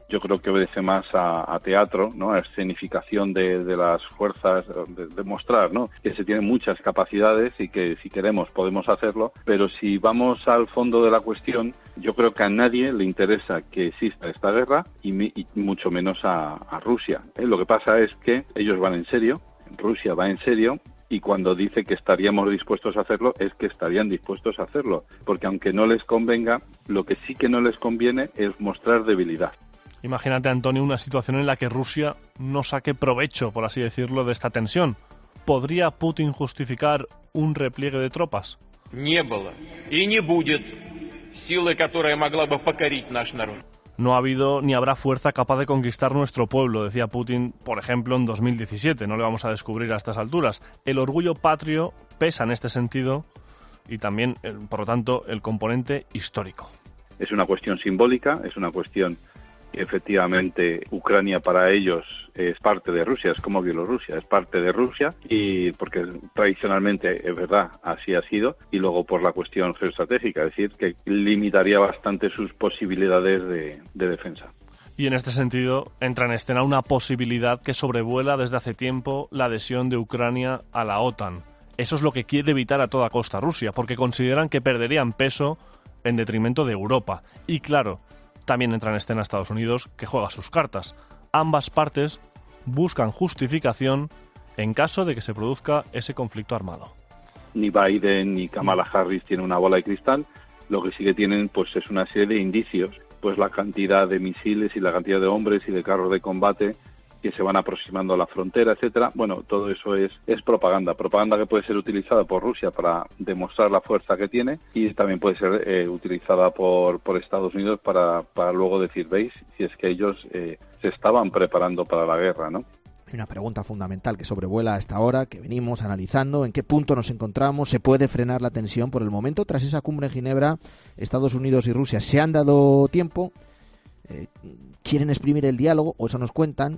yo creo que obedece más a, a teatro, ¿no? A escenificación de, de las fuerzas, de, de mostrar, ¿no? Que se tienen muchas capacidades y que si queremos podemos hacerlo, pero si vamos al fondo de la cuestión, yo creo que a nadie le interesa que exista esta guerra y, y mucho menos a, a Rusia, ¿eh? Lo que pasa es que ellos van en serio, Rusia va en serio, y cuando dice que estaríamos dispuestos a hacerlo, es que estarían dispuestos a hacerlo, porque aunque no les convenga, lo que sí que no les conviene es mostrar debilidad. Imagínate, Antonio, una situación en la que Rusia no saque provecho, por así decirlo, de esta tensión. ¿Podría Putin justificar un repliegue de tropas? Не было и не будет силы, которая могла бы покорить наш народ. No ha habido ni habrá fuerza capaz de conquistar nuestro pueblo, decía Putin, por ejemplo, en dos mil diecisiete. No le vamos a descubrir a estas alturas. El orgullo patrio pesa en este sentido y también, por lo tanto, el componente histórico. Es una cuestión simbólica, es una cuestión que efectivamente Ucrania para ellos es parte de Rusia, es como Bielorrusia, es parte de Rusia, y porque tradicionalmente, es verdad, así ha sido, y luego por la cuestión geoestratégica, es decir, que limitaría bastante sus posibilidades de, de defensa. Y en este sentido entra en escena una posibilidad que sobrevuela desde hace tiempo la adhesión de Ucrania a la OTAN. Eso es lo que quiere evitar a toda costa Rusia, porque consideran que perderían peso en detrimento de Europa. Y claro, también entra en escena Estados Unidos, que juega sus cartas. Ambas partes buscan justificación en caso de que se produzca ese conflicto armado. Ni Biden ni Kamala Harris tienen una bola de cristal. Lo que sí que tienen pues es una serie de indicios, pues la cantidad de misiles y la cantidad de hombres y de carros de combate que se van aproximando a la frontera, etcétera. Bueno, todo eso es, es propaganda, propaganda que puede ser utilizada por Rusia para demostrar la fuerza que tiene y también puede ser eh, utilizada por, por Estados Unidos para, para luego decir, veis, si es que ellos eh, se estaban preparando para la guerra, ¿no? Hay una pregunta fundamental que sobrevuela a esta hora, que venimos analizando, ¿en qué punto nos encontramos? ¿Se puede frenar la tensión por el momento? Tras esa cumbre en Ginebra, Estados Unidos y Rusia se han dado tiempo, eh, quieren exprimir el diálogo, o eso nos cuentan,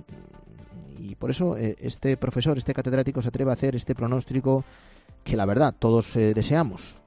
y por eso eh, este profesor, este catedrático se atreve a hacer este pronóstico que la verdad todos eh, deseamos.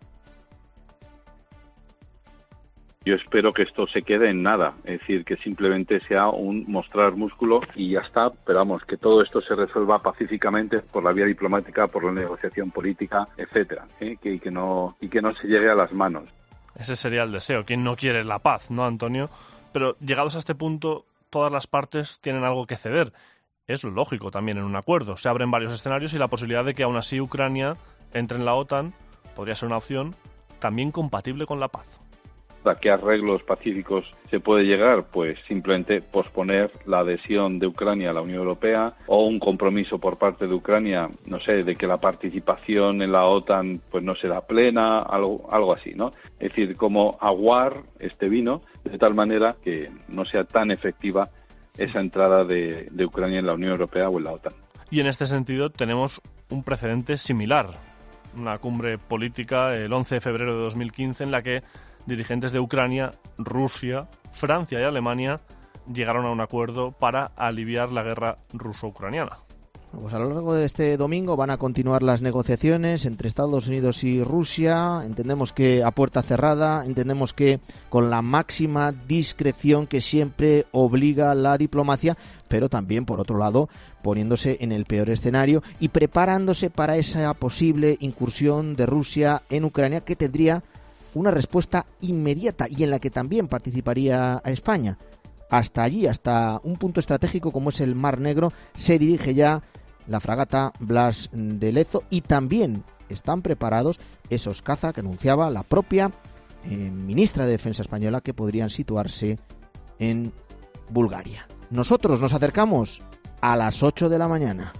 Yo espero que esto se quede en nada, es decir, que simplemente sea un mostrar músculo y ya está, pero vamos, que todo esto se resuelva pacíficamente por la vía diplomática, por la negociación política, etcétera, ¿eh? que, y que no y que no se llegue a las manos. Ese sería el deseo. ¿Quién no quiere la paz, no, Antonio? Pero llegados a este punto, todas las partes tienen algo que ceder. Es lógico también en un acuerdo. Se abren varios escenarios y la posibilidad de que aún así Ucrania entre en la OTAN podría ser una opción también compatible con la paz. ¿A qué arreglos pacíficos se puede llegar? Pues simplemente posponer la adhesión de Ucrania a la Unión Europea o un compromiso por parte de Ucrania, no sé, de que la participación en la OTAN pues no será plena, algo, algo así, ¿no? Es decir, como aguar este vino de tal manera que no sea tan efectiva esa entrada de, de Ucrania en la Unión Europea o en la OTAN. Y en este sentido tenemos un precedente similar, una cumbre política el once de febrero de dos mil quince en la que dirigentes de Ucrania, Rusia, Francia y Alemania llegaron a un acuerdo para aliviar la guerra ruso-ucraniana. Pues a lo largo de este domingo van a continuar las negociaciones entre Estados Unidos y Rusia. Entendemos que a puerta cerrada, entendemos que con la máxima discreción que siempre obliga la diplomacia, pero también, por otro lado, poniéndose en el peor escenario y preparándose para esa posible incursión de Rusia en Ucrania que tendría una respuesta inmediata y en la que también participaría a España. Hasta allí, hasta un punto estratégico como es el Mar Negro, se dirige ya la fragata Blas de Lezo y también están preparados esos caza que anunciaba la propia eh, ministra de Defensa española que podrían situarse en Bulgaria. Nosotros nos acercamos a las ocho de la mañana.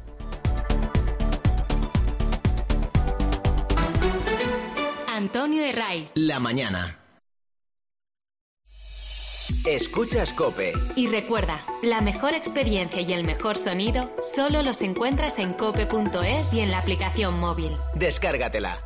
Antonio Herray. La mañana. Escuchas COPE. Y recuerda, la mejor experiencia y el mejor sonido solo los encuentras en cope punto es y en la aplicación móvil. Descárgatela.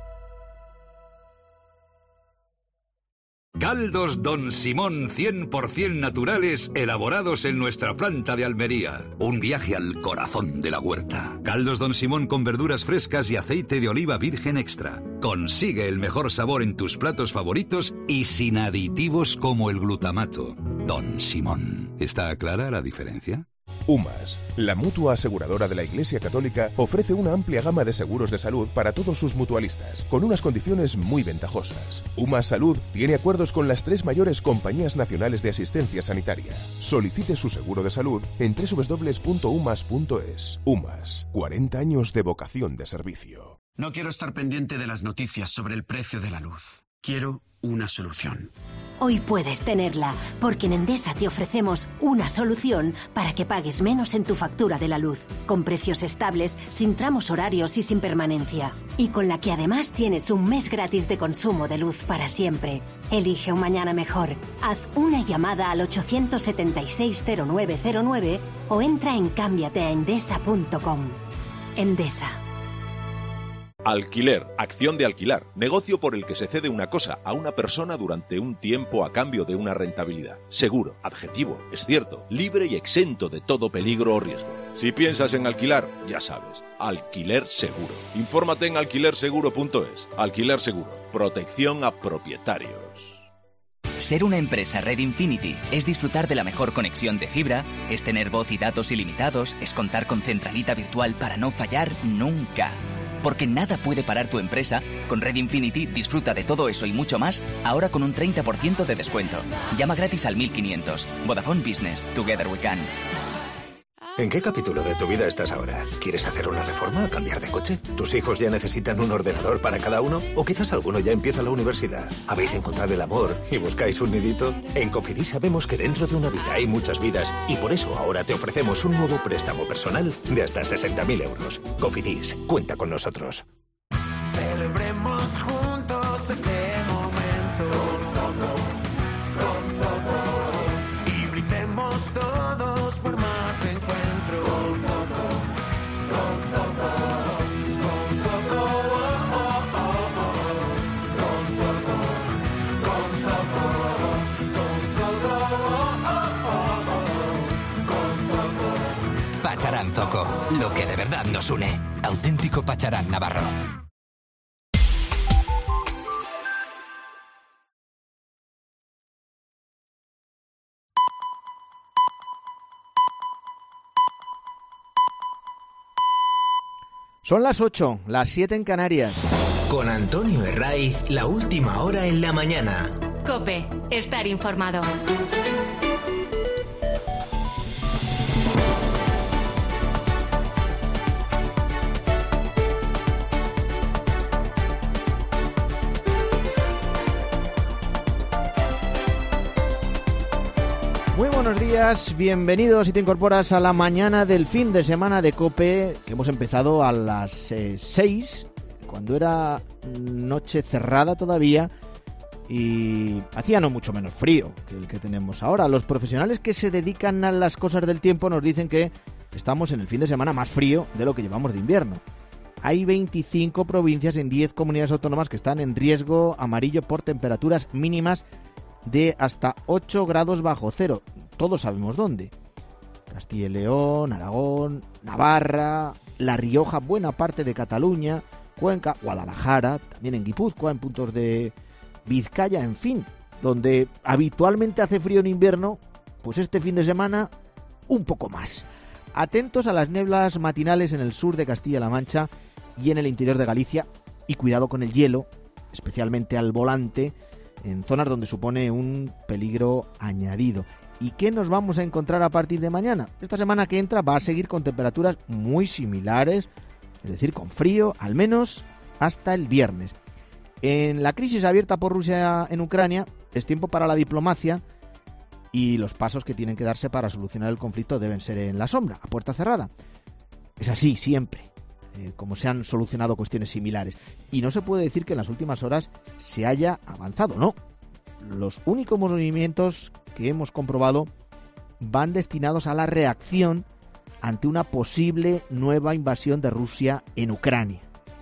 Caldos Don Simón cien por ciento naturales elaborados en nuestra planta de Almería. Un viaje al corazón de la huerta. Caldos Don Simón con verduras frescas y aceite de oliva virgen extra. Consigue el mejor sabor en tus platos favoritos y sin aditivos como el glutamato. Don Simón. ¿Está clara la diferencia? UMAS, la mutua aseguradora de la Iglesia Católica, ofrece una amplia gama de seguros de salud para todos sus mutualistas, con unas condiciones muy ventajosas. UMAS Salud tiene acuerdos con las tres mayores compañías nacionales de asistencia sanitaria. Solicite su seguro de salud en doble u doble u doble u punto umas punto es. UMAS, cuarenta años de vocación de servicio. No quiero estar pendiente de las noticias sobre el precio de la luz. Quiero una solución. Hoy puedes tenerla, porque en Endesa te ofrecemos una solución para que pagues menos en tu factura de la luz, con precios estables, sin tramos horarios y sin permanencia. Y con la que además tienes un mes gratis de consumo de luz para siempre. Elige un mañana mejor. Haz una llamada al ochocientos setenta y seis cero nueve cero nueve o entra en cámbiate a endesa punto com. Endesa. Alquiler, acción de alquilar, negocio por el que se cede una cosa a una persona durante un tiempo a cambio de una rentabilidad. Seguro, adjetivo, es cierto, libre y exento de todo peligro o riesgo. Si piensas en alquilar, ya sabes, alquiler seguro. Infórmate en alquiler seguro punto es. Alquiler seguro, protección a propietarios. Ser una empresa Red Infinity es disfrutar de la mejor conexión de fibra, es tener voz y datos ilimitados, es contar con centralita virtual para no fallar nunca. Porque nada puede parar tu empresa, con Red Infinity disfruta de todo eso y mucho más, ahora con un treinta por ciento de descuento. Llama gratis al mil quinientos. Vodafone Business. Together we can. ¿En qué capítulo de tu vida estás ahora? ¿Quieres hacer una reforma o cambiar de coche? ¿Tus hijos ya necesitan un ordenador para cada uno? ¿O quizás alguno ya empieza la universidad? ¿Habéis encontrado el amor y buscáis un nidito? En Cofidis sabemos que dentro de una vida hay muchas vidas y por eso ahora te ofrecemos un nuevo préstamo personal de hasta sesenta mil euros. Cofidis, cuenta con nosotros. Celebremos juntos este momento. Con Zoco, con Zoco. Y brindemos todos por más encuentros. Con Zoco, con Zoco. Con Zoco, oh, oh, oh, oh. Con Zoco, con Zoco. Con Zoco, oh, oh, oh, oh. Con Zoco. Pacharán Zoco, lo que de verdad nos une. Auténtico Pacharán navarro. Son las ocho, las siete en Canarias. Con Antonio Herraiz, la última hora en la mañana. COPE, estar informado. Muy buenos días, bienvenidos si te incorporas a la mañana del fin de semana de COPE, que hemos empezado a las eh, seis, cuando era noche cerrada todavía y hacía no mucho menos frío que el que tenemos ahora. Los profesionales que se dedican a las cosas del tiempo nos dicen que estamos en el fin de semana más frío de lo que llevamos de invierno. Hay veinticinco provincias en diez comunidades autónomas que están en riesgo amarillo por temperaturas mínimas de hasta ocho grados bajo cero. Todos sabemos dónde. Castilla y León, Aragón, Navarra, La Rioja, buena parte de Cataluña, Cuenca, Guadalajara, también en Guipúzcoa, en puntos de Vizcaya, en fin, donde habitualmente hace frío en invierno, pues este fin de semana un poco más. Atentos a las nieblas matinales en el sur de Castilla-La Mancha y en el interior de Galicia, y cuidado con el hielo, especialmente al volante, en zonas donde supone un peligro añadido. ¿Y qué nos vamos a encontrar a partir de mañana? Esta semana que entra va a seguir con temperaturas muy similares, es decir, con frío, al menos hasta el viernes. En la crisis abierta por Rusia en Ucrania, es tiempo para la diplomacia y los pasos que tienen que darse para solucionar el conflicto deben ser en la sombra, a puerta cerrada. Es así siempre, eh, como se han solucionado cuestiones similares. Y no se puede decir que en las últimas horas se haya avanzado, no. Los únicos movimientos que hemos comprobado van destinados a la reacción ante una posible nueva invasión de Rusia en Ucrania.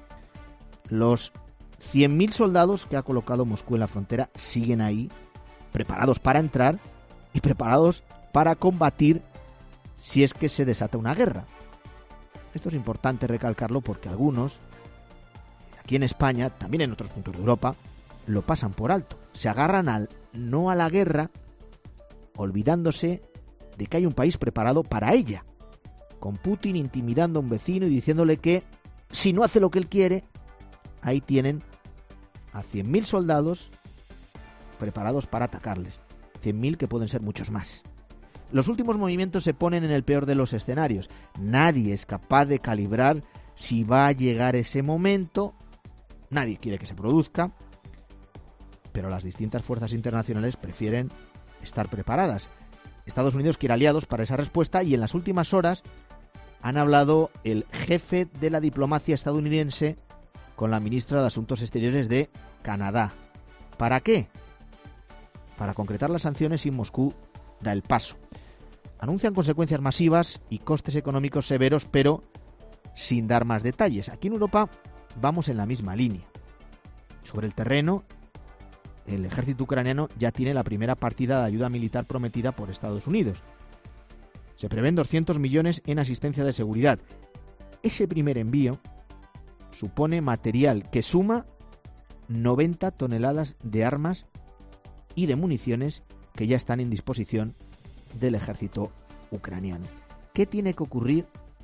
Los cien mil soldados que ha colocado Moscú en la frontera siguen ahí, preparados para entrar y preparados para combatir si es que se desata una guerra. Esto es importante recalcarlo porque algunos, aquí en España, también en otros puntos de Europa, lo pasan por alto. Se agarran al no a la guerra olvidándose de que hay un país preparado para ella, con Putin intimidando a un vecino y diciéndole que si no hace lo que él quiere, ahí tienen a cien mil soldados preparados para atacarles, cien mil que pueden ser muchos más. Los últimos movimientos se ponen en el peor de los escenarios. Nadie es capaz de calibrar si va a llegar ese momento. Nadie quiere que se produzca, pero las distintas fuerzas internacionales prefieren estar preparadas. Estados Unidos quiere aliados para esa respuesta y en las últimas horas han hablado el jefe de la diplomacia estadounidense con la ministra de Asuntos Exteriores de Canadá. ¿Para qué? Para concretar las sanciones y Moscú da el paso. Anuncian consecuencias masivas y costes económicos severos, pero sin dar más detalles. Aquí en Europa vamos en la misma línea. Sobre el terreno, el ejército ucraniano ya tiene la primera partida de ayuda militar prometida por Estados Unidos. Se prevén doscientos millones en asistencia de seguridad. Ese primer envío supone material que suma noventa toneladas de armas y de municiones que ya están en disposición del ejército ucraniano. ¿Qué tiene que ocurrir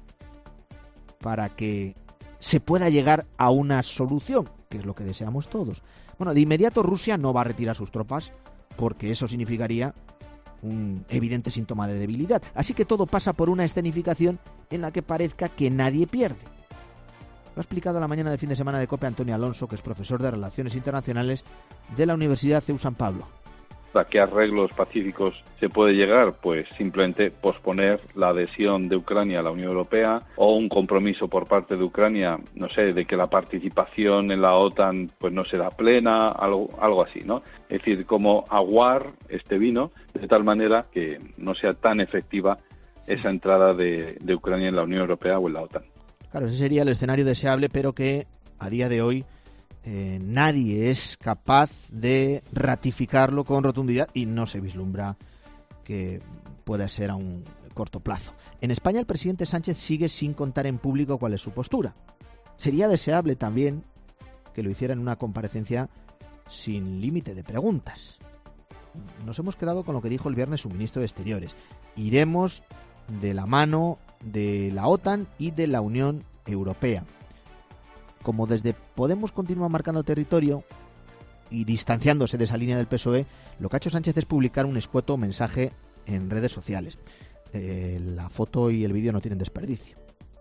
para que se pueda llegar a una solución? Que es lo que deseamos todos. Bueno, de inmediato Rusia no va a retirar sus tropas porque eso significaría un evidente síntoma de debilidad. Así que todo pasa por una escenificación en la que parezca que nadie pierde. Lo ha explicado a la mañana del fin de semana de COPE Antonio Alonso, que es profesor de Relaciones Internacionales de la Universidad C E U San Pablo. ¿A qué arreglos pacíficos se puede llegar? Pues simplemente posponer la adhesión de Ucrania a la Unión Europea o un compromiso por parte de Ucrania, no sé, de que la participación en la OTAN pues no será plena, algo, algo así, ¿no? Es decir, como aguar este vino de tal manera que no sea tan efectiva esa entrada de, de Ucrania en la Unión Europea o en la OTAN. Claro, ese sería el escenario deseable, pero que a día de hoy Eh, nadie es capaz de ratificarlo con rotundidad y no se vislumbra que pueda ser a un corto plazo. En España el presidente Sánchez sigue sin contar en público cuál es su postura. Sería deseable también que lo hiciera en una comparecencia sin límite de preguntas. Nos hemos quedado con lo que dijo el viernes su ministro de Exteriores. Iremos de la mano de la OTAN y de la Unión Europea. Como desde Podemos continúa marcando territorio y distanciándose de esa línea del P S O E, lo que ha hecho Sánchez es publicar un escueto mensaje en redes sociales. Eh, la foto y el vídeo no tienen desperdicio.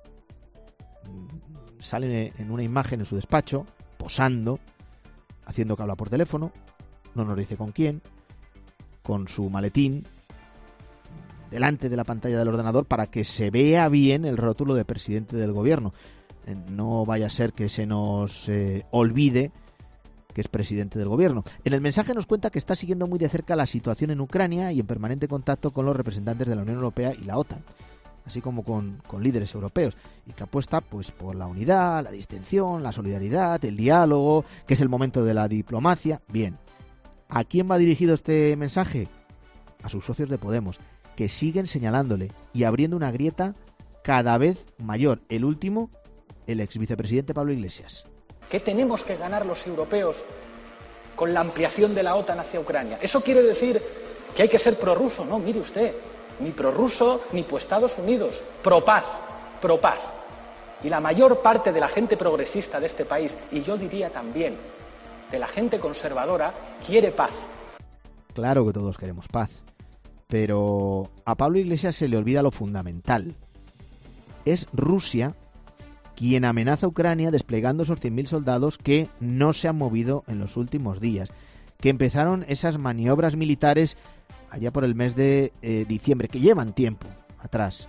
Sale en una imagen en su despacho, posando, haciendo que habla por teléfono, no nos dice con quién, con su maletín delante de la pantalla del ordenador para que se vea bien el rótulo de presidente del gobierno. No vaya a ser que se nos eh, olvide que es presidente del gobierno. En el mensaje nos cuenta que está siguiendo muy de cerca la situación en Ucrania y en permanente contacto con los representantes de la Unión Europea y la OTAN, así como con, con líderes europeos, y que apuesta pues por la unidad, la distensión, la solidaridad, el diálogo, que es el momento de la diplomacia. Bien, ¿a quién va dirigido este mensaje? A sus socios de Podemos, que siguen señalándole y abriendo una grieta cada vez mayor. El último, el ex vicepresidente Pablo Iglesias. ¿Qué tenemos que ganar los europeos con la ampliación de la OTAN hacia Ucrania? ¿Eso quiere decir que hay que ser prorruso? No, mire usted, ni prorruso ni pro Estados Unidos, pro paz, pro paz. Y la mayor parte de la gente progresista de este país, y yo diría también de la gente conservadora, quiere paz. Claro que todos queremos paz, pero a Pablo Iglesias se le olvida lo fundamental. Es Rusia quien amenaza a Ucrania desplegando esos cien mil soldados que no se han movido en los últimos días, que empezaron esas maniobras militares allá por el mes de eh, diciembre, que llevan tiempo atrás.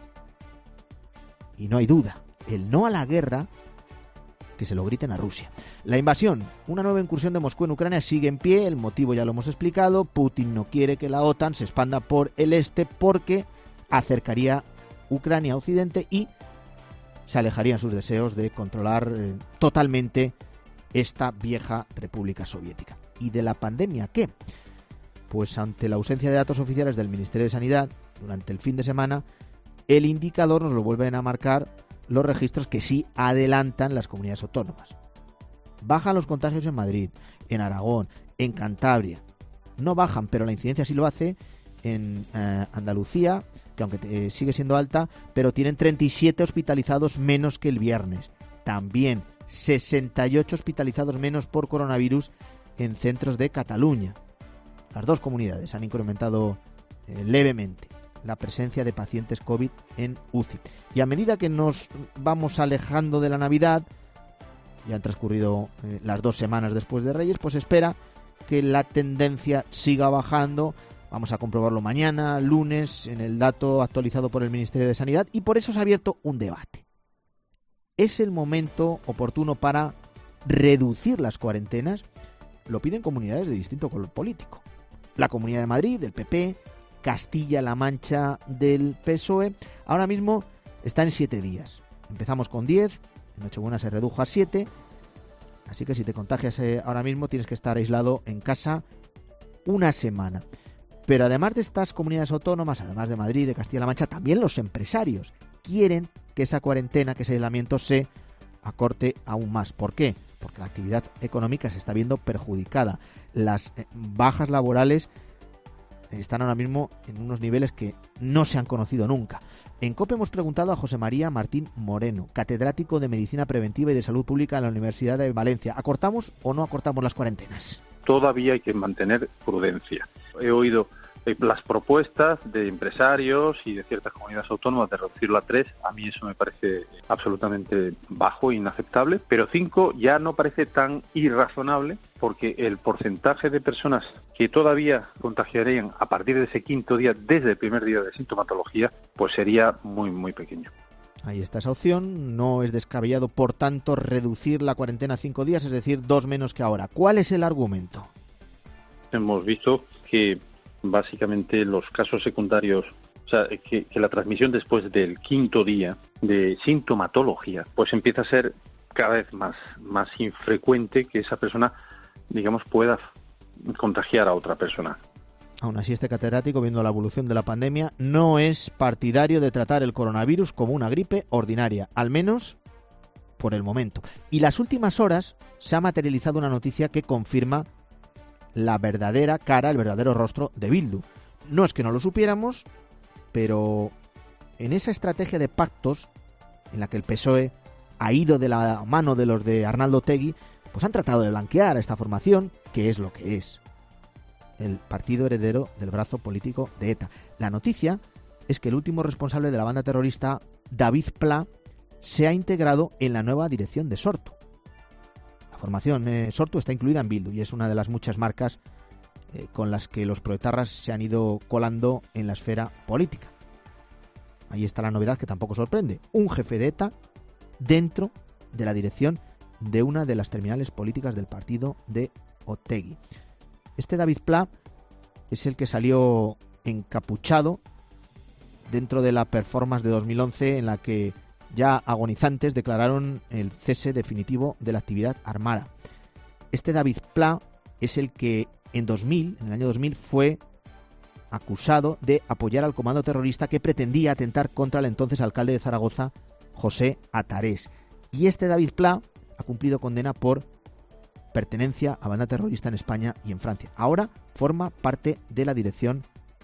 Y no hay duda, el no a la guerra, que se lo griten a Rusia. La invasión, una nueva incursión de Moscú en Ucrania sigue en pie, el motivo ya lo hemos explicado. Putin no quiere que la OTAN se expanda por el este porque acercaría Ucrania a Occidente y se alejarían sus deseos de controlar eh, totalmente esta vieja República Soviética. ¿Y de la pandemia qué? Pues ante la ausencia de datos oficiales del Ministerio de Sanidad durante el fin de semana, el indicador nos lo vuelven a marcar los registros que sí adelantan las comunidades autónomas. Bajan los contagios en Madrid, en Aragón, en Cantabria. No bajan, pero la incidencia sí lo hace en eh, Andalucía, que aunque eh, sigue siendo alta, pero tienen treinta y siete hospitalizados menos que el viernes. También sesenta y ocho hospitalizados menos por coronavirus en centros de Cataluña. Las dos comunidades han incrementado eh, levemente la presencia de pacientes COVID en U C I. Y a medida que nos vamos alejando de la Navidad, ya han transcurrido eh, las dos semanas después de Reyes, pues espera que la tendencia siga bajando. Vamos a comprobarlo mañana, lunes, en el dato actualizado por el Ministerio de Sanidad, y por eso se ha abierto un debate. ¿Es el momento oportuno para reducir las cuarentenas? Lo piden comunidades de distinto color político. La Comunidad de Madrid, del P P, Castilla-La Mancha, del P S O E, ahora mismo está en siete días. Empezamos con diez, en Nochebuena se redujo a siete, así que si te contagias eh, ahora mismo tienes que estar aislado en casa una semana. Pero además de estas comunidades autónomas, además de Madrid, de Castilla-La Mancha, también los empresarios quieren que esa cuarentena, que ese aislamiento se acorte aún más. ¿Por qué? Porque la actividad económica se está viendo perjudicada. Las eh, bajas laborales están ahora mismo en unos niveles que no se han conocido nunca. En COPE hemos preguntado a José María Martín Moreno, catedrático de Medicina Preventiva y de Salud Pública en la Universidad de Valencia. ¿Acortamos o no acortamos las cuarentenas? Todavía hay que mantener prudencia. He oído las propuestas de empresarios y de ciertas comunidades autónomas de reducirlo a tres. A mí eso me parece absolutamente bajo e inaceptable, pero cinco ya no parece tan irrazonable, porque el porcentaje de personas que todavía contagiarían a partir de ese quinto día, desde el primer día de sintomatología, pues sería muy, muy pequeño. Ahí está esa opción. No es descabellado, por tanto, reducir la cuarentena a cinco días, es decir, dos menos que ahora. ¿Cuál es el argumento? Hemos visto que básicamente los casos secundarios, o sea, que, que la transmisión después del quinto día de sintomatología, pues empieza a ser cada vez más, más infrecuente que esa persona, digamos, pueda contagiar a otra persona. Aún así, este catedrático, viendo la evolución de la pandemia, no es partidario de tratar el coronavirus como una gripe ordinaria, al menos por el momento. Y las últimas horas se ha materializado una noticia que confirma la verdadera cara, el verdadero rostro de Bildu. No es que no lo supiéramos, pero en esa estrategia de pactos en la que el P S O E ha ido de la mano de los de Arnaldo Otegi, pues han tratado de blanquear a esta formación, que es lo que es: el partido heredero del brazo político de ETA. La noticia es que el último responsable de la banda terrorista, David Pla, se ha integrado en la nueva dirección de Sortu. La formación eh, Sortu está incluida en Bildu y es una de las muchas marcas eh, con las que los proetarras se han ido colando en la esfera política. Ahí está la novedad, que tampoco sorprende: un jefe de ETA dentro de la dirección de una de las terminales políticas del partido de Otegi. Este David Pla es el que salió encapuchado dentro de la performance de dos mil once, en la que ya agonizantes declararon el cese definitivo de la actividad armada. Este David Pla es el que en dos mil, en el año dos mil, fue acusado de apoyar al comando terrorista que pretendía atentar contra el entonces alcalde de Zaragoza, José Atarés. Y este David Pla ha cumplido condena por pertenencia a banda terrorista en España y en Francia. Ahora forma parte de la dirección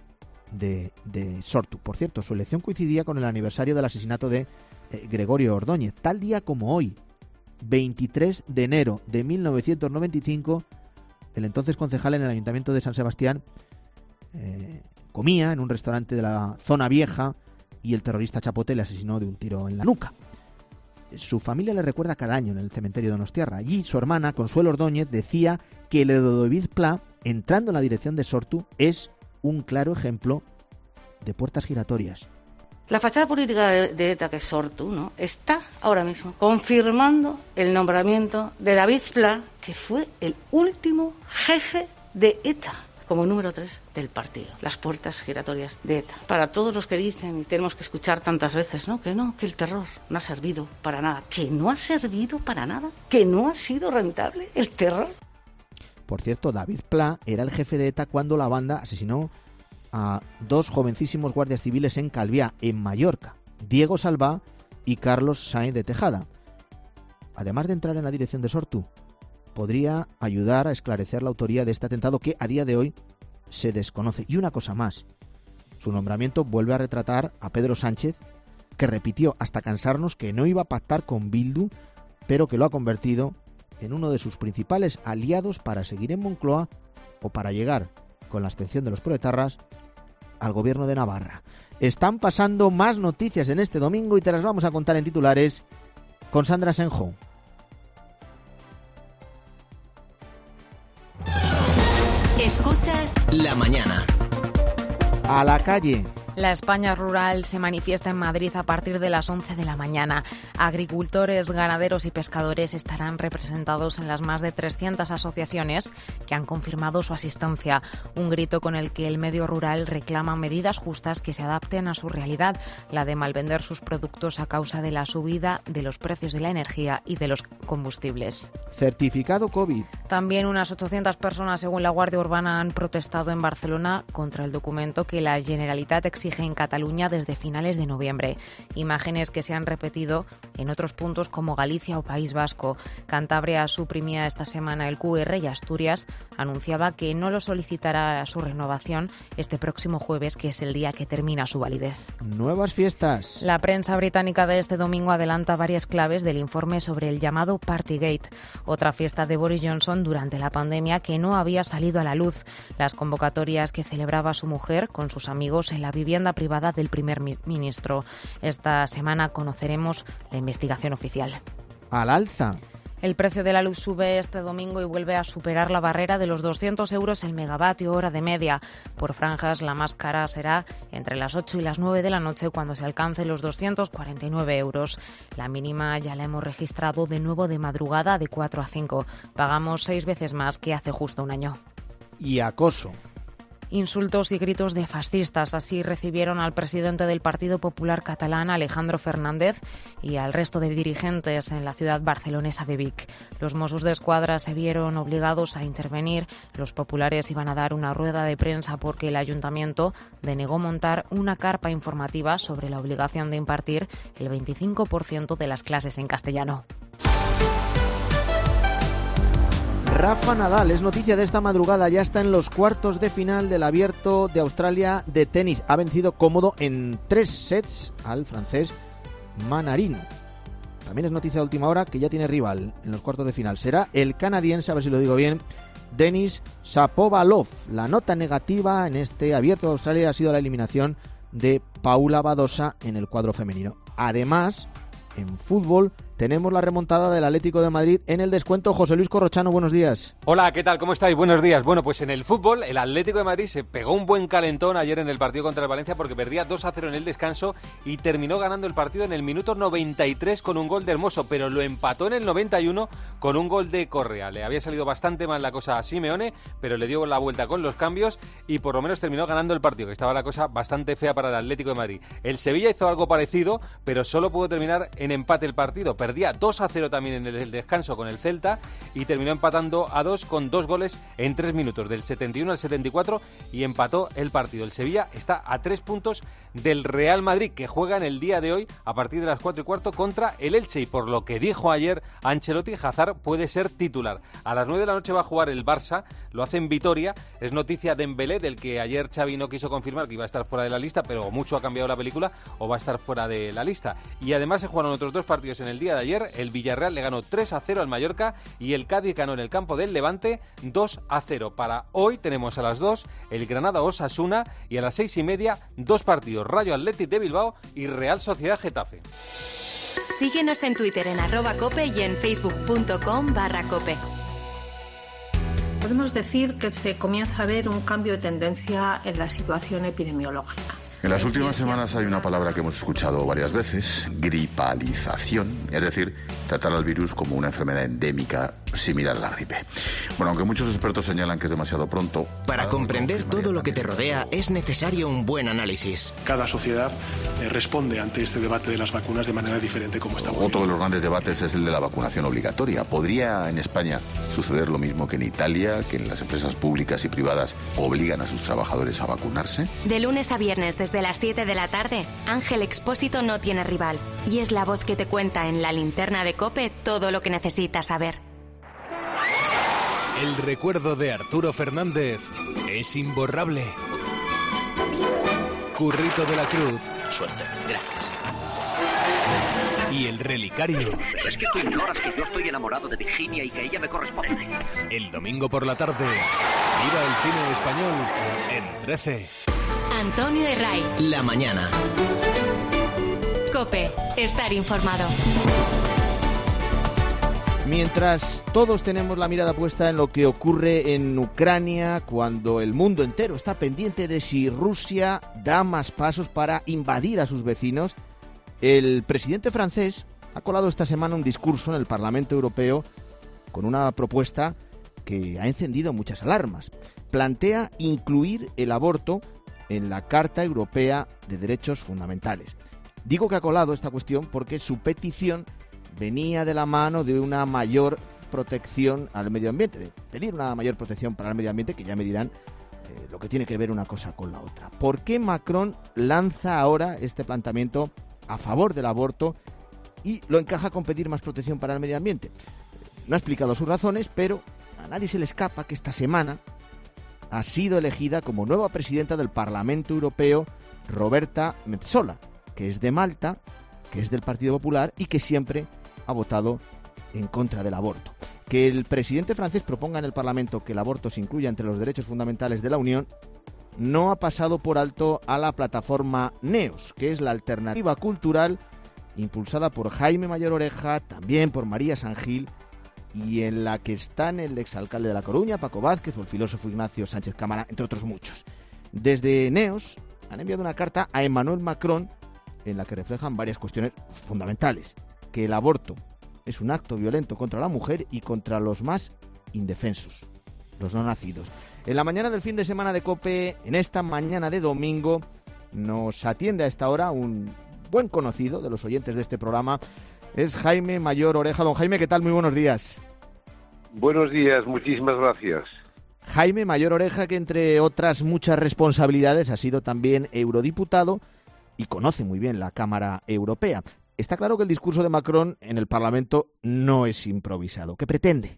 de, de Sortu. Por cierto, su elección coincidía con el aniversario del asesinato de eh, Gregorio Ordóñez. Tal día como hoy, veintitrés de enero de mil novecientos noventa y cinco, el entonces concejal en el Ayuntamiento de San Sebastián eh, comía en un restaurante de la zona vieja y el terrorista Chapote le asesinó de un tiro en la nuca. Su familia le recuerda cada año en el cementerio de Donostiarra. Allí su hermana, Consuelo Ordóñez, decía que el de David Pla, entrando en la dirección de Sortu, es un claro ejemplo de puertas giratorias. La fachada política de, de ETA, que es Sortu, ¿no?, está ahora mismo confirmando el nombramiento de David Pla, que fue el último jefe de ETA, como número tres del partido. Las puertas giratorias de ETA. Para todos los que dicen, y tenemos que escuchar tantas veces, ¿no?, que no, que el terror no ha servido para nada. ¿Que no ha servido para nada? ¿Que no ha sido rentable el terror? Por cierto, David Pla era el jefe de ETA cuando la banda asesinó a dos jovencísimos guardias civiles en Calviá, en Mallorca, Diego Salvá y Carlos Sáenz de Tejada. Además de entrar en la dirección de Sortu, podría ayudar a esclarecer la autoría de este atentado que a día de hoy se desconoce. Y una cosa más: Su nombramiento vuelve a retratar a Pedro Sánchez, que repitió hasta cansarnos que no iba a pactar con Bildu, pero que lo ha convertido en uno de sus principales aliados para seguir en Moncloa o para llegar, con la abstención de los proetarras, al gobierno de Navarra. Están pasando más noticias en este domingo y te las vamos a contar en titulares con Sandra Senjo. Escuchas La Mañana. A la calle. La España rural se manifiesta en Madrid a partir de las once de la mañana. Agricultores, ganaderos y pescadores estarán representados en las más de trescientas asociaciones que han confirmado su asistencia. Un grito con el que el medio rural reclama medidas justas que se adapten a su realidad, la de malvender sus productos a causa de la subida de los precios de la energía y de los combustibles. Certificado COVID. También unas ochocientas personas, según la Guardia Urbana, han protestado en Barcelona contra el documento que la Generalitat exige en Cataluña desde finales de noviembre. Imágenes que se han repetido en otros puntos como Galicia o País Vasco. Cantabria suprimía esta semana el Q R y Asturias anunciaba que no lo solicitará su renovación este próximo jueves, que es el día que termina su validez. Nuevas fiestas. La prensa británica de este domingo adelanta varias claves del informe sobre el llamado Partygate, otra fiesta de Boris Johnson durante la pandemia que no había salido a la luz. Las convocatorias que celebraba su mujer con sus amigos en la vivienda privada del primer ministro. Esta semana conoceremos la investigación oficial. Al alza. El precio de la luz sube este domingo y vuelve a superar la barrera de los doscientos euros el megavatio hora de media. Por franjas, la más cara será entre las ocho y las nueve de la noche, cuando se alcance los doscientos cuarenta y nueve euros. La mínima ya la hemos registrado de nuevo de madrugada de cuatro a cinco. Pagamos seis veces más que hace justo un año. Y acoso. Insultos y gritos de fascistas. Así recibieron al presidente del Partido Popular catalán, Alejandro Fernández, y al resto de dirigentes en la ciudad barcelonesa de Vic. Los Mossos de Escuadra se vieron obligados a intervenir. Los populares iban a dar una rueda de prensa porque el ayuntamiento denegó montar una carpa informativa sobre la obligación de impartir el veinticinco por ciento de las clases en castellano. Rafa Nadal es noticia de esta madrugada, ya está en los cuartos de final del Abierto de Australia de tenis. Ha vencido cómodo en tres sets al francés Manarino. También es noticia de última hora que ya tiene rival en los cuartos de final. Será el canadiense, a ver si lo digo bien, Denis Shapovalov. La nota negativa en este Abierto de Australia ha sido la eliminación de Paula Badosa en el cuadro femenino. Además, en fútbol tenemos la remontada del Atlético de Madrid en el descuento. José Luis Corrochano, buenos días. Hola, ¿qué tal? ¿Cómo estáis? Buenos días. Bueno, pues en el fútbol, el Atlético de Madrid se pegó un buen calentón ayer en el partido contra el Valencia porque perdía dos a cero en el descanso y terminó ganando el partido en el minuto noventa y tres con un gol de Hermoso, pero lo empató en el noventa y uno con un gol de Correa. Le había salido bastante mal la cosa a Simeone, pero le dio la vuelta con los cambios y por lo menos terminó ganando el partido, que estaba la cosa bastante fea para el Atlético de Madrid. El Sevilla hizo algo parecido, pero solo pudo terminar en empate el partido. Perdía dos a cero también en el descanso con el Celta y terminó empatando a dos con dos goles en tres minutos, del setenta y uno al setenta y cuatro, y empató el partido. El Sevilla está a tres puntos del Real Madrid, que juega en el día de hoy a partir de las cuatro y cuarto contra el Elche, y por lo que dijo ayer Ancelotti, Hazard puede ser titular. A las nueve de la noche va a jugar el Barça, lo hace en Vitoria. Es noticia Dembélé, del que ayer Xavi no quiso confirmar que iba a estar fuera de la lista, pero mucho ha cambiado la película, o va a estar fuera de la lista. Y además se jugaron otros dos partidos en el día de ayer. El Villarreal le ganó tres a cero al Mallorca y el Cádiz ganó en el campo del Levante dos a cero. Para hoy tenemos a las dos el Granada-Osasuna y a las seis y media dos partidos: Rayo Athletic de Bilbao y Real Sociedad Getafe. Síguenos en Twitter en arroba cope y en facebook.com barra cope. Podemos decir que se comienza a ver un cambio de tendencia en la situación epidemiológica. En las últimas semanas hay una palabra que hemos escuchado varias veces: gripalización, es decir, tratar al virus como una enfermedad endémica similar a la gripe. Bueno, aunque muchos expertos señalan que es demasiado pronto... Para comprender todo lo que te rodea es necesario un buen análisis. Cada sociedad eh, responde ante este debate de las vacunas de manera diferente, como está ocurriendo. Otro de los grandes debates es el de la vacunación obligatoria. ¿Podría en España suceder lo mismo que en Italia, que en las empresas públicas y privadas obligan a sus trabajadores a vacunarse? De lunes a viernes desde las siete de la tarde, Ángel Expósito no tiene rival y es la voz que te cuenta en la linterna de COPE todo lo que necesitas saber. El recuerdo de Arturo Fernández es imborrable. Currito de la Cruz. Suerte, gracias. Y el relicario. Es que tú ignoras que yo estoy enamorado de Virginia y que ella me corresponde. El domingo por la tarde, mira el cine español en trece. Antonio Herray. La mañana. COPE. Estar informado. Mientras todos tenemos la mirada puesta en lo que ocurre en Ucrania, cuando el mundo entero está pendiente de si Rusia da más pasos para invadir a sus vecinos, el presidente francés ha colado esta semana un discurso en el Parlamento Europeo con una propuesta que ha encendido muchas alarmas. Plantea incluir el aborto en la Carta Europea de Derechos Fundamentales. Digo que ha colado esta cuestión porque su petición venía de la mano de una mayor protección al medio ambiente, de pedir una mayor protección para el medio ambiente, que ya me dirán eh, lo que tiene que ver una cosa con la otra. ¿Por qué Macron lanza ahora este planteamiento a favor del aborto y lo encaja con pedir más protección para el medio ambiente? No ha explicado sus razones, pero a nadie se le escapa que esta semana ha sido elegida como nueva presidenta del Parlamento Europeo Roberta Metsola, que es de Malta, que es del Partido Popular y que siempre ha votado en contra del aborto. Que el presidente francés proponga en el Parlamento que el aborto se incluya entre los derechos fundamentales de la Unión no ha pasado por alto a la plataforma NEOS, que es la alternativa cultural impulsada por Jaime Mayor Oreja, también por María San Gil, y en la que están el exalcalde de La Coruña, Paco Vázquez, o el filósofo Ignacio Sánchez Cámara, entre otros muchos. Desde NEOS han enviado una carta a Emmanuel Macron en la que reflejan varias cuestiones fundamentales: que el aborto es un acto violento contra la mujer y contra los más indefensos, los no nacidos. En la mañana del fin de semana de COPE, en esta mañana de domingo, nos atiende a esta hora un buen conocido de los oyentes de este programa. Es Jaime Mayor Oreja. Don Jaime, ¿qué tal? Muy buenos días. Buenos días, muchísimas gracias. Jaime Mayor Oreja, que entre otras muchas responsabilidades ha sido también eurodiputado y conoce muy bien la Cámara Europea. Está claro que el discurso de Macron en el Parlamento no es improvisado. ¿Qué pretende?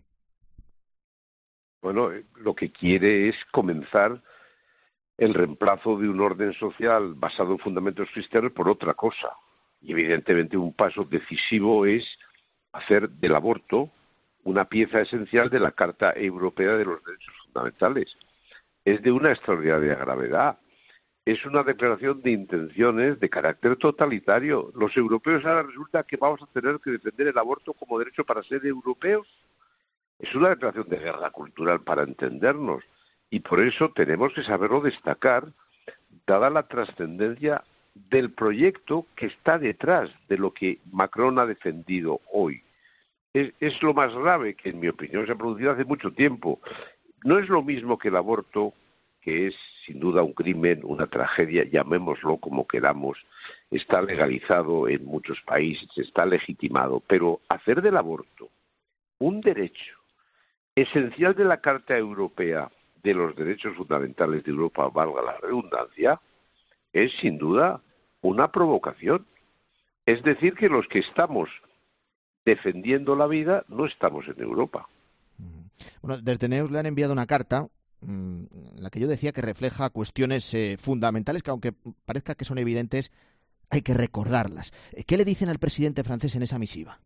Bueno, lo que quiere es comenzar el reemplazo de un orden social basado en fundamentos cristianos por otra cosa. Y evidentemente un paso decisivo es hacer del aborto una pieza esencial de la Carta Europea de los Derechos Fundamentales. Es de una extraordinaria gravedad. Es una declaración de intenciones de carácter totalitario. Los europeos ahora resulta que vamos a tener que defender el aborto como derecho para ser europeos. Es una declaración de guerra cultural para entendernos. Y por eso tenemos que saberlo destacar, dada la trascendencia del proyecto que está detrás de lo que Macron ha defendido hoy. Es, es lo más grave que, en mi opinión, se ha producido hace mucho tiempo. No es lo mismo que el aborto, que es sin duda un crimen, una tragedia, llamémoslo como queramos, está legalizado en muchos países, está legitimado, pero hacer del aborto un derecho esencial de la Carta Europea de los Derechos Fundamentales de Europa, valga la redundancia, es sin duda una provocación. Es decir, que los que estamos defendiendo la vida no estamos en Europa. Bueno, desde NEOS le han enviado una carta en la que yo decía que refleja cuestiones eh, fundamentales que, aunque parezca que son evidentes, hay que recordarlas. ¿Qué le dicen al presidente francés en esa misiva?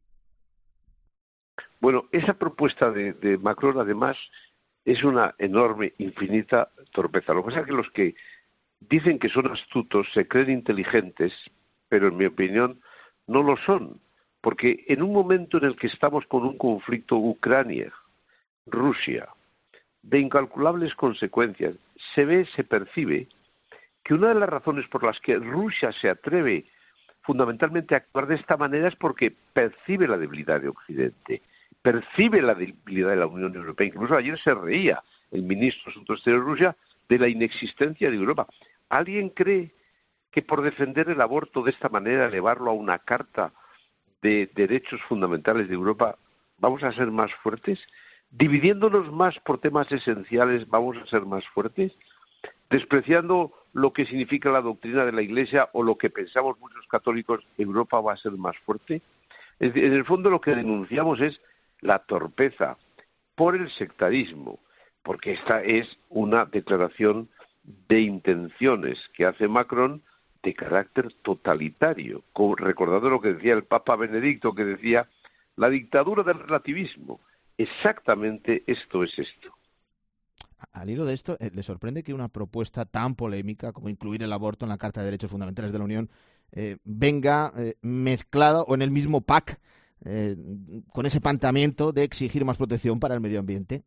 Bueno, esa propuesta de, de Macron, además, es una enorme, infinita torpeza. Lo que pasa es que los que dicen que son astutos se creen inteligentes, pero en mi opinión no lo son. Porque en un momento en el que estamos con un conflicto Ucrania, Rusia, de incalculables consecuencias, se ve, se percibe que una de las razones por las que Rusia se atreve fundamentalmente a actuar de esta manera es porque percibe la debilidad de Occidente, percibe la debilidad de la Unión Europea. Incluso ayer se reía el ministro de Asuntos Exteriores de Rusia de la inexistencia de Europa. ¿Alguien cree que por defender el aborto de esta manera, elevarlo a una carta de derechos fundamentales de Europa, vamos a ser más fuertes? ¿Dividiéndonos más por temas esenciales vamos a ser más fuertes? ¿Despreciando lo que significa la doctrina de la Iglesia o lo que pensamos muchos católicos, Europa va a ser más fuerte? Es decir, en el fondo lo que denunciamos es la torpeza por el sectarismo, porque esta es una declaración de intenciones que hace Macron de carácter totalitario, recordando lo que decía el Papa Benedicto, que decía la dictadura del relativismo. Exactamente esto es esto. Al hilo de esto, ¿le sorprende que una propuesta tan polémica como incluir el aborto en la Carta de Derechos Fundamentales de la Unión eh, venga eh, mezclada o en el mismo pack eh, con ese planteamiento de exigir más protección para el medio ambiente?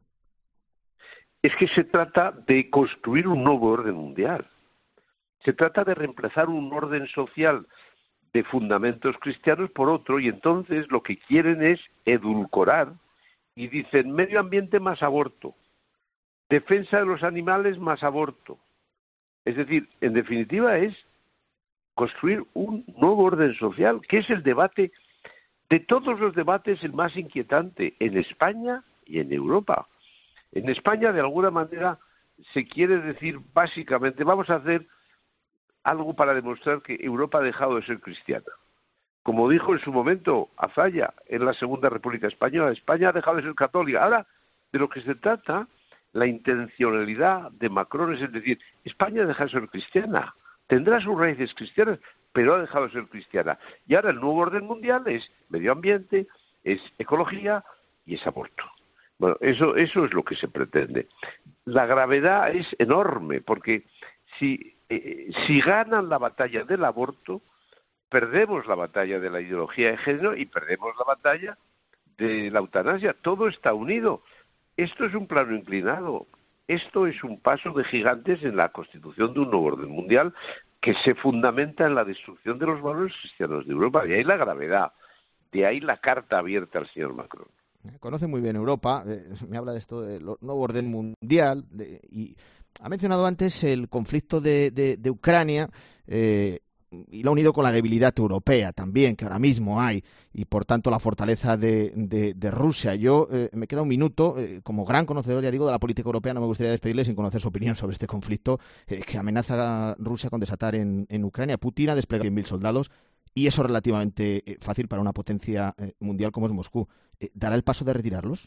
Es que se trata de construir un nuevo orden mundial. Se trata de reemplazar un orden social de fundamentos cristianos por otro, y entonces lo que quieren es edulcorar y dicen medio ambiente más aborto, defensa de los animales más aborto. Es decir, en definitiva es construir un nuevo orden social, que es el debate, de todos los debates, el más inquietante en España y en Europa. En España, de alguna manera, se quiere decir básicamente, vamos a hacer algo para demostrar que Europa ha dejado de ser cristiana. Como dijo en su momento Azaya en la Segunda República Española, España ha dejado de ser católica. Ahora, de lo que se trata, la intencionalidad de Macron es decir, España deja de ser cristiana, tendrá sus raíces cristianas, pero ha dejado de ser cristiana. Y ahora el nuevo orden mundial es medio ambiente, es ecología y es aborto. Bueno, eso, eso es lo que se pretende. La gravedad es enorme, porque si, eh, si ganan la batalla del aborto, perdemos la batalla de la ideología de género y perdemos la batalla de la eutanasia. Todo está unido. Esto es un plano inclinado. Esto es un paso de gigantes en la constitución de un nuevo orden mundial que se fundamenta en la destrucción de los valores cristianos de Europa. De ahí la gravedad. De ahí la carta abierta al señor Macron. Conoce muy bien Europa, eh, me habla de esto del nuevo orden mundial de, y ha mencionado antes el conflicto de, de, de Ucrania eh, y lo ha unido con la debilidad europea también, que ahora mismo hay, y por tanto la fortaleza de, de, de Rusia. Yo eh, me queda un minuto, eh, como gran conocedor, ya digo, de la política europea, no me gustaría despedirle sin conocer su opinión sobre este conflicto eh, que amenaza a Rusia con desatar en, en Ucrania. Putin ha desplegado cien mil soldados y eso es relativamente eh, fácil para una potencia eh, mundial como es Moscú. ¿Dará el paso de retirarlos?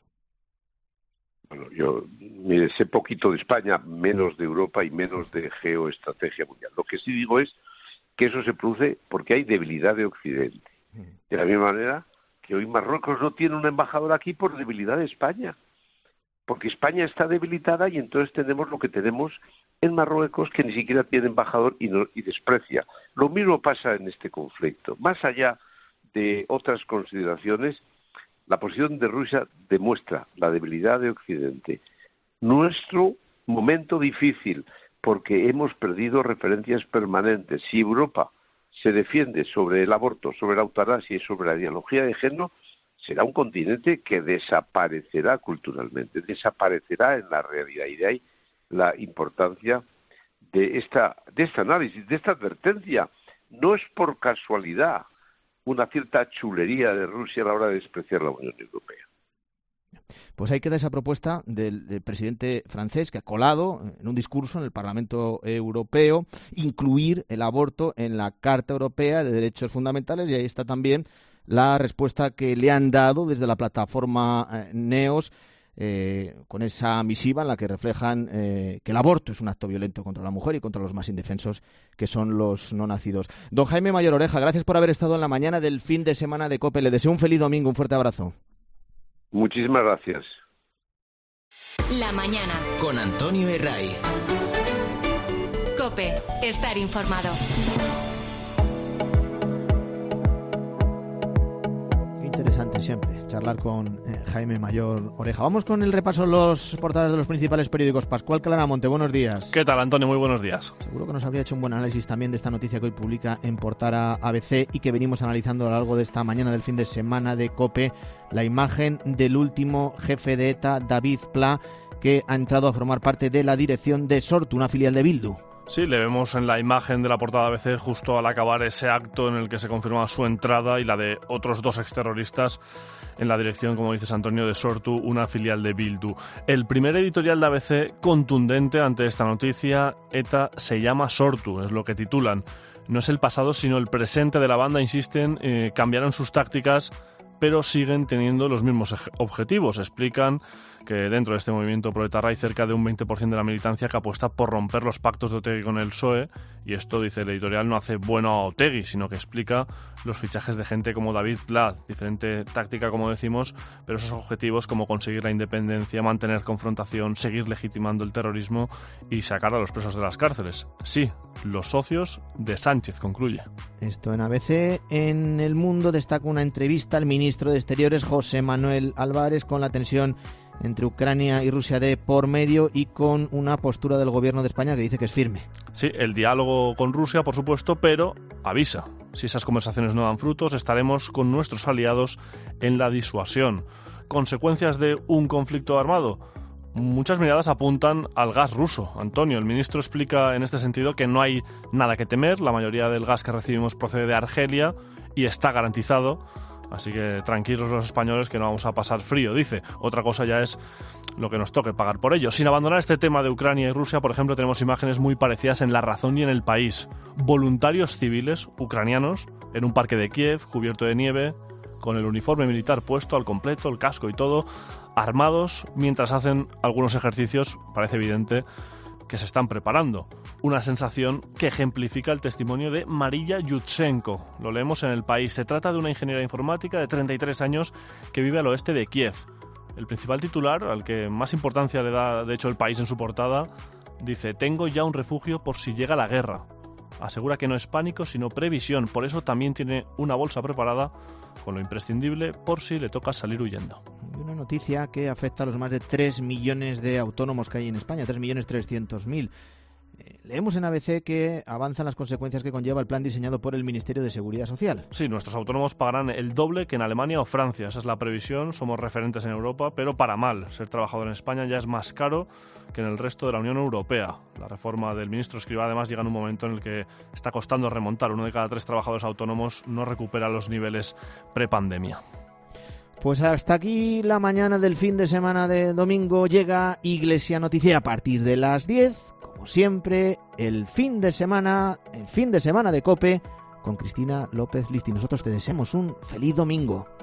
Bueno, yo mire, sé poquito de España, menos de Europa y menos de geoestrategia mundial. Lo que sí digo es que eso se produce porque hay debilidad de Occidente. De la misma manera que hoy Marruecos no tiene un embajador aquí por debilidad de España. Porque España está debilitada y entonces tenemos lo que tenemos en Marruecos, que ni siquiera tiene embajador y, no, y desprecia. Lo mismo pasa en este conflicto. Más allá de otras consideraciones, la posición de Rusia demuestra la debilidad de Occidente. Nuestro momento difícil, porque hemos perdido referencias permanentes. Si Europa se defiende sobre el aborto, sobre la eutanasia y sobre la ideología de género, será un continente que desaparecerá culturalmente, desaparecerá en la realidad. Y de ahí la importancia de esta, de este análisis, de esta advertencia. No es por casualidad una cierta chulería de Rusia a la hora de despreciar la Unión Europea. Pues ahí queda esa propuesta del, del presidente francés que ha colado en un discurso en el Parlamento Europeo incluir el aborto en la Carta Europea de Derechos Fundamentales, y ahí está también la respuesta que le han dado desde la plataforma eh, NEOS eh, con esa misiva en la que reflejan eh, que el aborto es un acto violento contra la mujer y contra los más indefensos, que son los no nacidos. Don Jaime Mayor Oreja, gracias por haber estado en la mañana del fin de semana de COPE. Le deseo un feliz domingo, un fuerte abrazo. Muchísimas gracias. La mañana. Con Antonio Herraiz. COPE. Estar informado. Interesante siempre charlar con eh, Jaime Mayor Oreja. Vamos con el repaso de los portales de los principales periódicos. Pascual Claramonte, buenos días. ¿Qué tal, Antonio? Muy buenos días. Seguro que nos habría hecho un buen análisis también de esta noticia que hoy publica en portada A B C y que venimos analizando a lo largo de esta mañana del fin de semana de COPE, la imagen del último jefe de ETA, David Pla, que ha entrado a formar parte de la dirección de Sortu, una filial de Bildu. Sí, le vemos en la imagen de la portada A B C justo al acabar ese acto en el que se confirma su entrada y la de otros dos exterroristas en la dirección, como dices, Antonio, de Sortu, una filial de Bildu. El primer editorial de A B C contundente ante esta noticia: ETA se llama Sortu, es lo que titulan. No es el pasado, sino el presente de la banda, insisten, eh, cambiaron sus tácticas, pero siguen teniendo los mismos objetivos. Explican que dentro de este movimiento proletar hay cerca de un veinte por ciento de la militancia que apuesta por romper los pactos de Otegi con el P S O E, y esto, dice el editorial, no hace bueno a Otegi, sino que explica los fichajes de gente como David Pla, diferente táctica, como decimos, pero esos objetivos como conseguir la independencia, mantener confrontación, seguir legitimando el terrorismo y sacar a los presos de las cárceles. Sí, los socios de Sánchez, concluye. Esto en A B C. En El Mundo destaca una entrevista al ministro de Exteriores, José Manuel Álvarez, con la tensión entre Ucrania y Rusia de por medio y con una postura del gobierno de España que dice que es firme. Sí, el diálogo con Rusia, por supuesto, pero avisa. Si esas conversaciones no dan frutos, estaremos con nuestros aliados en la disuasión. ¿Consecuencias de un conflicto armado? Muchas miradas apuntan al gas ruso. Antonio, el ministro, explica en este sentido que no hay nada que temer. La mayoría del gas que recibimos procede de Argelia y está garantizado. Así que tranquilos los españoles que no vamos a pasar frío, dice. Otra cosa ya es lo que nos toque pagar por ello. Sin abandonar este tema de Ucrania y Rusia, por ejemplo, tenemos imágenes muy parecidas en La Razón y en El País. Voluntarios civiles ucranianos en un parque de Kiev, cubierto de nieve, con el uniforme militar puesto al completo, el casco y todo, armados, mientras hacen algunos ejercicios, parece evidente, que se están preparando. Una sensación que ejemplifica el testimonio de Mariya Yutsenko. Lo leemos en El País. Se trata de una ingeniera informática de treinta y tres años que vive al oeste de Kiev. El principal titular, al que más importancia le da de hecho El País en su portada, dice: tengo ya un refugio por si llega la guerra. Asegura que no es pánico sino previsión, por eso también tiene una bolsa preparada con lo imprescindible por si le toca salir huyendo. Una noticia que afecta a los más de tres millones de autónomos que hay en España, tres millones trescientos mil. Eh, leemos en A B C que avanzan las consecuencias que conlleva el plan diseñado por el Ministerio de Seguridad Social. Sí, nuestros autónomos pagarán el doble que en Alemania o Francia. Esa es la previsión. Somos referentes en Europa, pero para mal. Ser trabajador en España ya es más caro que en el resto de la Unión Europea. La reforma del ministro Escrivá además llega en un momento en el que está costando remontar. Uno de cada tres trabajadores autónomos no recupera los niveles prepandemia. Pues hasta aquí la mañana del fin de semana de domingo. Llega Iglesia Noticia a partir de las diez. Como siempre, el fin de semana, el fin de semana de COPE con Cristina López Listi. Nosotros te deseamos un feliz domingo.